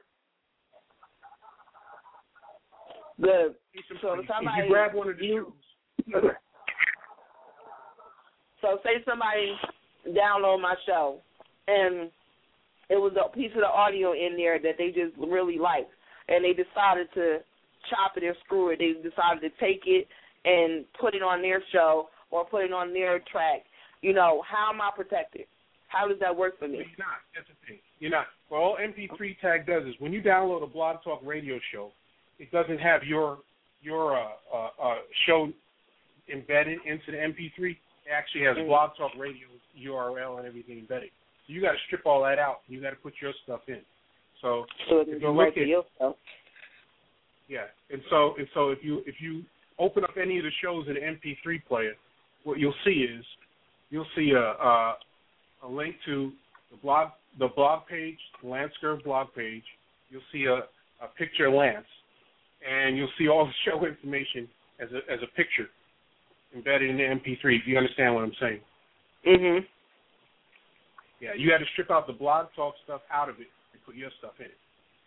The so if somebody you grab one of the you, so say somebody download my show and it was a piece of the audio in there that they just really liked, and they decided to chop it or screw it. They decided to take it and put it on their show or put it on their track. You know, how am I protected? How does that work for me? You're not. That's the thing. You're not. Well, all M P three tag does is when you download a Blog Talk Radio show, it doesn't have your your uh, uh, uh, show embedded into the M P three. It actually has mm-hmm. Blog Talk Radio U R L and everything embedded. So you got to strip all that out. You got to put your stuff in. So, so if you look at yourself. Yeah, and so and so if you if you open up any of the shows in the M P three player, what you'll see is you'll see a. a a link to the blog, the blog page, the Lance Scurv blog page. You'll see a, a picture of Lance, and you'll see all the show information as a as a picture embedded in the M P three. If you understand what I'm saying. Mhm. Yeah, you had to strip out the Blog Talk stuff out of it and put your stuff in it.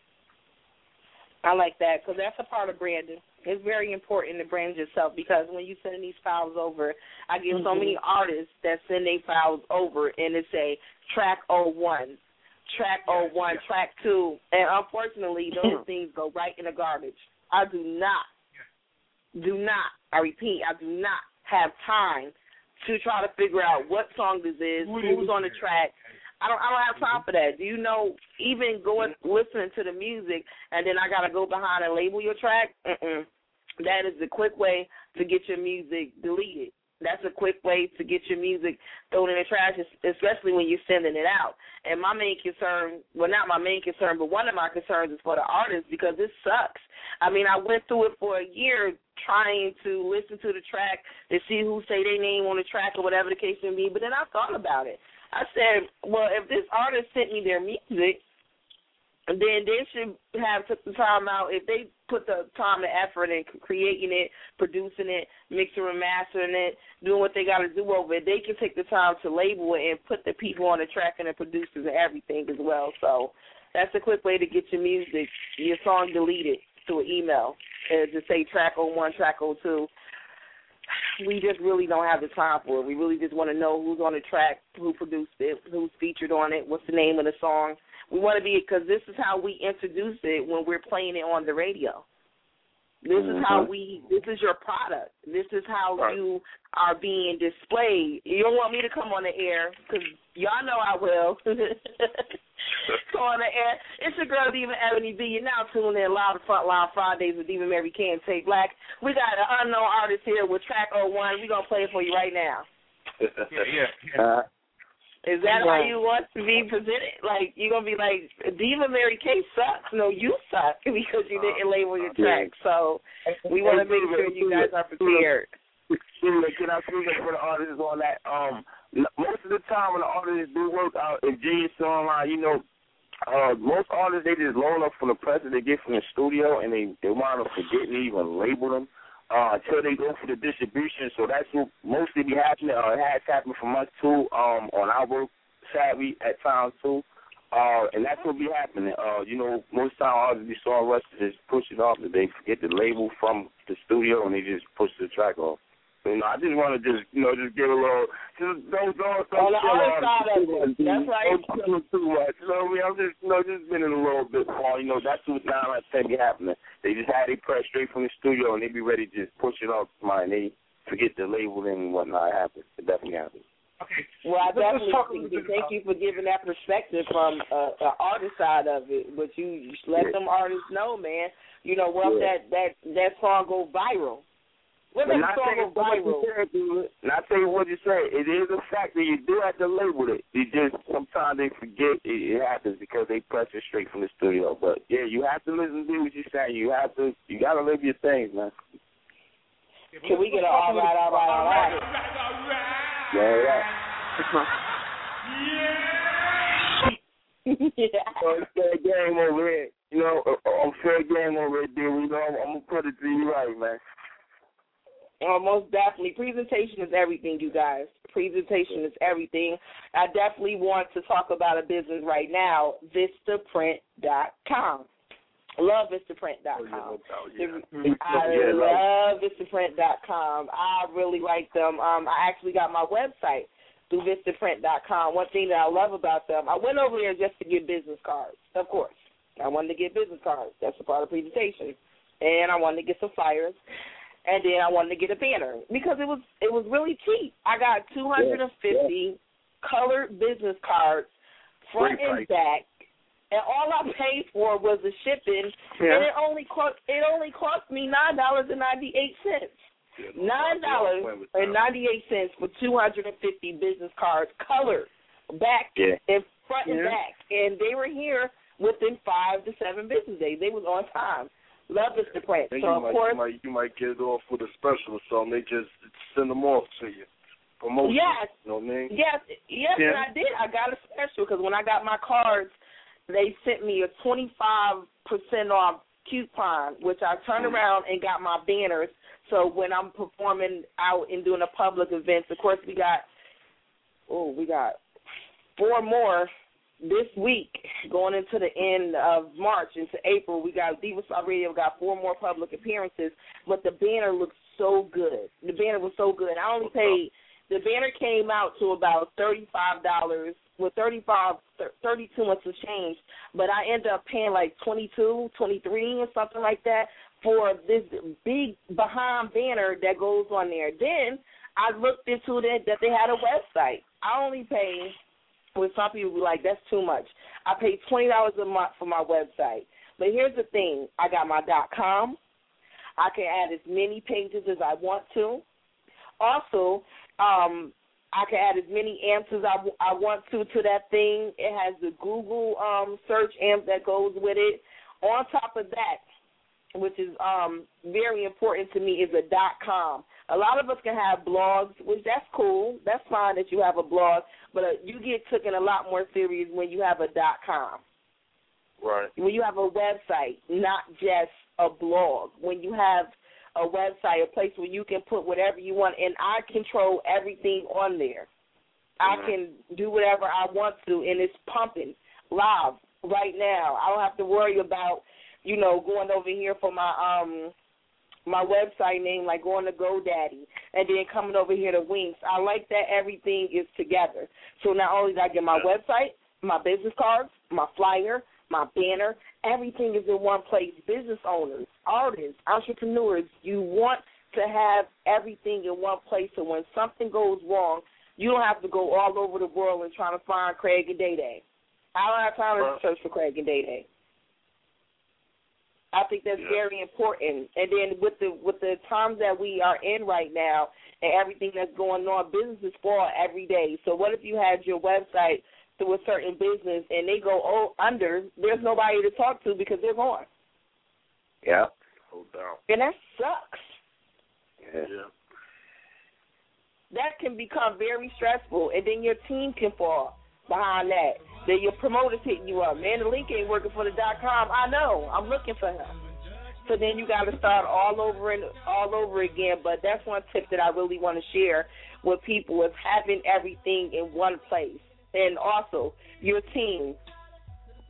I like that because that's a part of branding. It's very important to brand yourself because when you send these files over, I get mm-hmm. so many artists that send their files over and it say track oh one, track oh one, yeah. track two, and unfortunately those things go right in the garbage. I do not, do not, I repeat, I do not have time to try to figure out what song this is, who's on the track. I don't I don't have time for that. Do you know, even going listening to the music and then I gotta go behind and label your track? Mm-mm. That is the quick way to get your music deleted. That's a quick way to get your music thrown in the trash, especially when you're sending it out. And my main concern, well, not my main concern, but one of my concerns is for the artist because this sucks. I mean, I went through it for a year trying to listen to the track to see who say their name on the track or whatever the case may be, but then I thought about it. I said, well, if this artist sent me their music, then they should have took the time out. If they put the time and effort in creating it, producing it, mixing and mastering it, doing what they got to do over it, they can take the time to label it and put the people on the track and the producers and everything as well. So that's a quick way to get your music, your song deleted to an email and to say track oh one, track oh two. We just really don't have the time for it. We really just want to know who's on the track, who produced it, who's featured on it, what's the name of the song. We want to be, because this is how we introduce it when we're playing it on the radio. This mm-hmm. is how we, this is your product. This is how right. you are being displayed. You don't want me to come on the air, because y'all know I will. Go on the air. It's your girl, Diva Ebony B. You're now tuning in live to Frontline Fridays with Diva Mary K and Tay Black. We got an unknown artist here with track oh one. We're going to play it for you right now. yeah, yeah. yeah. Uh, Is that how you want to be presented? Like, you're going to be like, Diva Mary K sucks. No, you suck because you didn't label your track. So we want to make sure you guys are prepared. Can I speak for the artists on that? Um, most of the time when the artists do work out in Genius Online, you know, uh, most artists, they just loan up from the press that they get from the studio, and they, they wind up forgetting to even label them uh, until they go for the distribution. So that's what mostly be happening. Uh, it has happened from us, too, um, on our work, sadly, at times, too. Uh, and that's what be happening. Uh, you know, most time artists be song rush to just push it off. They forget the label from the studio, and they just push the track off. You know, I just want to just, you know, just give a little, just don't, don't, don't on the chill other on side of it. That's right. Don't chill it too much. You know what I mean? I'm just, you know, just been in a little bit more. You know, that's what now I think be happening. They just had it pressed straight from the studio, and they be ready to just push it off mine. They forget the labeling and whatnot. It happens. It definitely happens. Okay. Well, I Let's definitely think, thank you for giving that perspective from uh, the artist side of it. But you, you let yeah. them artists know, man. You know, well, yeah. that that that song go viral. When that song go viral. Said, not tell you what you say. It is a fact that you do have to label it. You just sometimes they forget it, it happens because they press it straight from the studio. But yeah, you have to listen to what you're saying. You have to. You got to live your things, man. Can we get an all right, all right, all right? Yeah, yeah. yeah. So it's fair game over here. You know, I'm fair game over here, dude. You know, I'm, I'm going to put it to you right, man. Oh, most definitely. Presentation is everything, you guys. Presentation is everything. I definitely want to talk about a business right now, Vista Print dot com. Love Vista Print dot com. Oh, yeah, no doubt, yeah. I yeah, love Vista Print dot com. I really like them. Um, I actually got my website through Vista Print dot com. One thing that I love about them, I went over there just to get business cards, of course. I wanted to get business cards. That's a part of the presentation. And I wanted to get some flyers. And then I wanted to get a banner because it was it was really cheap. I got two hundred fifty yeah, yeah. colored business cards, front Great and price. back. And all I paid for was the shipping, yeah. and it only cost it only cost me nine dollars and ninety eight cents. Nine dollars and ninety eight cents for two hundred and fifty business cards, colored, back yeah. and front and yeah. back, and they were here within five to seven business days. They was on time. Love Vista Print. And so you of might, course, you might you might get it off with a special or something. They just send them off to you. Promotion. Yes. You know what I mean? Yes. Yes, yeah. and I did. I got a special because when I got my cards, they sent me a twenty-five percent off coupon, which I turned mm. around and got my banners. So when I'm performing out and doing a public events, of course we got, oh, we got four more this week going into the end of March into April. We got Diva Star Radio, got four more public appearances, but the banner looks so good. The banner was so good. I only paid, the banner came out to about thirty-five dollars. With thirty-five, thirty-two months of change, but I ended up paying like twenty-two, twenty-three, or something like that for this big behind banner that goes on there. Then I looked into it that they had a website. I only pay, with some people be like, that's too much. I paid twenty dollars a month for my website. But here's the thing. I got my .com. I can add as many pages as I want to. Also, um, I can add as many amps as I, I want to to that thing. It has the Google um, search amp that goes with it. On top of that, which is um, very important to me, is a .com. A lot of us can have blogs, which that's cool. That's fine that you have a blog, but uh, you get taken a lot more serious when you have a .com. Right. When you have a website, not just a blog. When you have a website, a place where you can put whatever you want, and I control everything on there. Mm-hmm. I can do whatever I want to, and it's pumping live right now. I don't have to worry about, you know, going over here for my um my website name, like going to GoDaddy, and then coming over here to Winks. I like that everything is together. So not only did I get my yeah. website, my business cards, my flyer, my banner, everything is in one place. Business owners, artists, entrepreneurs, you want to have everything in one place so when something goes wrong, you don't have to go all over the world and trying to find Craig and Day Day. I don't have time to search for Craig and Day Day. I think that's yeah. very important. And then with the with the times that we are in right now and everything that's going on, businesses fall every day. So what if you had your website through a certain business and they go oh, under, there's nobody to talk to because they're gone. Yeah. Hold down. And that sucks. Yeah. yeah. That can become very stressful, and then your team can fall behind that. Then your promoter's hitting you up. Man, the link ain't working for the .com. I know. I'm looking for him. So then you got to start all over and all over again. But that's one tip that I really want to share with people is having everything in one place. And also, your team,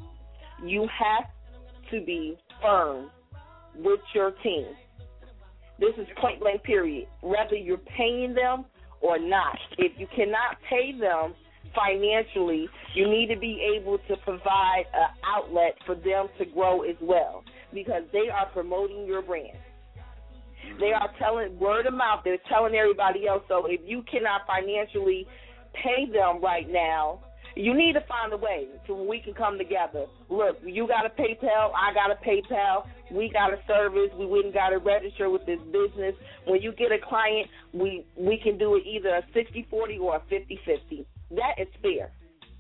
you have to be firm with your team. This is point blank period. Whether you're paying them or not. If you cannot pay them financially, you need to be able to provide an outlet for them to grow as well, because they are promoting your brand. They are telling word of mouth. They're telling everybody else. So if you cannot financially pay them right now, you need to find a way so we can come together. Look, you got a PayPal, I got a PayPal, we got a service, we wouldn't got to register with this business. When you get a client, we, we can do it either a sixty forty or a fifty fifty. That is fair.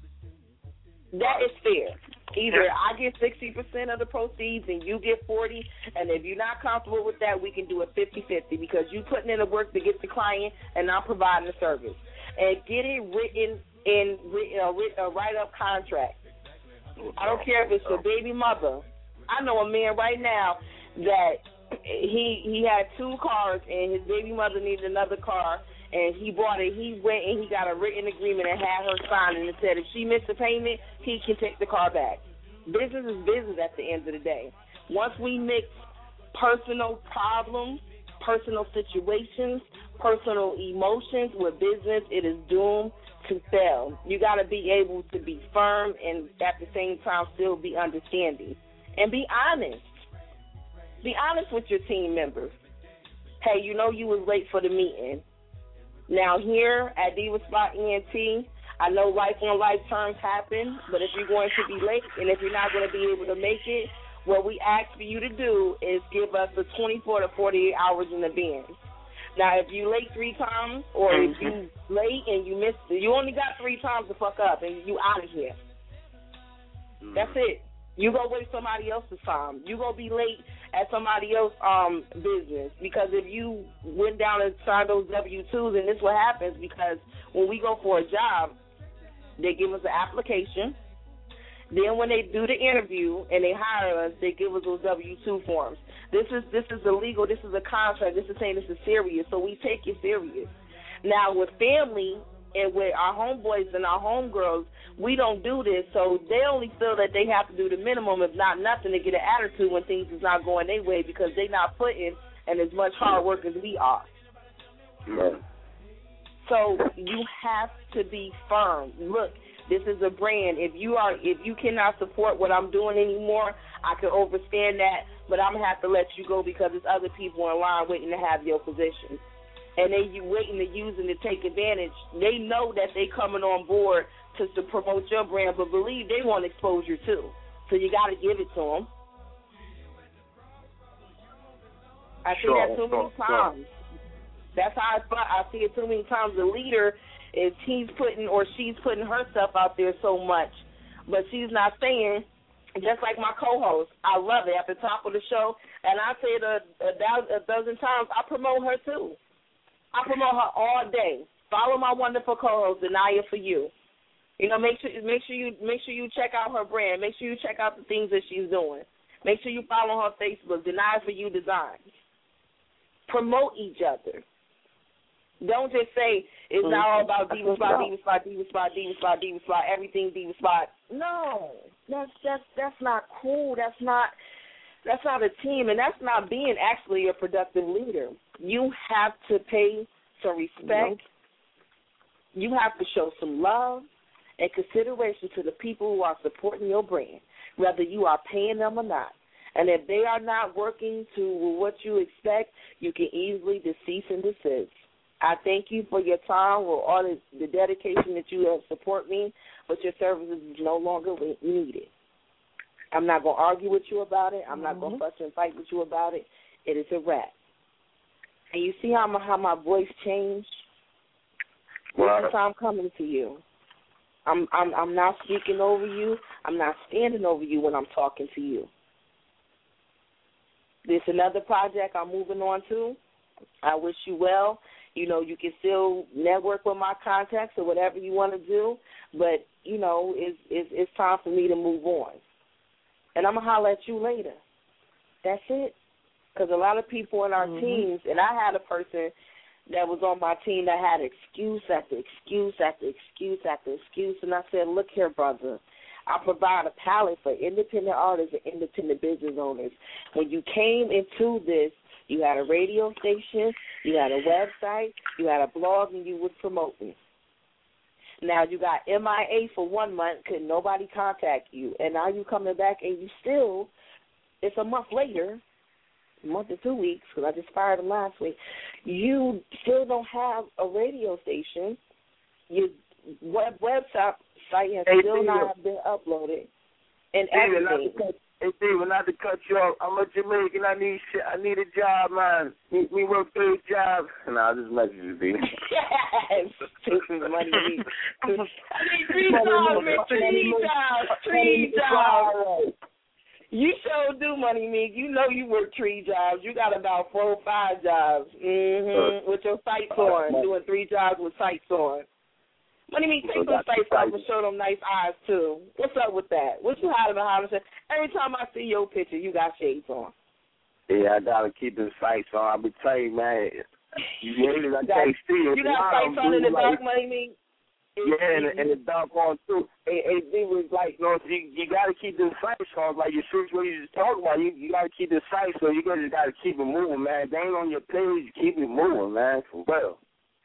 That is fair. Either I get sixty percent of the proceeds and you get forty, and if you're not comfortable with that, we can do a fifty fifty, because you putting in the work to get the client and I'm providing the service. And get it written in a, a write-up contract. I don't care if it's your baby mother. I know a man right now that he he had two cars and his baby mother needed another car, and he bought it. He went and he got a written agreement and had her sign it and said if she missed a payment, he can take the car back. Business is business at the end of the day. Once we mix personal problems, personal situations, personal emotions with business, it is doomed to fail. You got to be able to be firm and at the same time still be understanding. And be honest. Be honest with your team members. Hey, you know you was late for the meeting. Now here at Diva Spot E N T, I know life on life terms happen, but if you're going to be late and if you're not going to be able to make it, what we ask for you to do is give us the twenty-four to forty-eight hours in advance. Now, if you late three times or mm-hmm. if you late and you missed, you only got three times to fuck up and you out of here. Mm-hmm. That's it. You go waste somebody else's time. You go be late at somebody else's um, business, because if you went down and signed those W two's, and this is what happens, because when we go for a job, they give us an application. Then when they do the interview and they hire us, they give us those W two forms. This is this is illegal. This is a contract. This is saying this is serious, so we take it serious. Now, with family and with our homeboys and our homegirls, we don't do this, so they only feel that they have to do the minimum, if not nothing, to get an attitude when things is not going their way, because they're not putting in as much hard work as we are. Right. So you have to be firm. Look, this is a brand. If you are, if you cannot support what I'm doing anymore, I can understand that, but I'm gonna have to let you go because there's other people in line waiting to have your position, and they you waiting to use them to take advantage. They know that they coming on board to, to promote your brand, but believe they want exposure too. So you got to give it to them. I see sure, that too sure, many times. Sure. That's how I, I see it too many times. The leader is he's putting or she's putting herself out there so much, but she's not saying. Just like my co-host, I love it at the top of the show, and I say it a, a, dozen, a dozen times. I promote her too. I promote her all day. Follow my wonderful co-host, Denaya For You. You know, make sure make sure you make sure you check out her brand. Make sure you check out the things that she's doing. Make sure you follow her Facebook, Denaya For You Design. Promote each other. Don't just say it's mm-hmm. not all about Diva Spot, Diva Spot, Diva Spot, Diva Spot, Diva Spot, everything Diva Spot. No, that's that's that's not cool. That's not that's not a team, and that's not being actually a productive leader. You have to pay some respect. Mm-hmm. You have to show some love and consideration to the people who are supporting your brand, whether you are paying them or not. And if they are not working to what you expect, you can easily cease and desist. I thank you for your time, for all the, the dedication that you have support me, but your services is no longer needed. I'm not going to argue with you about it. I'm mm-hmm. not going to fuss and fight with you about it. It is a wrap. And you see how my, how my voice changed? Wow. This is how I'm coming to you. I'm, I'm, I'm not speaking over you. I'm not standing over you when I'm talking to you. There's another project I'm moving on to. I wish you well. You know, you can still network with my contacts or whatever you want to do, but, you know, it's, it's, it's time for me to move on. And I'm going to holler at you later. That's it. Because a lot of people in our mm-hmm. teams, and I had a person that was on my team that had excuse after excuse after excuse after excuse, and I said, look here, brother, I provide a palette for independent artists and independent business owners. When you came into this, You had a radio station, you had a website, you had a blog, and you was promoting. Now you got M I A for one month, could nobody contact you, and now you coming back and you still, it's a month later, a month or two weeks, because I just fired him last week, you still don't have a radio station. Your web website site has hey, still Steven. not been uploaded, and Steven, not everything. to cut, hey, Steven, not to cut you off, I'm a Jamaican, I need shit, I need a job, man. We, we work three jobs. Nah, this message is Steven. Yes, stupid money. I need three jobs, man, three jobs, three jobs. You sure do, Money Meek. You know you work three jobs. You got about four or five jobs mm-hmm, with your sights on, doing three jobs with sights on. Money Meek, take those sights off and show them nice eyes, too. What's up with that? What you hiding behind? Every time I see your picture, you got shades on. Yeah, I got to keep the sights on. I'll be telling you, man, you hate it, I can't see it. You got sights on in the dark, Money Meek? Yeah, and, and the dark on too. And, and it was like, you know, you, you got to keep the sights on. Like your shoots, what you just talking about, you, you got to keep the sights, so you guys just got to keep it moving, man. If they ain't on your page, keep it moving, man, for real.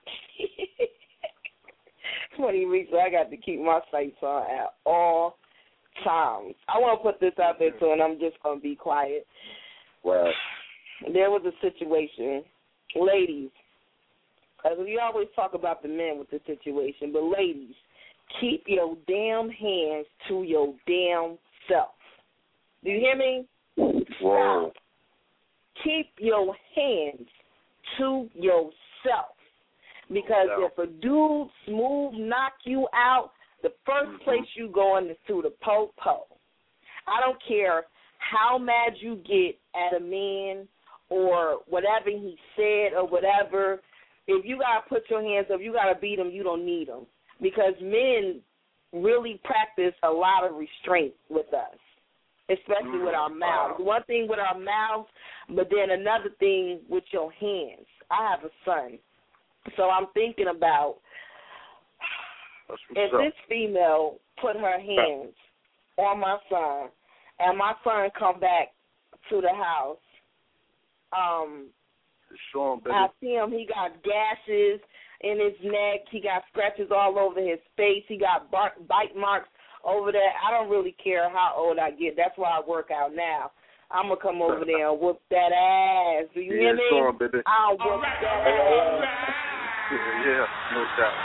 twenty weeks, so I got to keep my sights on at all times. I want to put this out there, too, and I'm just going to be quiet. Well, there was a situation, ladies, because we always talk about the men with the situation, but ladies, keep your damn hands to your damn self. Do you hear me? Whoa. Keep your hands to yourself. Because no. if a dude smooth knock you out, the first mm-hmm. place you going is to the po-po. I don't care how mad you get at a man or whatever he said or whatever. If you got to put your hands up, you got to beat him, you don't need him. Because men really practice a lot of restraint with us, especially with our mouths. One thing with our mouths, but then another thing with your hands. I have a son, so I'm thinking about if this female put her hands on my son and my son come back to the house, um, Sean, I see him, he got gashes in his neck, he got scratches all over his face, he got bar- bite marks over there. I don't really care how old I get. That's why I work out now. I'm going to come over there and whoop that ass. Do you yeah, hear me? Sean, baby. I'll whoop right, that ass. Yeah, yeah, no doubt.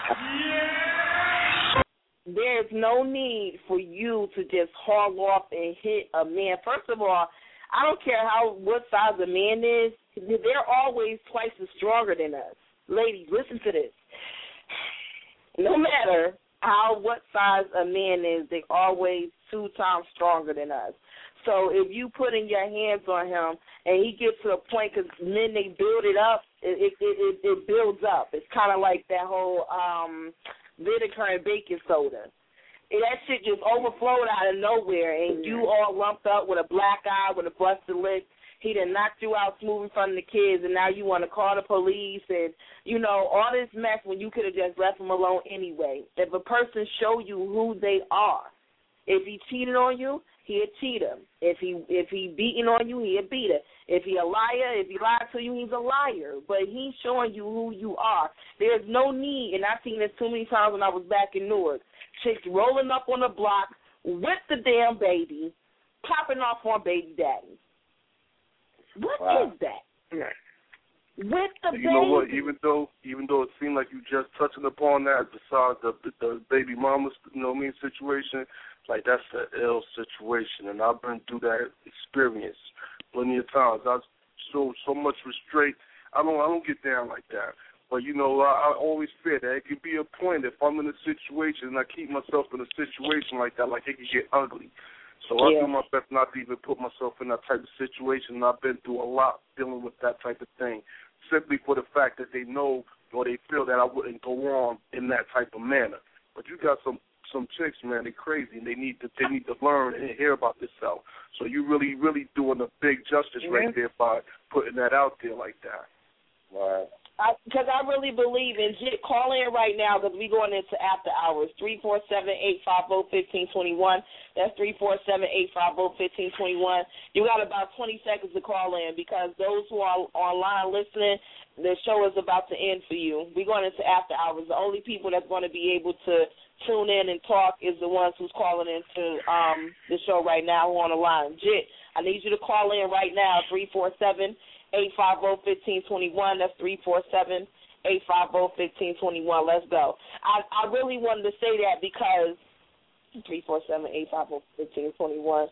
There's no need for you to just haul off and hit a man. First of all, I don't care how what size a man is. They're always twice as stronger than us. Ladies, listen to this. No matter how what size a man is, they're always two times stronger than us. So if you put in your hands on him and he gets to a point, because men, they build it up, it it, it, it builds up. It's kind of like that whole um, vinegar and baking soda. And that shit just overflowed out of nowhere, and you all lumped up with a black eye, with a busted lip. He done knocked you out smooth in front of the kids, and now you want to call the police and, you know, all this mess when you could have just left him alone anyway. If a person show you who they are, if he cheated on you, he a cheater. If he if he beating on you, he a beater. If he a liar, if he lied to you, he's a liar. But he's showing you who you are. There's no need, and I've seen this too many times when I was back in Newark, chicks rolling up on the block with the damn baby, popping off on baby daddy. What wow. is that? Yeah. With the you baby. know what? Even though, even though it seemed like you just touching upon that, besides the the, the baby mama's, you know what I mean, situation, like that's an ill situation, and I've been through that experience plenty of times. I show so much restraint. I don't, I don't get down like that. But you know, I, I always fear that it could be a point if I'm in a situation and I keep myself in a situation like that, like it could get ugly. So yeah. I do my best not to even put myself in that type of situation, and I've been through a lot dealing with that type of thing, simply for the fact that they know or they feel that I wouldn't go on in that type of manner. But you got some some chicks, man, they crazy, and they need to they need to learn and hear about themselves. So you really, really doing a big justice yeah. right there by putting that out there like that. Right. Because I, I really believe in J- call in right now because we're going into after hours. three four seven, eight five zero, one five two one. That's three four seven, eight five zero, one five two one. You got about twenty seconds to call in because those who are online listening, the show is about to end for you. We're going into after hours. The only people that's going to be able to tune in and talk is the ones who's calling into um, the show right now who are on the line. Jit, I need you to call in right now, three four seven, eight five zero, one five two one. That's three four seven, eight five zero, one five two one. Let's go. I, I really wanted to say that because three four seven, eight five zero, one five two one.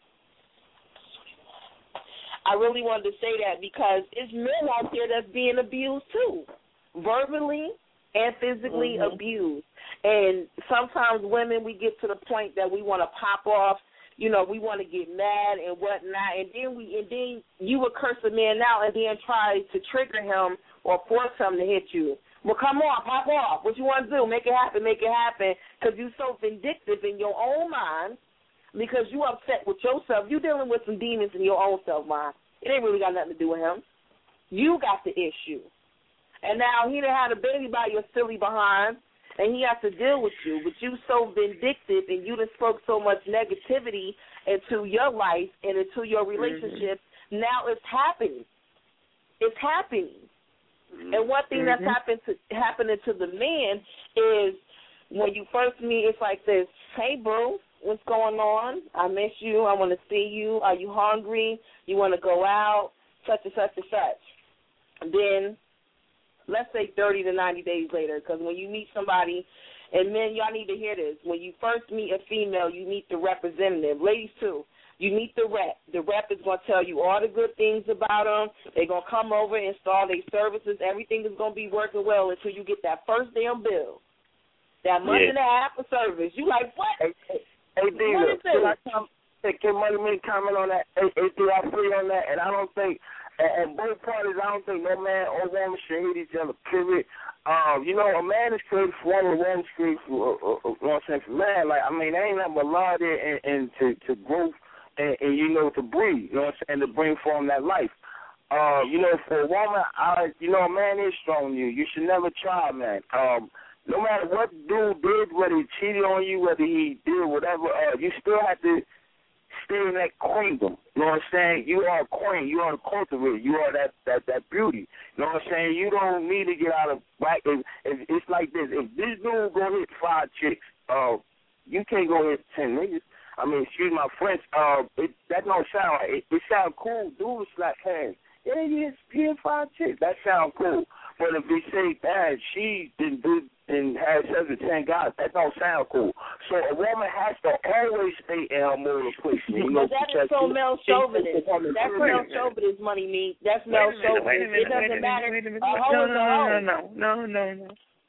I really wanted to say that because it's men out there that's being abused too, verbally and physically mm-hmm. abused. And sometimes women, we get to the point that we want to pop off. You know, we want to get mad and whatnot, and then we and then you would curse a man out and then try to trigger him or force him to hit you. Well, come on, pop off. What you want to do? Make it happen, make it happen, because you're so vindictive in your own mind because you upset with yourself. You're dealing with some demons in your own self mind. It ain't really got nothing to do with him. You got the issue. And now he done had a baby by your silly behind, and he has to deal with you. But you so vindictive, and you done spoke so much negativity into your life and into your relationship. Mm-hmm. Now it's happening. It's happening. Mm-hmm. And one thing mm-hmm. that's happened to, happening to the man is when you first meet, it's like this, hey, bro, what's going on? I miss you. I want to see you. Are you hungry? You want to go out? Such and such and such. And then let's say thirty to ninety days later, because when you meet somebody, and men, y'all need to hear this, when you first meet a female, you meet the representative. Ladies, too. You meet the rep. The rep is going to tell you all the good things about them. They're going to come over, install their services. Everything is going to be working well until you get that first damn bill. That month yeah. and a half of service. You like, what? Hey, hey, hey Dina, can I come, hey, can Money Man comment on that? Hey, hey, do I free on that? And I don't think, and both parties, I don't think no man or woman should hate each other, period. Um, you know, a man is created for woman, a woman is created for, uh, uh, you know what I'm saying, for man. Like, I mean, there ain't nothing but law there and, and to, to growth and, and, you know, to breathe, you know what I'm saying, to bring form that life. Uh, you know, for a woman, I, you know, a man is strong in you. You should never try, man. Um, no matter what dude did, whether he cheated on you, whether he did whatever, uh, you still have to stay in that queendom. You know what I'm saying? You are a queen. You are a cultivator. You are that, that, that beauty. You know what I'm saying? You don't need to get out of black. If, if, it's like this. If this dude go hit five chicks, uh, you can't go hit ten niggas. I mean, excuse my French. Uh, it, that don't sound right. It, it sound cool. Dude slap hands. Yeah, he hit, he hit five chicks. That sound cool. But if they say, man, she didn't do and had sex with ten guys, that don't sound cool. So a woman has to always stay in her moral place. You know, but that is so male chauvinist. That's male chauvinist, Money Me. That's male chauvinist. It doesn't matter. A hoe is a hoe. No, no, no, no, no.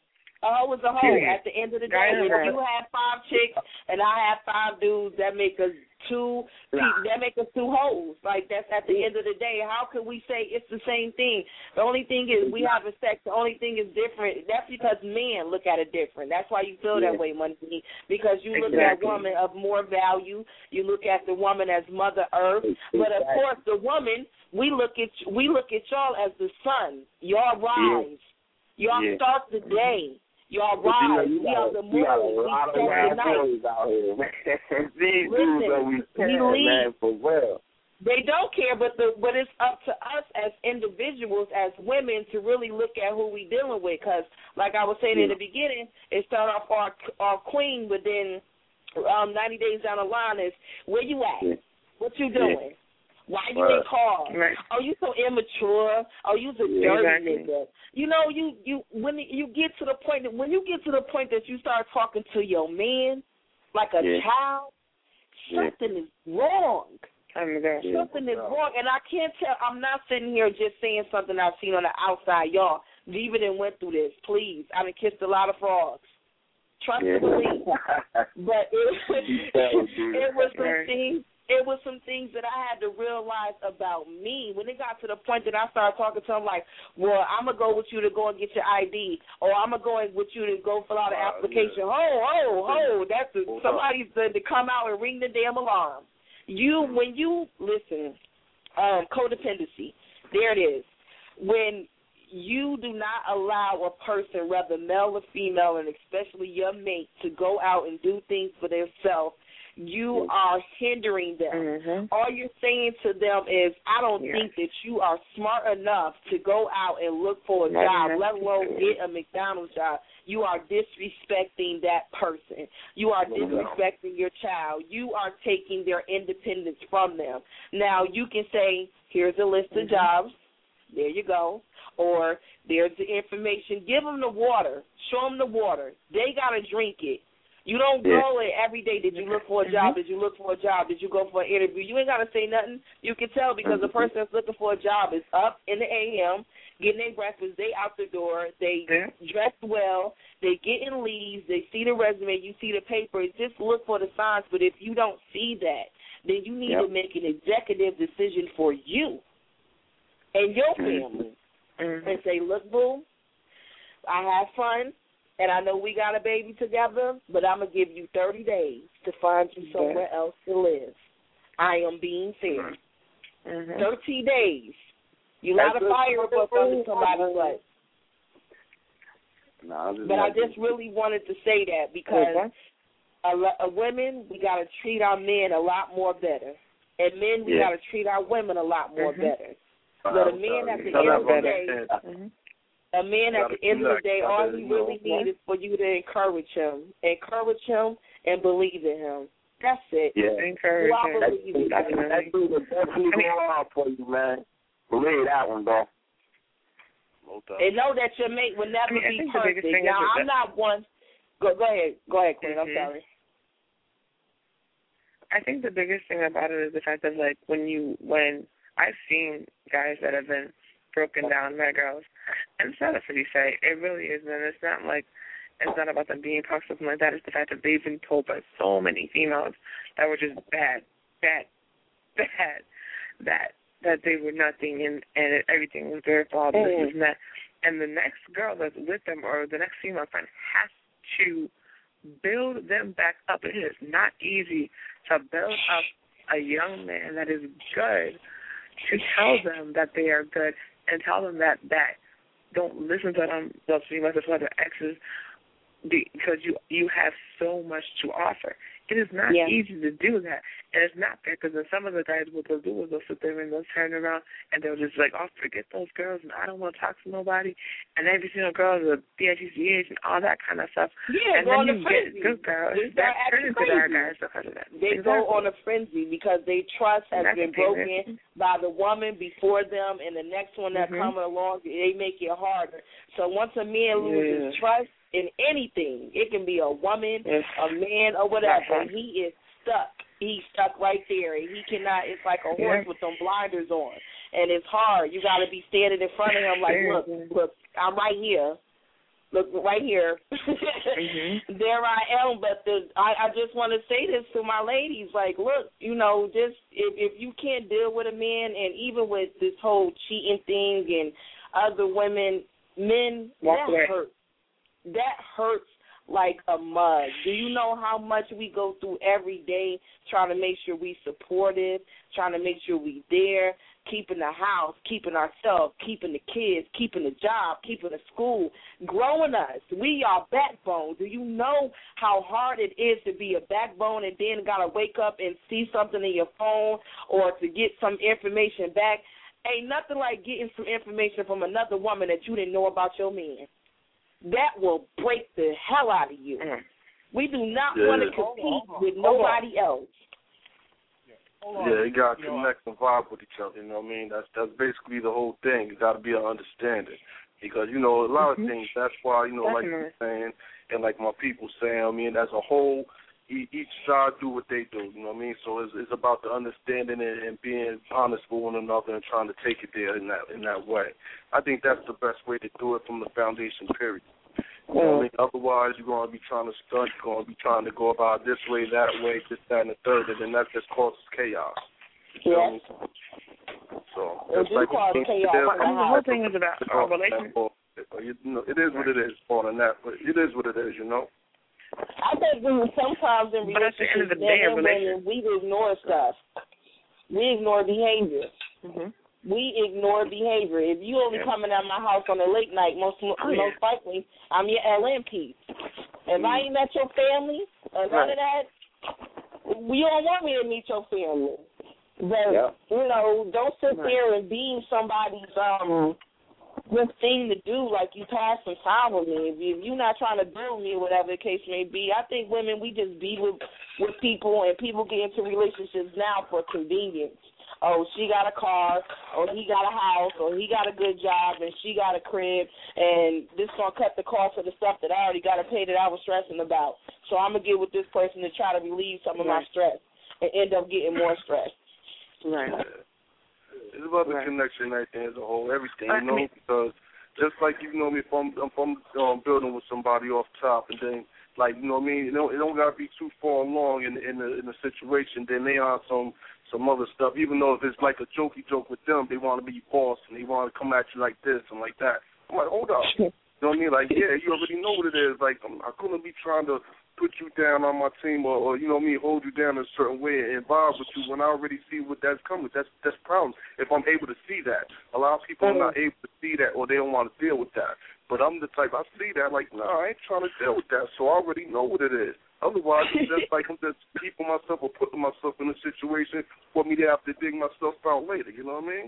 A hoe is a hoe. At the end of the day, if you have five chicks and I have five dudes, that make us two people, that make us two hoes. Like, that's at the end of the day. How can we say it's the same thing? The only thing is we having sex. The only thing is different. That's because men look at it different. That's why you feel that way, Money, because you look exactly. at a woman of more value. You look at the woman as Mother Earth. Exactly. But of course, the woman, we look at we look at y'all as the sun. Y'all rise. Yeah. Y'all yeah. start the day. Y'all rise. You know, you we are the moon. We got a lot of assholes out here, man. These dudes that we care, man, for real. They don't care, but the but it's up to us as individuals, as women, to really look at who we dealing with. Because, like I was saying yeah. in the beginning, it started off our our queen, but then um, ninety days down the line is where you at? Yeah. What you doing? Yeah. Why you ain't called? Right. Oh, you so immature. Oh, you a dirty exactly. nigga. You know, you you when you get to the point that when you get to the point that you start talking to your man like a yeah. child, something yeah. is wrong. I mean, that, something yeah. is wrong, and I can't tell. I'm not sitting here just saying something I've seen on the outside, y'all. Diva done went through this. Please, I done kissed a lot of frogs. Trust yeah. and believe. But it, it was some things. It was some things that I had to realize about me. When it got to the point that I started talking to him like, well, I'm going to go with you to go and get your I D, or I'm going to go with you to go fill out an uh, application. Yeah. Ho, ho, ho. That's a, somebody's to, to come out and ring the damn alarm. You, when you, listen, um, codependency, there it is. When you do not allow a person, whether male or female, and especially your mate, to go out and do things for themselves, you are hindering them. Mm-hmm. All you're saying to them is, I don't yeah. think that you are smart enough to go out and look for a Not job, enough let alone to get a McDonald's job. You are disrespecting that person. You are disrespecting your child. You are taking their independence from them. Now, you can say, here's a list of mm-hmm. jobs. There you go. Or there's the information. Give them the water. Show them the water. They got to drink it. You don't yeah. go in every day, did you look for a job? Did you look for a job? Did you go for an interview? You ain't got to say nothing. You can tell because the person that's looking for a job is up in the A M, getting their breakfast, they out the door, they yeah. dress well, they get in leaves, they see the resume, you see the paper. Just look for the signs. But if you don't see that, then you need yep. to make an executive decision for you and your family mm-hmm. and say, look, boo, I had fun. And I know we got a baby together, but I'm going to give you thirty days to find you somewhere yeah. else to live. I am being fair. Mm-hmm. thirty days. You're not a fire up under somebody's butt. No, but I just really wanted to say that because a, a women, we got to treat our men a lot more better. And men, we yeah. got to treat our women a lot more mm-hmm. better. But a man at the end of the day... Mm-hmm. A man at the end of the day, all he really needs is for you to encourage him. Encourage him and believe in him. That's it. Yeah, encourage him. That's the best hard for you, man. Believe that one, bro. And know that your mate will never I mean, be perfect. Now, I'm not one. Go, go ahead. Go ahead, Queen. Mm-hmm. I'm sorry. I think the biggest thing about it is the fact that, like, when you, when I've seen guys that have been broken down by girls. And it's not a pretty sight. It really isn't. It's not like, it's not about them being toxic or something like that. It's the fact that they've been told by so many females that were just bad, bad, bad, that that they were nothing and, and everything was their fault, mm. this and that. And the next girl that's with them or the next female friend has to build them back up. It is not easy to build up a young man that is good, to tell them that they are good, and tell them that, that don't listen to them, those females or other exes, because you you have so much to offer. It is not yeah. easy to do that, and it's not fair because then some of the guys, what they'll do is they'll sit there and they'll turn around and they'll just like, oh, forget those girls, and I don't want to talk to nobody, and every single girl is a B I G C H and all that kind of stuff. Yeah, and go then on you a frenzy. Get good girls They that turn into our guys because of that. They exactly. go on a frenzy because their trust has been broken by the woman before them, and the next one that's mm-hmm. coming along, they make it harder. So once a man loses yeah. trust in anything, it can be a woman, yes. a man, or whatever, he is stuck. He's stuck right there. He cannot, it's like a horse yeah. with them blinders on. And it's hard. You got to be standing in front of him like, look, look, I'm right here. Look, right here. mm-hmm. There I am. But the, I, I just want to say this to my ladies. Like, look, you know, just if, if you can't deal with a man, and even with this whole cheating thing and other women, men, Walk that away. hurts. That hurts like a mug. Do you know how much we go through every day trying to make sure we supportive, trying to make sure we there, keeping the house, keeping ourselves, keeping the kids, keeping the job, keeping the school, growing us. We are backbone. Do you know how hard it is to be a backbone and then got to wake up and see something in your phone or to get some information back? Ain't nothing like getting some information from another woman that you didn't know about your man. That will break the hell out of you. Mm. We do not yeah. want to compete hold on, hold on. with nobody else. Yeah, yeah, you got to connect and vibe with each other, you know what I mean? That's that's basically the whole thing. You got to be an understanding. Because, you know, a lot mm-hmm. of things, that's why, you know, Definitely. like you're saying, and like my people saying, I mean, as a whole, each side do what they do, you know what I mean? So it's, it's about the understanding and, and being honest with one another and trying to take it there in that in that way. I think that's the best way to do it from the foundation, period. You know what I mean? Otherwise, you're going to be trying to stunt, you're going to be trying to go about this way, that way, this, that, and the third, and then that just causes chaos. You know yeah. what I mean? So, it do like cause chaos. The whole thing is about our relationship. You know, it is what it is, more than that, but it is what it is, you know? I think we sometimes in relationships, men and women, we ignore stuff. We ignore behavior. Mm-hmm. we ignore behavior. If you only yeah. coming at my house on a late night, most oh, most yeah. likely I'm your L M P. If mm. I ain't met your family or none right. of that, you don't want me to meet your family. But yeah. you know, don't sit right. there and be somebody's um good thing to do, like you pass some time with me. If, you, if you're not trying to build me or whatever the case may be, I think women, we just be with, with people, and people get into relationships now for convenience. Oh, she got a car, or he got a house, or he got a good job, and she got a crib, and this going to cut the cost of the stuff that I already got to pay that I was stressing about. So I'm going to get with this person to try to relieve some of right. my stress and end up getting more stress. Right. It's about the right. connection, everything as a whole, everything, you know, because just like, you know me, if I'm, if I'm um, building with somebody off top, and then, like, you know what I mean, it don't, it don't got to be too far along in, in, the, in the situation, then they are some some other stuff, even though if it's like a jokey joke with them, they want to be boss, and they want to come at you like this and like that. I'm like, hold up. You know what I mean? Like, yeah, you already know what it is. Like, I'm, I couldn't be trying to put you down on my team or, or, you know what I mean, hold you down in a certain way and vibe with you when I already see what that's coming. That's that's problem. If I'm able to see that. A lot of people mm-hmm. are not able to see that, or they don't want to deal with that. But I'm the type, I see that, like, no, nah, I ain't trying to deal with that, so I already know what it is. Otherwise, it's just like I'm just keeping myself or putting myself in a situation for me to have to dig myself out later, you know what I mean?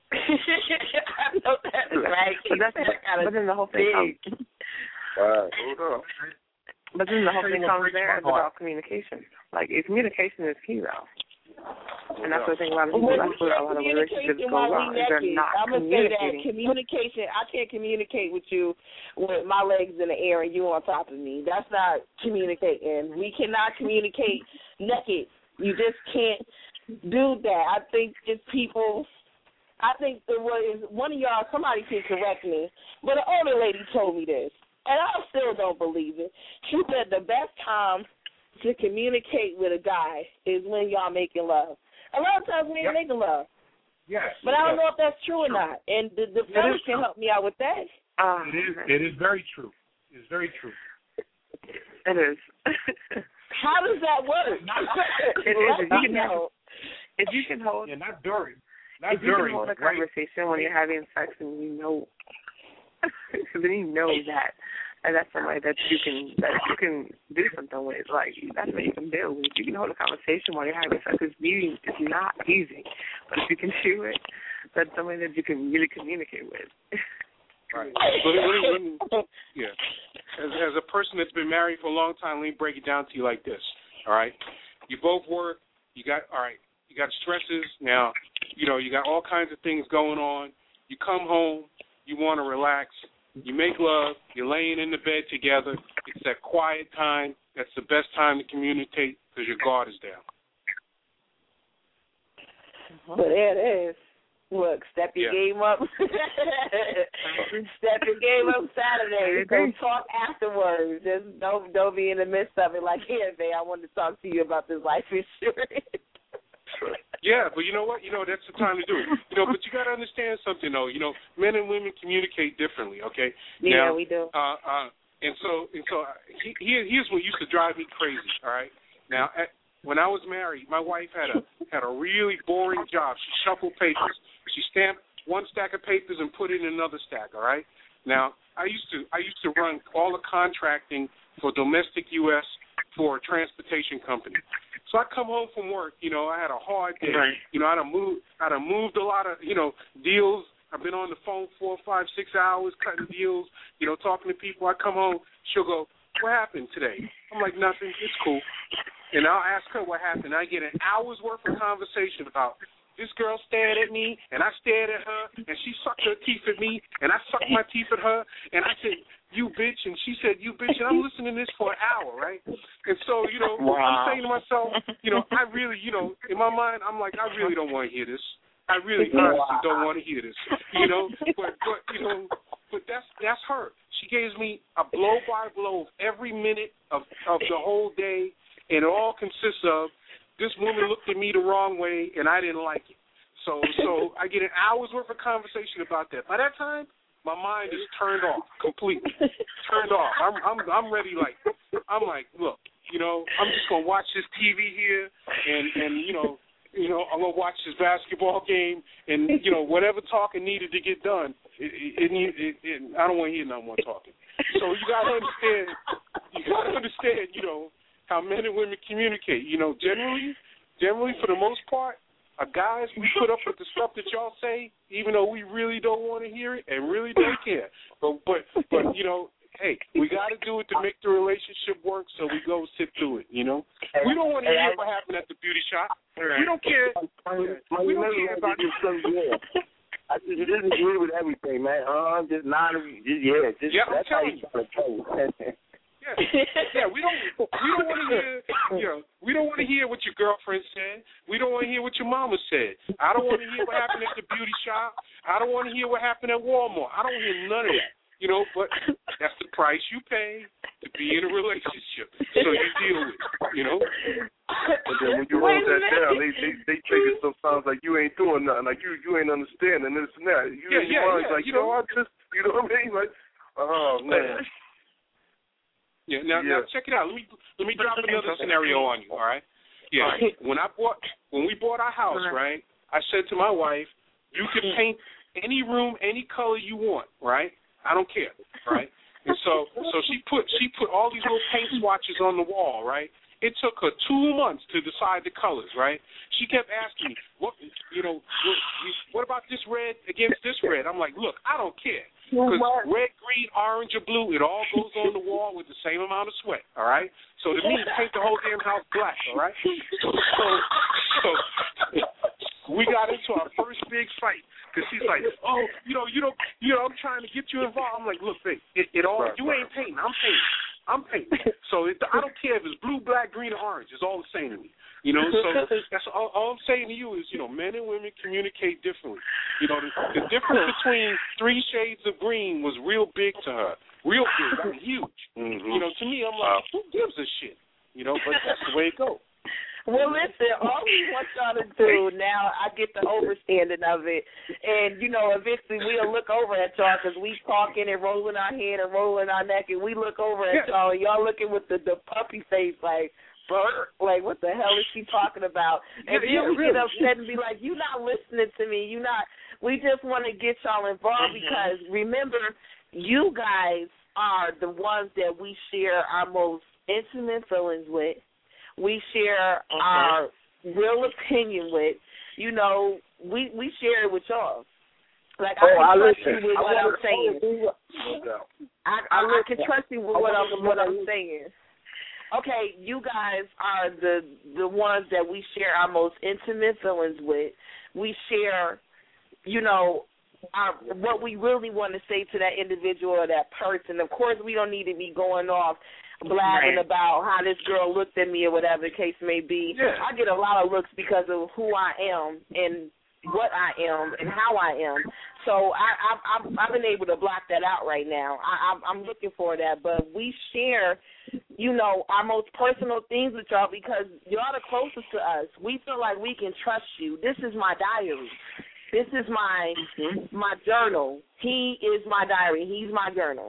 I know that's right. But, that's, but then the whole thing comes. Right, hold on. But then the whole thing comes there is about communication. Like, communication is key, though. And that's the thing about people. That's where a lot of relationships go wrong. They're not I'm going to say that communication, I can't communicate with you with my legs in the air and you on top of me. That's not communicating. We cannot communicate naked. You just can't do that. I think it's people, I think the way is, one of y'all, somebody can correct me, but an older lady told me this, and I still don't believe it. She said the best time to communicate with a guy is when y'all making love. A lot of times we ain't yep. making love. Yes. But I don't yes. know if that's true or not. And the, the fellas can help me out with that. Uh, it is It is very true. It is very true. It is. How does that work? It is. If you, can have, if you can hold... Yeah, not during. Not if during, you can hold a right? conversation when you're having sex and you know... then you know that... And that's somebody that you can that you can do something with. Like, that's what you can build with. You can hold a conversation while you're having sex. It's beauty. It's not easy. But if you can do it, that's somebody that you can really communicate with. Right. Let me, let me, let me, yeah. As, as a person that's been married for a long time, let me break it down to you like this. All right? You both work. You got, all right, you got stresses. Now, you know, you got all kinds of things going on. You come home. You want to relax. You make love, you're laying in the bed together. It's that quiet time. That's the best time to communicate because your guard is down. But there it is. Look, step your yeah. game up. Step your game up Saturday. Go talk afterwards. Just don't don't be in the midst of it like, here, babe, I wanted to talk to you about this life insurance. Yeah, but you know what? You know, that's the time to do it. You know, but you got to understand something, though. You know, men and women communicate differently, okay? Yeah, now, we do. Uh, uh, and so, and so he, he, here's what used to drive me crazy, all right? Now, at, when I was married, my wife had a had a really boring job. She shuffled papers. She stamped one stack of papers and put it in another stack, all right? Now, I used to I used to run all the contracting for domestic U S for a transportation company. So I come home from work, you know, I had a hard day. Right. You know, I'd have moved, I'd have moved a lot of, you know, deals. I've been on the phone four, five, six hours cutting deals, you know, talking to people. I come home, she'll go, what happened today? I'm like, nothing, it's cool. And I'll ask her what happened. I get an hour's worth of conversation about this girl stared at me, and I stared at her, and she sucked her teeth at me, and I sucked my teeth at her, and I said, you bitch, and she said, you bitch, and I'm listening to this for an hour, right? And so, you know, wow. I'm saying to myself, you know, I really, you know, in my mind, I'm like, I really don't want to hear this. I really honestly wow. don't want to hear this, you know, but, but you know, but that's that's her. She gives me a blow-by-blow of every minute of, of the whole day, and it all consists of, this woman looked at me the wrong way, and I didn't like it. So so I get an hour's worth of conversation about that. By that time, my mind is turned off completely. Turned off. I'm I'm I'm ready. Like I'm like, look, you know, I'm just gonna watch this T V here, and and you know, you know, I'm gonna watch this basketball game, and you know, whatever talking needed to get done, it, it, it, it, it, I don't want to hear no more talking. So you gotta understand, you gotta understand, you know, how men and women communicate. You know, generally, generally for the most part, uh, guys, we put up with the stuff that y'all say, even though we really don't want to hear it and really don't care. But but but you know. Hey, we got to do it to make the relationship work, so we go sit through it, you know? We don't want to hear what happened at the beauty shop. We don't care. We don't care about it. I just disagree with everything, man. Uh, just not, just, yeah, just, yeah, that's how you try to tell. Yeah, yeah, we don't, we don't want to hear, you know, we don't want to hear what your girlfriend said. We don't want to hear what your mama said. I don't want to hear what happened at the beauty shop. I don't want to hear what happened at Walmart. I don't hear none of that. You know, but that's the price you pay to be in a relationship. So you deal with it, you know. But then when you hold that down, they, they they take it sometimes like you ain't doing nothing, like you you ain't understanding this and that. You, yeah, yeah, yeah. Like, you know, I just, you know what I mean? Like, oh man. Yeah. Now, yeah. now check it out. Let me let me drop another scenario on you. All right. Yeah. When I bought when we bought our house, right, I said to my wife, you can paint any room any color you want, right? I don't care, right? And so, so she put she put all these little paint swatches on the wall, right? It took her two months to decide the colors, right? She kept asking me, what, you know, what, what about this red against this red? I'm like, look, I don't care, because red, green, orange, or blue, it all goes on the wall with the same amount of sweat, all right? So to me, paint the whole damn house black, all right? So, so, so we got into our first big fight. Because she's like, oh, you know, you don't, you know, I'm trying to get you involved. I'm like, look, babe, it, it all, right, you right. ain't painting. I'm painting. I'm painting. So it, I don't care if it's blue, black, green, or orange. It's all the same to me. You know, so that's all, all I'm saying to you is, you know, men and women communicate differently. You know, the, the difference between three shades of green was real big to her. Real big. I mean, huge. Mm-hmm. You know, to me, I'm like, who gives a shit? You know, but that's the way it goes. Well, listen, all we want y'all to do now, I get the overstanding of it. And, you know, eventually we'll look over at y'all because we talking and rolling our head and rolling our neck, and we look over at y'all, and y'all looking with the, the puppy face like, like, what the hell is she talking about? And yeah, then we really. get upset and be like, you not listening to me. You not. We just want to get y'all involved because, remember, you guys are the ones that we share our most intimate feelings with. We share okay. our real opinion with. You know, we we share it with y'all. Like, oh, I can I trust listen. you with I what I'm saying. No I, I, I can trust you with what I'm what I'm saying. Okay, you guys are the the ones that we share our most intimate feelings with. We share, you know, our, what we really want to say to that individual or that person. Of course, we don't need to be going off blabbing right. about how this girl looked at me or whatever the case may be. Yeah. I get a lot of looks because of who I am and what I am and how I am. So I, I, I've, I've been able to block that out right now. I, I'm, I'm looking for that. But we share, you know, our most personal things with y'all because y'all the closest to us. We feel like we can trust you. This is my diary. This is my mm-hmm. my journal. He is my diary. He's my journal.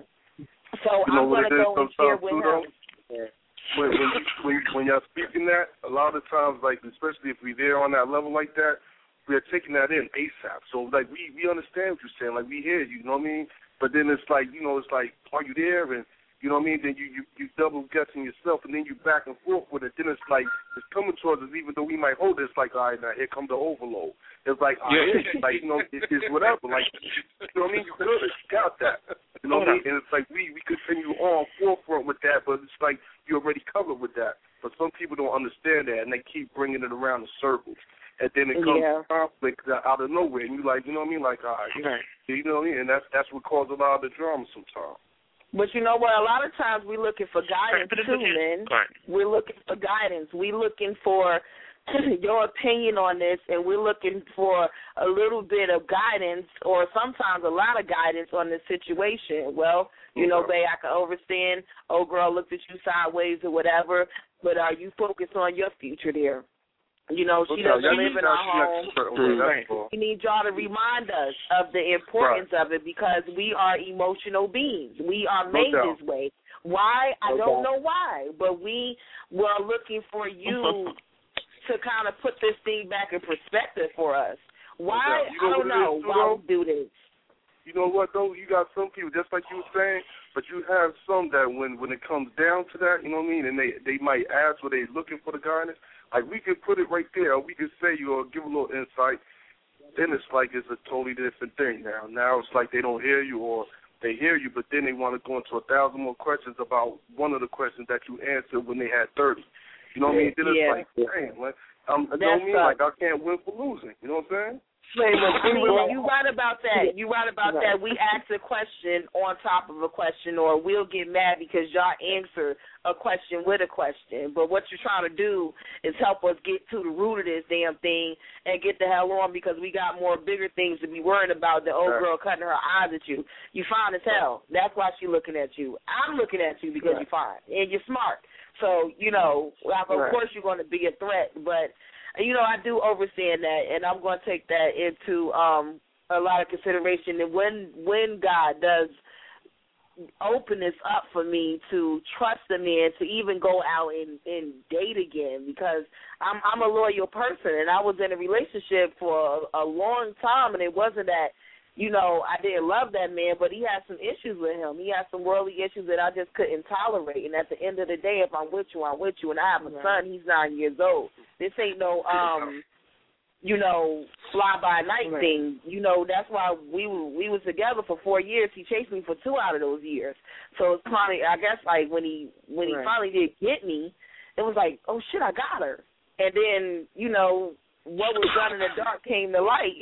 So you know I'm going to go and share with him. Yeah. When, when, when, when y'all speaking that, a lot of times, like, especially if we're there on that level like that, we're taking that in ASAP. So, like, we, we understand what you're saying. Like, we hear you, you know what I mean? But then it's like, you know, it's like, are you there? And, you know what I mean? Then you, you, you double guessing yourself, and then you back and forth with it. Then it's like, it's coming towards us, even though we might hold it. It's like, all right, now here comes the overload. It's like, all right, yeah. like, you know, it, it's whatever. Like, you know what I mean? You good. You got that. You know what I mean? And it's like we, we continue on forefront with that, but it's like you're already covered with that. But some people don't understand that, and they keep bringing it around in circles. And then it comes yeah. conflict out of nowhere, and you're like, you know what I mean? Like, all right, right. You know what I mean? And that's, that's what causes a lot of the drama sometimes. But you know what? A lot of times we're looking for guidance too, man. We're looking for guidance. We're looking for your opinion on this, and we're looking for a little bit of guidance or sometimes a lot of guidance on the situation. Well, you know, babe, I can understand, old girl looked at you sideways or whatever, but are you focused on your future there? You know, she doesn't live in our home. We need y'all to remind us of the importance right. of it because we are emotional beings. We are made no this way. Why? I no don't doubt. know why, but we were looking for you to kind of put this thing back in perspective for us. Why? You know I don't know is, why we do this. You know what, though? You got some people, just like you were saying, but you have some that when, when it comes down to that, you know what I mean, and they, they might ask what they're looking for the guidance, like we could put it right there, or we could say you or give a little insight, then it's like it's a totally different thing now. Now it's like they don't hear you or they hear you, but then they want to go into a thousand more questions about one of the questions that you answered when they had thirty. You know what I mean? Then it's yeah. like, damn, like, um, you know what I mean? Like I can't win for losing. You know what I'm saying? You right about that. You right about that. We ask a question on top of a question, or we'll get mad because y'all answer a question with a question. But what you're trying to do is help us get to the root of this damn thing and get the hell on, because we got more bigger things to be worried about than old girl cutting her eyes at you. You fine as hell. That's why she's looking at you. I'm looking at you because you're fine and you're smart. So, you know, like, of course you're going to be a threat, but you know, I do understand that, and I'm going to take that into um, a lot of consideration. And when when God does open this up for me to trust the man, to even go out and, and date again, because I'm I'm a loyal person, and I was in a relationship for a, a long time, and it wasn't that, you know, I didn't love that man, but he had some issues with him. He had some worldly issues that I just couldn't tolerate. And at the end of the day, if I'm with you, I'm with you. And I have a son. He's nine years old. This ain't no, um, you know, fly-by-night right. thing. You know, that's why we we was together for four years. He chased me for two out of those years. So it's probably, I guess, like when he when he right. finally did get me, it was like, oh, shit, I got her. And then, you know, what was done in the dark came to light.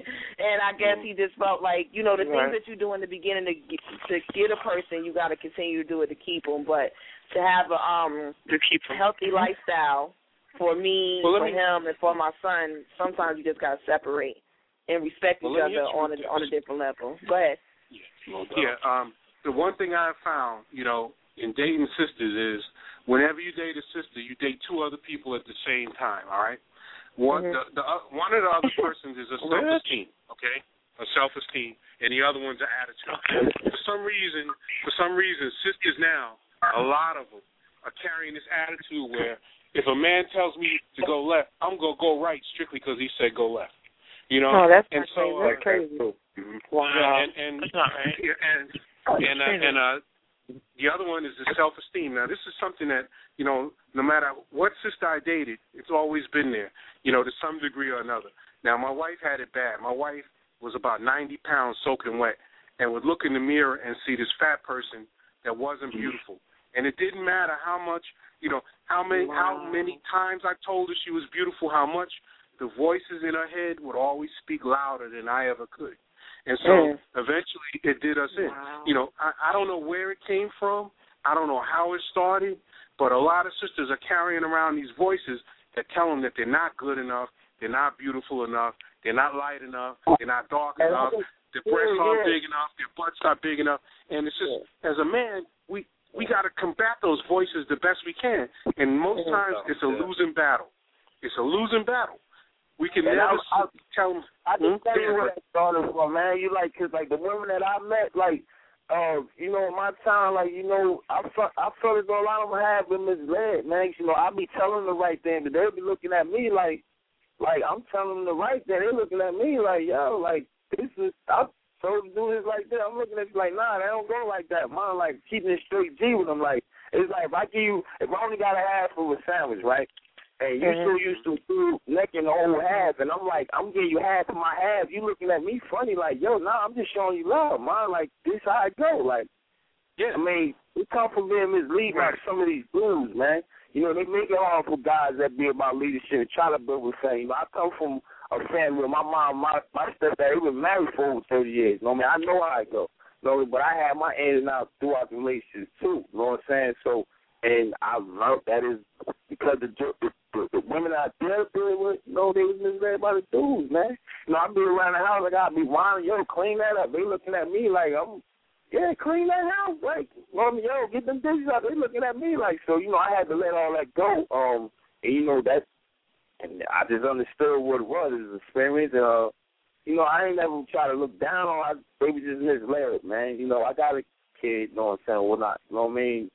And I guess he just felt like, you know, the right. things that you do in the beginning to get, to get a person, you got to continue to do it to keep them. But to have a um to keep healthy lifestyle for me, well, for me, him, and for my son, sometimes you just got to separate and respect well, each other on a, on a different level. Go ahead. Yeah, yeah um, the one thing I've found, you know, in dating sisters is whenever you date a sister, you date two other people at the same time, all right? One, mm-hmm. the, the, uh, one of the other persons is a self-esteem, okay, a self-esteem, and the other one's an attitude. For some reason, for some reason, sisters now, a lot of them are carrying this attitude where if a man tells me to go left, I'm gonna go right strictly because he said go left. You know, oh, that's and so that's crazy. Uh, wow. And and and and, and, uh, and uh, the other one is the self-esteem. Now, this is something that, you know, no matter what sister I dated, it's always been there, you know, to some degree or another. Now, my wife had it bad. My wife was about ninety pounds soaking wet and would look in the mirror and see this fat person that wasn't beautiful. And it didn't matter how much, you know, how many wow. how many times I told her she was beautiful, how much the voices in her head would always speak louder than I ever could. And so mm. eventually it did us in. Wow. You know, I, I don't know where it came from. I don't know how it started, but a lot of sisters are carrying around these voices that tell them that they're not good enough, they're not beautiful enough, they're not light enough, they're not dark enough, their breasts aren't big enough, their butts not big enough. And it's just, as a man, we, we got to combat those voices the best we can. And most times it's a losing battle. It's a losing battle. We can and never I, I, tell them. I just tell you where that started from, man. You like, cause like the women that I met, like, uh, you know, in my time, like, you know, I felt, I felt as though a lot of them have been misled, man. You know, I be telling them the right thing, but they'll be looking at me like, like I'm telling them the right thing. They're looking at me like, yo, like this is. I'm supposed to do this like that. I'm looking at you like, nah, they don't go like that. Mine like keeping it straight G with them. Like it's like if I give you, if I only got a half of a sandwich, right? And you mm-hmm. still used to do necking the whole half, and I'm like, I'm giving you half of my half. You looking at me funny, like, yo, nah, I'm just showing you love, man. Like, this how I go. Like, yeah, I mean, we come from being misled by some of these dudes, man. You know, they make it hard for guys that be about leadership and try to build with fame. You know, I come from a family where my mom, my, my stepdad, he was married for over thirty years. You know what I mean? I know how I go. You know, but I had my in and out throughout the relationship, too. You know what I'm saying? So, and I learned that is because the, the, the, the women out there dealing with, you know, they was misled by the dudes, man. You know, I be around the house, I got to be whining, yo, clean that up. They looking at me like, I'm, yeah, clean that house. Like, mommy, yo, get them dishes out. They looking at me like, so, you know, I had to let all that go. Um, and, you know, that, and I just understood what it was, it was experience. And, uh, you know, I ain't never try to look down on, I, they was just misled, man. You know, I got a kid, you know what I'm saying, well, not, you know what I mean?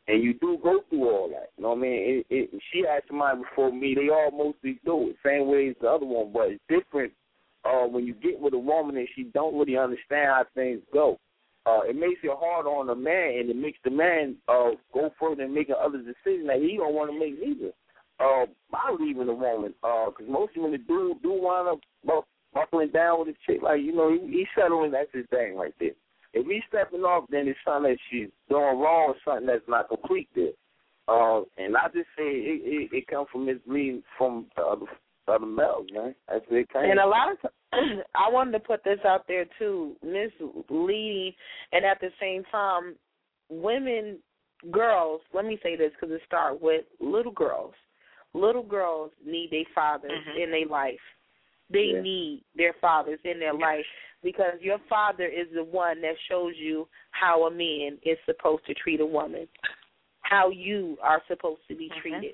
And you do go through all that. You know what I mean? It, it, she had somebody before me. They all mostly do it, same way as the other one, but it's different uh, when you get with a woman and she don't really understand how things go. Uh, it makes it hard on the man, and it makes the man uh, go further and making other decisions that he don't want to make neither. Uh, by leaving the woman, because uh, most of the dude do wind up uh, buckling down with a chick, like, you know, he, he's settling, that's his thing right there. If he's stepping off, then it's something that she's doing wrong or something that's not complete there. Uh, and I just say it, it, it comes from misreading from the other, the other males, man. That's where it came. And a lot of times, I wanted to put this out there, too, misleading, and at the same time, women, girls, let me say this because it starts with little girls. Little girls need their fathers mm-hmm. in their life. They yeah. need their fathers in their life because your father is the one that shows you how a man is supposed to treat a woman, how you are supposed to be mm-hmm. treated.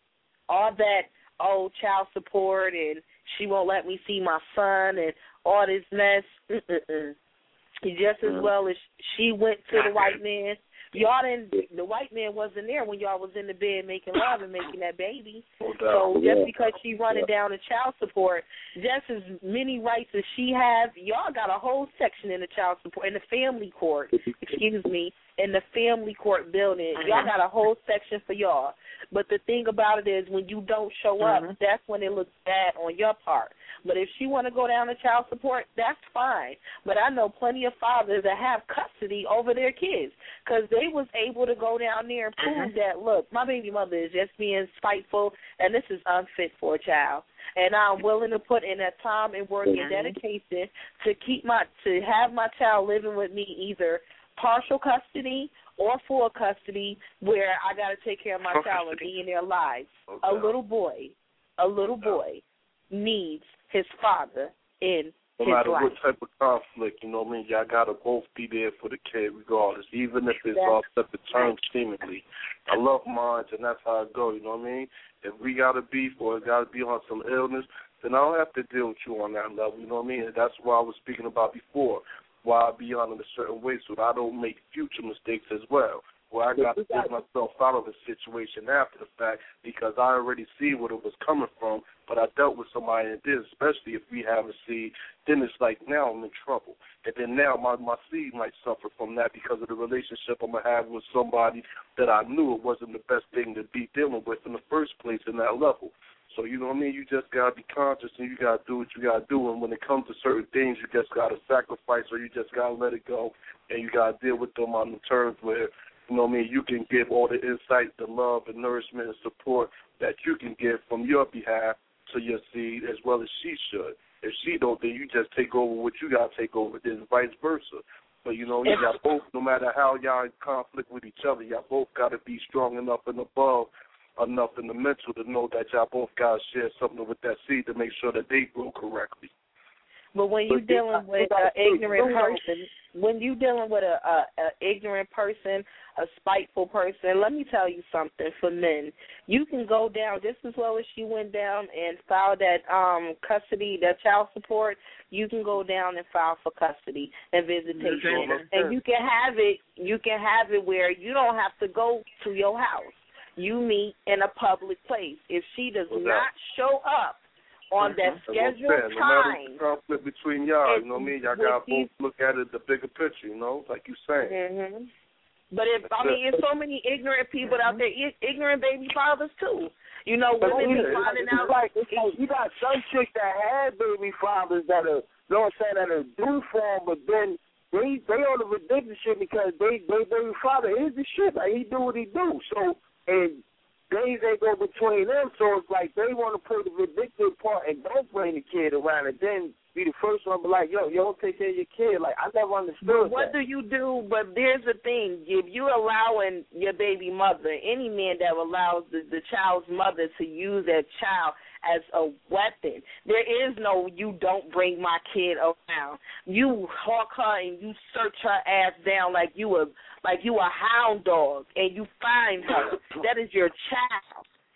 All that, oh, child support and she won't let me see my son and all this mess. Mm-mm-mm. Just as mm-hmm. well as she went to the white man. Y'all didn't, the white man wasn't there when y'all was in the bed making love and making that baby. So just because she running down the child support, just as many rights as she has, y'all got a whole section in the child support, in the family court, excuse me, in the family court building. Y'all got a whole section for y'all. But the thing about it is when you don't show up, mm-hmm. that's when it looks bad on your part. But if she want to go down to child support, that's fine. But I know plenty of fathers that have custody over their kids because they was able to go down there and prove mm-hmm. that, look, my baby mother is just being spiteful and this is unfit for a child. And I'm willing to put in that time and work mm-hmm. and dedication to keep my, to have my child living with me either partial custody or full custody where I got to take care of my child and be in their lives. Okay. A little boy, a little boy needs his father in no his matter life. what type of conflict, you know what I mean, y'all got to both be there for the kid regardless, even if it's off separate terms seemingly. I love mine, and that's how it goes, you know what I mean? If we got to beef or it got to be on some illness, then I don't have to deal with you on that level, you know what I mean? And that's what I was speaking about before, why I be on in a certain way so that I don't make future mistakes as well. Where I got to take myself out of the situation after the fact because I already see what it was coming from, but I dealt with somebody and did, especially if we have a seed, then it's like now I'm in trouble. And then now my, my seed might suffer from that because of the relationship I'm going to have with somebody that I knew it wasn't the best thing to be dealing with in the first place in that level. So, you know what I mean? You just got to be conscious and you got to do what you got to do. And when it comes to certain things, you just got to sacrifice or you just got to let it go and you got to deal with them on the terms where, you know what I mean, you can give all the insight, the love, and nourishment and support that you can give from your behalf to your seed as well as she should. If she don't, then you just take over what you got to take over, then vice versa. But, you know, you got both, no matter how y'all in conflict with each other, y'all both got to be strong enough and above enough in the mental to know that y'all both got to share something with that seed to make sure that they grow correctly. But when you're dealing with an ignorant person, when you're dealing with a, a, a ignorant person, a spiteful person, let me tell you something for men. You can go down just as well as she went down and file that um, custody, that child support. You can go down and file for custody and visitation. And you can have it, you can have it where you don't have to go to your house. You meet in a public place. If she does not show up on that scheduled no time. No conflict between y'all, you know what I mean? Y'all got to both look at it, the bigger picture, you know, like you saying. Mm-hmm. But if I mean, there's so many ignorant people out there, ignorant baby fathers too. You know, women be finding out. Like, it's like you got some chicks that have baby fathers that are, you know what I'm saying, that are due for them, but then they they on the ridiculous shit because they they baby father is the shit. Like he do what he do. So and. Days ain't go between them, so it's like they want to play the ridiculous part and don't bring the kid around and then be the first one to be like, yo, yo, take care of your kid. Like, I never understood but what that. do you do? But there's the thing. If you're allowing your baby mother, any man that allows the, the child's mother to use that child as a weapon, there is no you don't bring my kid around. You hawk her and you search her ass down like you a like you a hound dog and you find her. That is your child.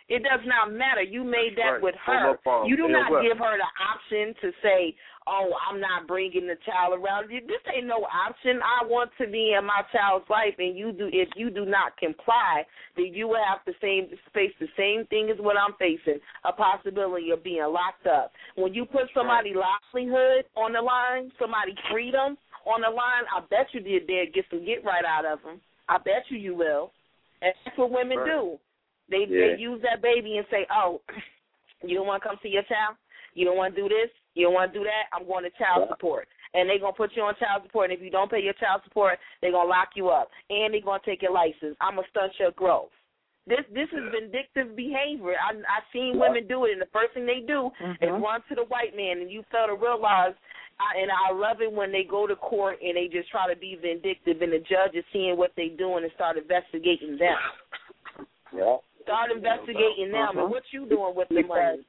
It does not matter. You made that right. with her. You do yeah, not well. give her the option to say, oh, I'm not bringing the child around. This ain't no option. I want to be in my child's life, and you do. If you do not comply, then you will have to same, face the same thing as what I'm facing, a possibility of being locked up. When you put somebody's livelihood on the line, somebody's freedom on the line, I bet you did there get some get right out of them. I bet you you will. And that's what women right. do. They yeah. they use that baby and say, oh, you don't want to come see your child? You don't want to do this? You don't want to do that? I'm going to child support. And they're going to put you on child support, and if you don't pay your child support, they're going to lock you up. And they're going to take your license. I'm going to stunt your growth. This this is vindictive behavior. I, I've seen women do it, and the first thing they do mm-hmm. is run to the white man, and you fail to realize, I, and I love it when they go to court and they just try to be vindictive, and the judge is seeing what they're doing and start investigating them. Yeah. Start investigating them, uh-huh. and what you doing with the money.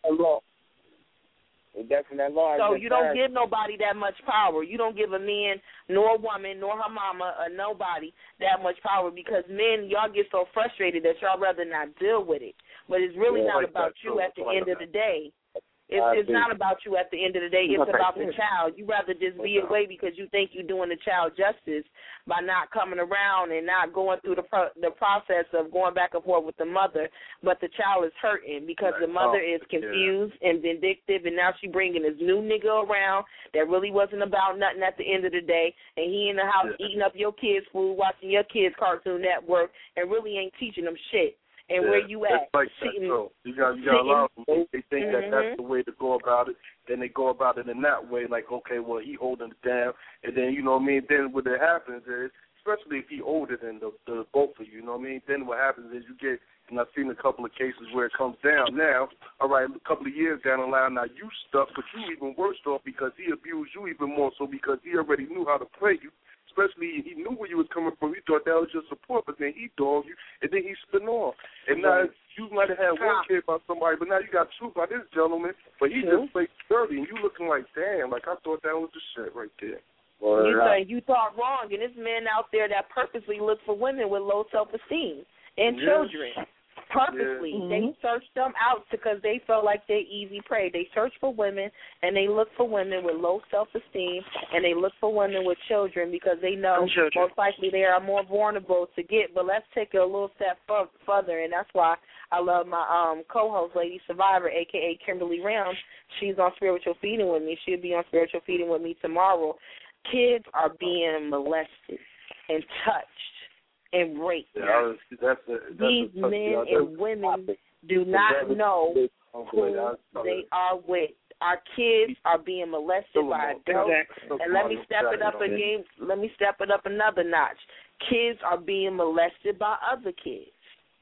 So you don't give nobody that much power. You don't give a man, nor a woman, nor her mama, or nobody that much power, because men, y'all get so frustrated that y'all rather not deal with it. But it's really yeah, not like about you at the end of the day. It's, it's not about you at the end of the day. It's about the child. You rather just be away because you think you're doing the child justice by not coming around and not going through the pro- the process of going back and forth with the mother. But the child is hurting because the mother is confused and vindictive, and now she bringing this new nigga around that really wasn't about nothing at the end of the day, and he in the house eating up your kids' food, watching your kids' Cartoon Network, and really ain't teaching them shit. And yeah, where you at? Like sitting, that, so you got you got a lot of them. They think mm-hmm. that that's the way to go about it. Then they go about it in that way, like, okay, well, he holding it down, and then you know what I mean. Then what that happens is, especially if he older than the, the both of you, you know what I mean. Then what happens is you get, and I've seen a couple of cases where it comes down. Now, all right, a couple of years down the line, now you stuck, but you even worse off because he abused you even more so because he already knew how to play you. Especially, he knew where you was coming from. He thought that was your support, but then he dogged you, and then he spin off. And now you might have had one kid by somebody, but now you got two by this gentleman, but he mm-hmm. just played dirty, and you looking like, damn, like I thought that was the shit right there. Well, you thought you thought wrong, and there's men out there that purposely look for women with low self-esteem and yes. children. Purposely, yeah. they search them out because they feel like they're easy prey. They search for women, and they look for women with low self-esteem, and they look for women with children because they know most likely they are more vulnerable to get. But let's take it a little step f- further, and that's why I love my um, co-host, Lady Survivor, a k a. Kimberly Round. She's on Spiritual Feeding with me. She'll be on Spiritual Feeding with me tomorrow. Kids are being molested and touched and raped. Yeah, that's a, that's These a men and women do not know who they are with. Our kids are being molested by adults. And let me step it up again. Let me step it up another notch. Kids are being molested by other kids.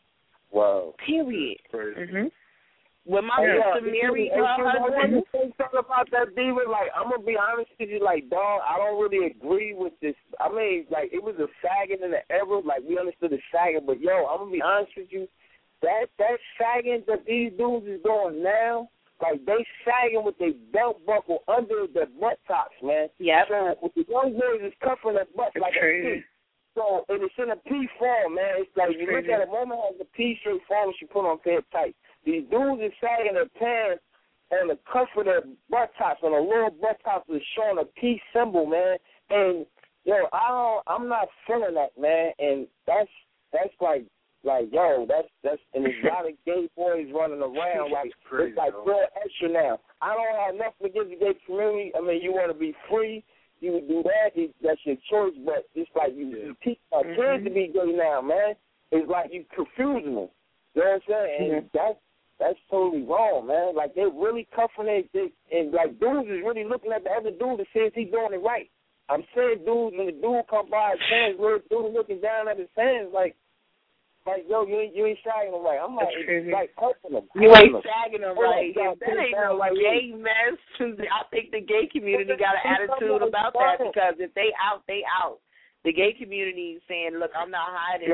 Wow. Period. Mm-hmm. When my yeah, sister married her husband, say something about that demon. Like, I'm gonna be honest with you, like, dog, I don't really agree with this. I mean, like, it was a sagging in the era, like we understood the sagging, but yo, I'm gonna be honest with you, that that sagging that these dudes is doing now, like they sagging with their belt buckle under their butt tops, man. Yeah. So with the young boys is cuffing their butt like a P. So and it's in a P form, man. It's like it's you crazy. Look at it, woman has the P shape form she put on pants tight. These dudes are sagging their pants and the cuff of their buttocks and the little buttocks is showing a peace symbol, man. And yo, I don't, I'm not feeling that, man. And that's that's like like yo, that's that's and there's a lot of gay boys running around like crazy, it's like real extra now. I don't have nothing against the gay community. I mean, you want to be free, you would do that. That's your choice. But it's like you, yeah. you teach our mm-hmm. kids to be gay now, man. It's like you confusing them. You know what I'm saying? And mm-hmm. that's That's totally wrong, man. Like, they're really cuffing it, they, and, like, dudes is really looking at the other dude to see if he's doing it right. I'm saying dudes, when the dude come by his hands, where the dude looking down at his hands, like, like, yo, you ain't, you ain't shagging him right. I'm like, it's like cuffing him. You ain't shagging him right. Oh, that ain't no like gay mess. I think the gay community got an attitude about that because if they out, they out. The gay community is saying, look, I'm not hiding right.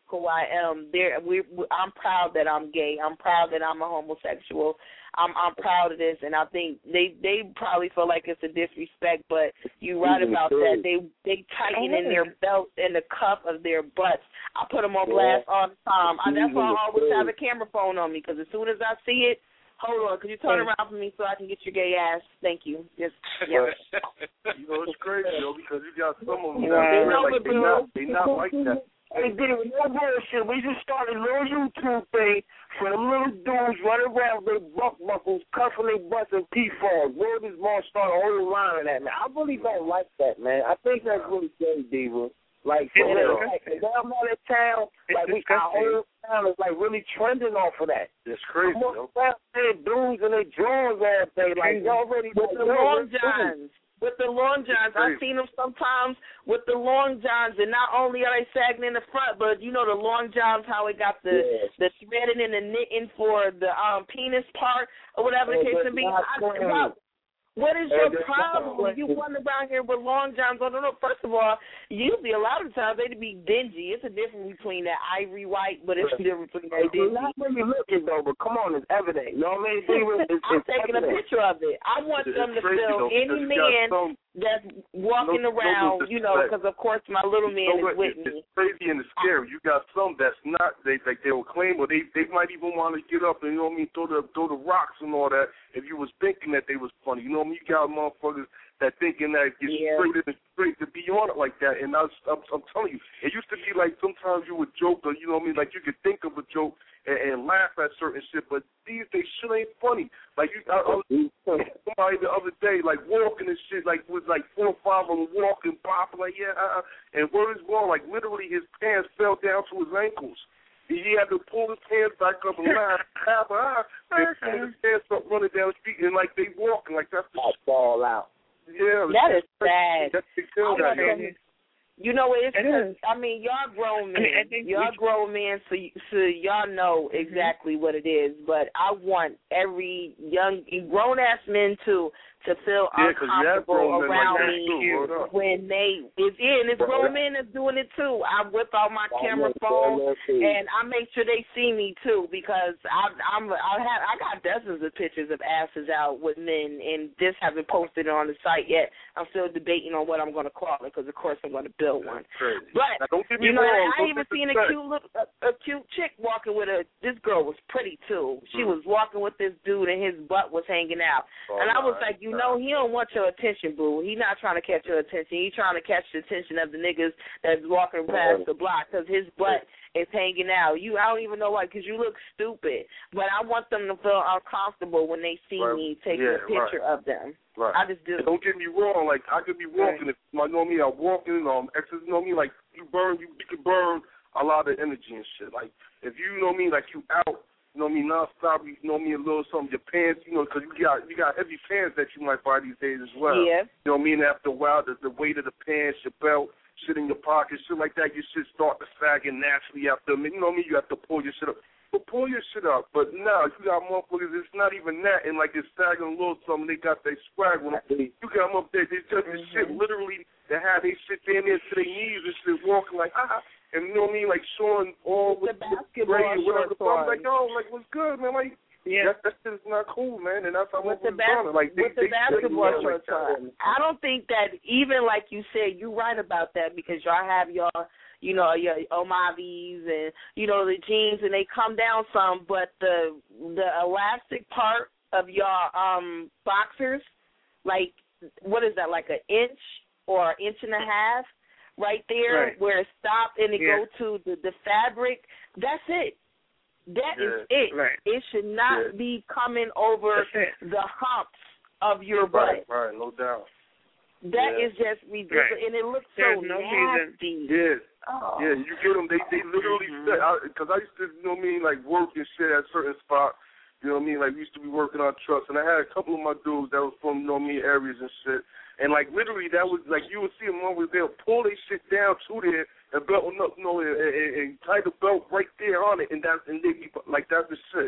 who I am. There, we, we, I'm proud that I'm gay. I'm proud that I'm a homosexual. I'm I'm proud of this, and I think they they probably feel like it's a disrespect, but you're right about that. They they tighten in their belts and the cuff of their butts. I put them on blast all the time. I, that's why I always have a camera phone on me, because as soon as I see it, hold on, could you turn around for me so I can get your gay ass? Thank you. Just yeah. You know, it's crazy, though, because you got some of them Yeah. that They know like, it, they bro. not, they not like that. They did it with no bullshit. We just started a little YouTube thing for them little dudes running around with their buck buckles, cuffing their butts and P-Falls. Word is going to start a whole line of that, man. I really don't like that, man. I think that's really gay, Diva. Like, for It's real. disgusting. Like, down out of town, It's like, we, our disgusting. whole town is, like, really trending off of that. It's crazy, I'm yo. around their dudes and their drawers all day. Like, y'all already With the long johns. With the long johns. I've seen them sometimes with the long johns, and not only are they sagging in the front, but you know the long johns, how it got the Yeah. the threading and the knitting for the um penis part or whatever the Yeah, case but may be. not I, clean. what, what is Yeah, your that's problem not when you clean. run around here with long johns? I don't know. First of all, usually a lot of times they'd be dingy. It's a difference between that ivory white, but it's a difference between that It's dingy. not really looking, though, but come on, it's evident. You know what I mean? Diva? It's, I'm it's taking a evident. picture of it. I want It's them to crazy, feel though, any because you got man some- that's walking no- no around, you know, disrespect. because of course my little man You know is what? with It's, me. it's crazy and it's scary. You got some that's not, they like they will claim, or they they might even want to get up and, you know what I mean, throw the throw the rocks and all that if you was thinking that they was funny. You know what I mean? You got motherfuckers that thinking that get Yeah. straight and straight to be on it like that. And I was, I'm, I'm telling you, it used to be like sometimes you would joke, or you know what I mean, like you could think of a joke and, and laugh at certain shit, but these days shit ain't funny. Like you, I, I was somebody the other day, like walking and shit, like with like four or five of them walking, popping, like yeah, uh, uh, and word is born, like literally his pants fell down to his ankles. He had to pull his pants back up and laugh, laugh, ah, and pull his pants up, running down the street, and like they walking, like that's the fall out. Yeah, That is sad. That's the kill I that. want them- You know, it's It because, is. I mean, y'all grown men. I mean, I think y'all we- grown men, so, y- so y'all know exactly what it is. But I want every young, grown-ass men, too, to feel Yeah, 'cause you have uncomfortable grown men around like that, me too. Word up. when they, it's, yeah, and it's grown men that's doing it, too. I whip out my camera phone, and I make sure they see me, too, because I, I'm, I have, I got dozens of pictures of asses out with men, and this haven't posted it on the site yet. I'm still debating on what I'm going to call it, because, of course, I'm going to build one. Crazy. But, Now, don't get me you know, wrong, I don't even seen a disrespect. cute look, a, a cute chick walking with a, this girl was pretty, too. She Mm. was walking with this dude, and his butt was hanging out. Oh, and I was my like, you know, he don't want your attention, boo. He not trying to catch your attention. He trying to catch the attention of the niggas that's walking past the block, because his butt is hanging out. You, I don't even know why, because you look stupid. But I want them to feel uncomfortable when they see Right. me taking Yeah, a picture right. of them. Right. I just do. And don't get me wrong, like I could be walking, if you know me, I'm walking, um, exes, you know me, like you burn, you, you could burn a lot of energy and shit. Like if you know me, like you out, you know me, nonstop, you know me a little something, your pants, you know, because you got you got heavy pants that you might buy these days as well. Yeah. You know what I mean? After a while, the, the weight of the pants, your belt, shit in your pocket, shit like that, your shit start to sagging naturally after a minute. You know what I mean? You have to pull your shit up. But pull your shit up. But now, you got motherfuckers, it's not even that, and like it's sagging a little something, they got their swag on them. You got them up there, they just the shit literally, they have they shit down there to their knees and shit, walking like, ah, and you know what I mean? Like showing all the with basketball gray and whatever. shorts So I'm on. like, yo, like, what's good, man? Like, Yeah. that, that shit is not cool, man, and that's how with the, motherfuckers bas- done it. Like, they, with the they, basketball they, shorts on. I don't think that, even like you said, you're right about that, because y'all have y'all, you know, your Omavis and, you know, the jeans, and they come down some, but the the elastic part of your um boxers, like, what is that, like an inch or an inch and a half right there, Right. where it stopped and it Yeah. go to the, the fabric, that's it. That is Yeah, it. right. It should not Yeah. be coming over That's it. the humps of your Right, butt. right, no doubt. That Yeah. is just ridiculous, Right. and it looks There's so no reason. nasty. Yeah. Oh. Yeah, you get them. They they literally Mhm. set because I, I used to, you know what I mean, like work and shit at certain spots. You know what I mean? Like we used to be working on trucks, and I had a couple of my dudes that was from, you know what I mean, areas and shit. And like literally, that was like you would see them over there pull their shit down to there and belt them up, you know, and, and, and tie the belt right there on it, and that's and they be like that's the shit.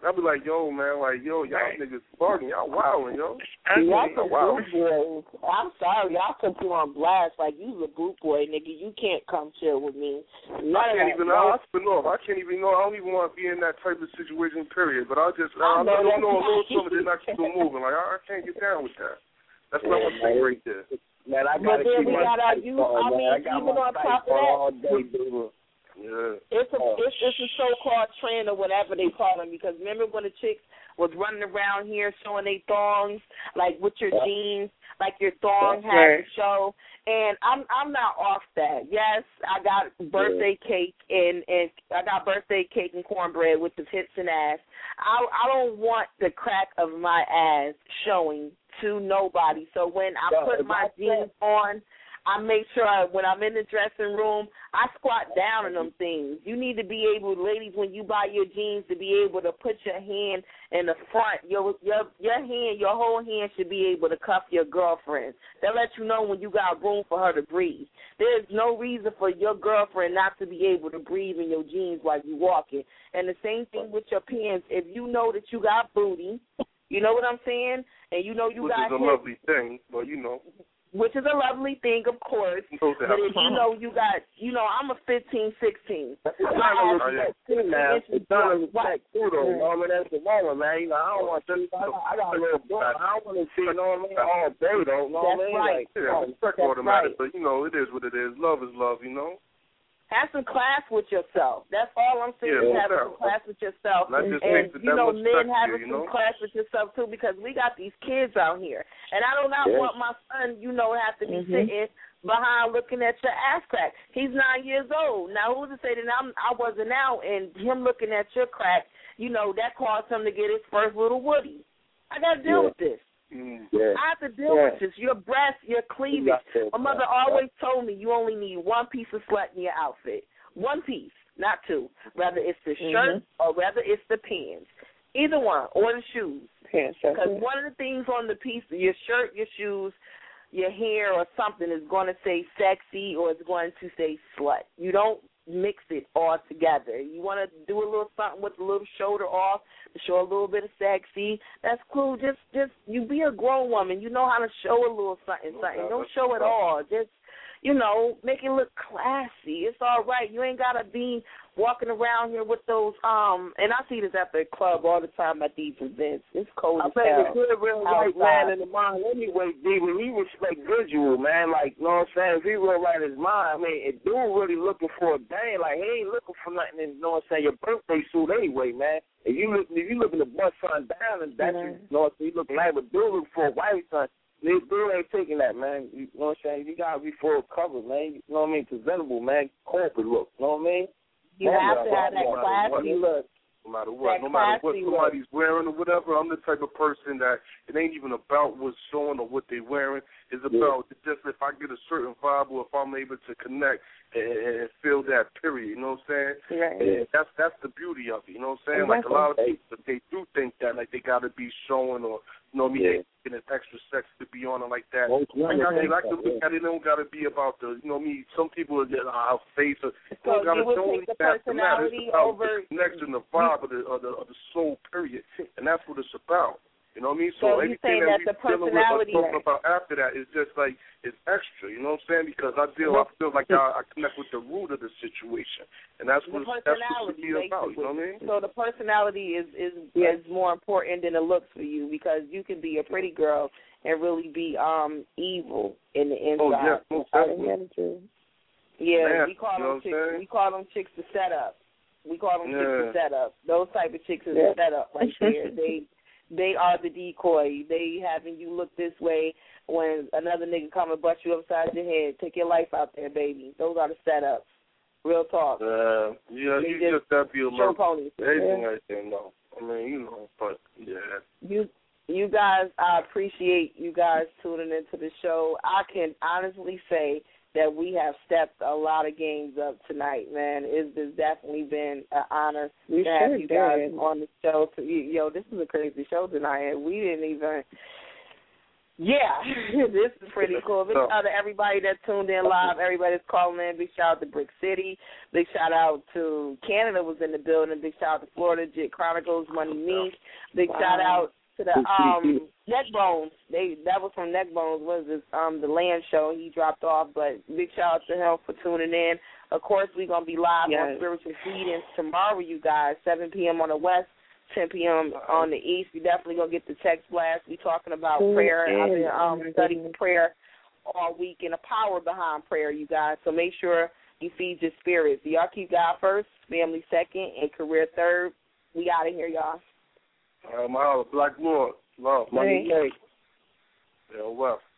I'll be like, yo, man, like, yo, y'all right. niggas bugging, y'all wilding, yo. Y'all some boot boys. I'm sorry, y'all put you on blast like you a boot boy, nigga. You can't come chill with me. None I can't even. I, I, know, I can't even know. I don't even want to be in that type of situation. Period. But I just, I, I know, I know a little something, then I keep it moving. Like I, I can't get down with that. That's not my thing right there. Man, I gotta but then keep we my got our youth. I mean, I even on top of that. All day, baby. Yeah. It's a it's, it's a so-called trend or whatever they call them, because remember when the chicks was running around here showing their thongs, like with your yeah. jeans, like your thong had right. to show. And I'm I'm not off that. Yes, I got birthday yeah. cake and, and I got birthday cake and cornbread with the hips and ass. I I don't want the crack of my ass showing to nobody. So when I yeah, put my jeans on, I make sure I, when I'm in the dressing room, I squat down in them things. You need to be able, ladies, when you buy your jeans, to be able to put your hand in the front. Your your your hand, your whole hand should be able to cuff your girlfriend. That lets you know when you got room for her to breathe. There's no reason for your girlfriend not to be able to breathe in your jeans while you walking. And the same thing with your pants. If you know that you got booty, you know what I'm saying, and you know you Which got Which is a hips, lovely thing, but you know. Which is a lovely thing, of course. No but if you know you got, you know, I'm a fifteen, sixteen. It's not a respect too, man. It's not a respect too, though. You know what I mean? That's the moment, man. You know, I don't want to. I got, I got a little boy. I don't want to see, you know what I mean, all day, though. You know what I mean? Right. Like, yeah, respect automatic, but you know, it is what it is. Love is love, you know. Have some class with yourself. That's all I'm saying. Yeah, is having some class with yourself. And, and you know, men having you, you some know? class with yourself, too, because we got these kids out here. And I do not yeah. want my son, you know, have to be mm-hmm. sitting behind looking at your ass crack. He's nine years old. Now, who's to say that I'm, I wasn't out and him looking at your crack, you know, that caused him to get his first little woody. I got to deal yeah. with this. Mm. Yeah. I have to deal yeah. with this. Your breast, your cleavage. My mother always told me you only need one piece of slut in your outfit. One piece, not two. Whether it's the shirt mm-hmm. or whether it's the pants. Either one, or the shoes. Pants. Because one of the things on the piece, your shirt, your shoes, your hair or something is going to say sexy or it's going to say slut. You don't mix it all together. You want to do a little something with a little shoulder off to show a little bit of sexy. That's cool. Just, just you be a grown woman. You know how to show a little something, something. Don't show it all. Just, you know, make it look classy. It's all right. You ain't got to be walking around here with those, um, and I see this at the club all the time at these events. It's cold I as think hell. the good real white man in the mind anyway, D, when he respect visual, man, like, you know what I'm saying, if he real right his mind, I mean, if dude really looking for a dang, like, he ain't looking for nothing in, you know what I'm saying, your birthday suit anyway, man. If you look, if you looking to bust something down, and that's, mm-hmm. you know what I'm saying, you looking like, but dude looking for a white son. This dude ain't taking that, man. You know what I'm saying? You got to be full covered, man. You know what I mean? Presentable, man. Corporate look. You know what I mean? You no have to have that classy look. No matter what, no matter what somebody's wearing or whatever, I'm the type of person that it ain't even about what's showing or what they're wearing. It's about yeah. just if I get a certain vibe or if I'm able to connect and, and feel that, period. You know what I'm saying? Right. And that's that's the beauty of it. You know what I'm saying? Exactly. Like a lot of people, they do think that like they got to be showing or, you know what I mean, yeah. they getting extra sex to be on it like that. Oh, I mean, they like to look at it. It don't got to be about the, you know what I mean, some people are our face. Or, so you you would take the personality over the connection, the vibe of the, of the of the soul, period. And that's what it's about. You know what I mean? So, so anything saying that, that we the personality dealing with or talking about after that is just like, it's extra, you know what I'm saying? Because I feel, I feel like I, I connect with the root of the situation. And that's what it's, that's what it's about, you know what I mean? So the personality is, is, yeah. is more important than the looks for you, because you can be a pretty girl and really be um evil in the inside. Oh, yeah, most definitely. Yeah, Man, we call you them know chicks. We call them chicks to set up. We call them yeah. chicks to set up. Those type of chicks is yeah. set up right there. They they are the decoy. They having you look this way when another nigga come and bust you upside your head. Take your life out there, baby. Those are the setups. Real talk. Uh, yeah, they you just, just got to be a little ponies. anything yeah. right there. No, I mean you know, but yeah. You. You guys, I appreciate you guys tuning into the show. I can honestly say that we have stepped a lot of games up tonight, man. It's, it's definitely been an honor we to have sure you guys did. on the show. To, yo, this is a crazy show tonight. We didn't even, Yeah, this is pretty cool. Big shout out to everybody that tuned in live, everybody that's calling in. Big shout out to Brick City. Big shout out to Canada was in the building. Big shout out to Florida, Jit Chronicles, Money Meek. Big wow. shout out to the um, Neckbones. They that was from Neckbones. Was this um the Land Show? He dropped off, but big shout out to him for tuning in. Of course, we're gonna be live yes. on Spiritual Feedings tomorrow, you guys, seven p.m. on the West, ten p.m. on the East. We definitely gonna get the text blast. We talking about mm-hmm. prayer. I've been um, studying prayer all week and the power behind prayer, you guys. So make sure you feed your spirits. Y'all keep God first, family second, and career third. We out of here, y'all. Uh, my Black Lord, love, money, hey. Yeah, well.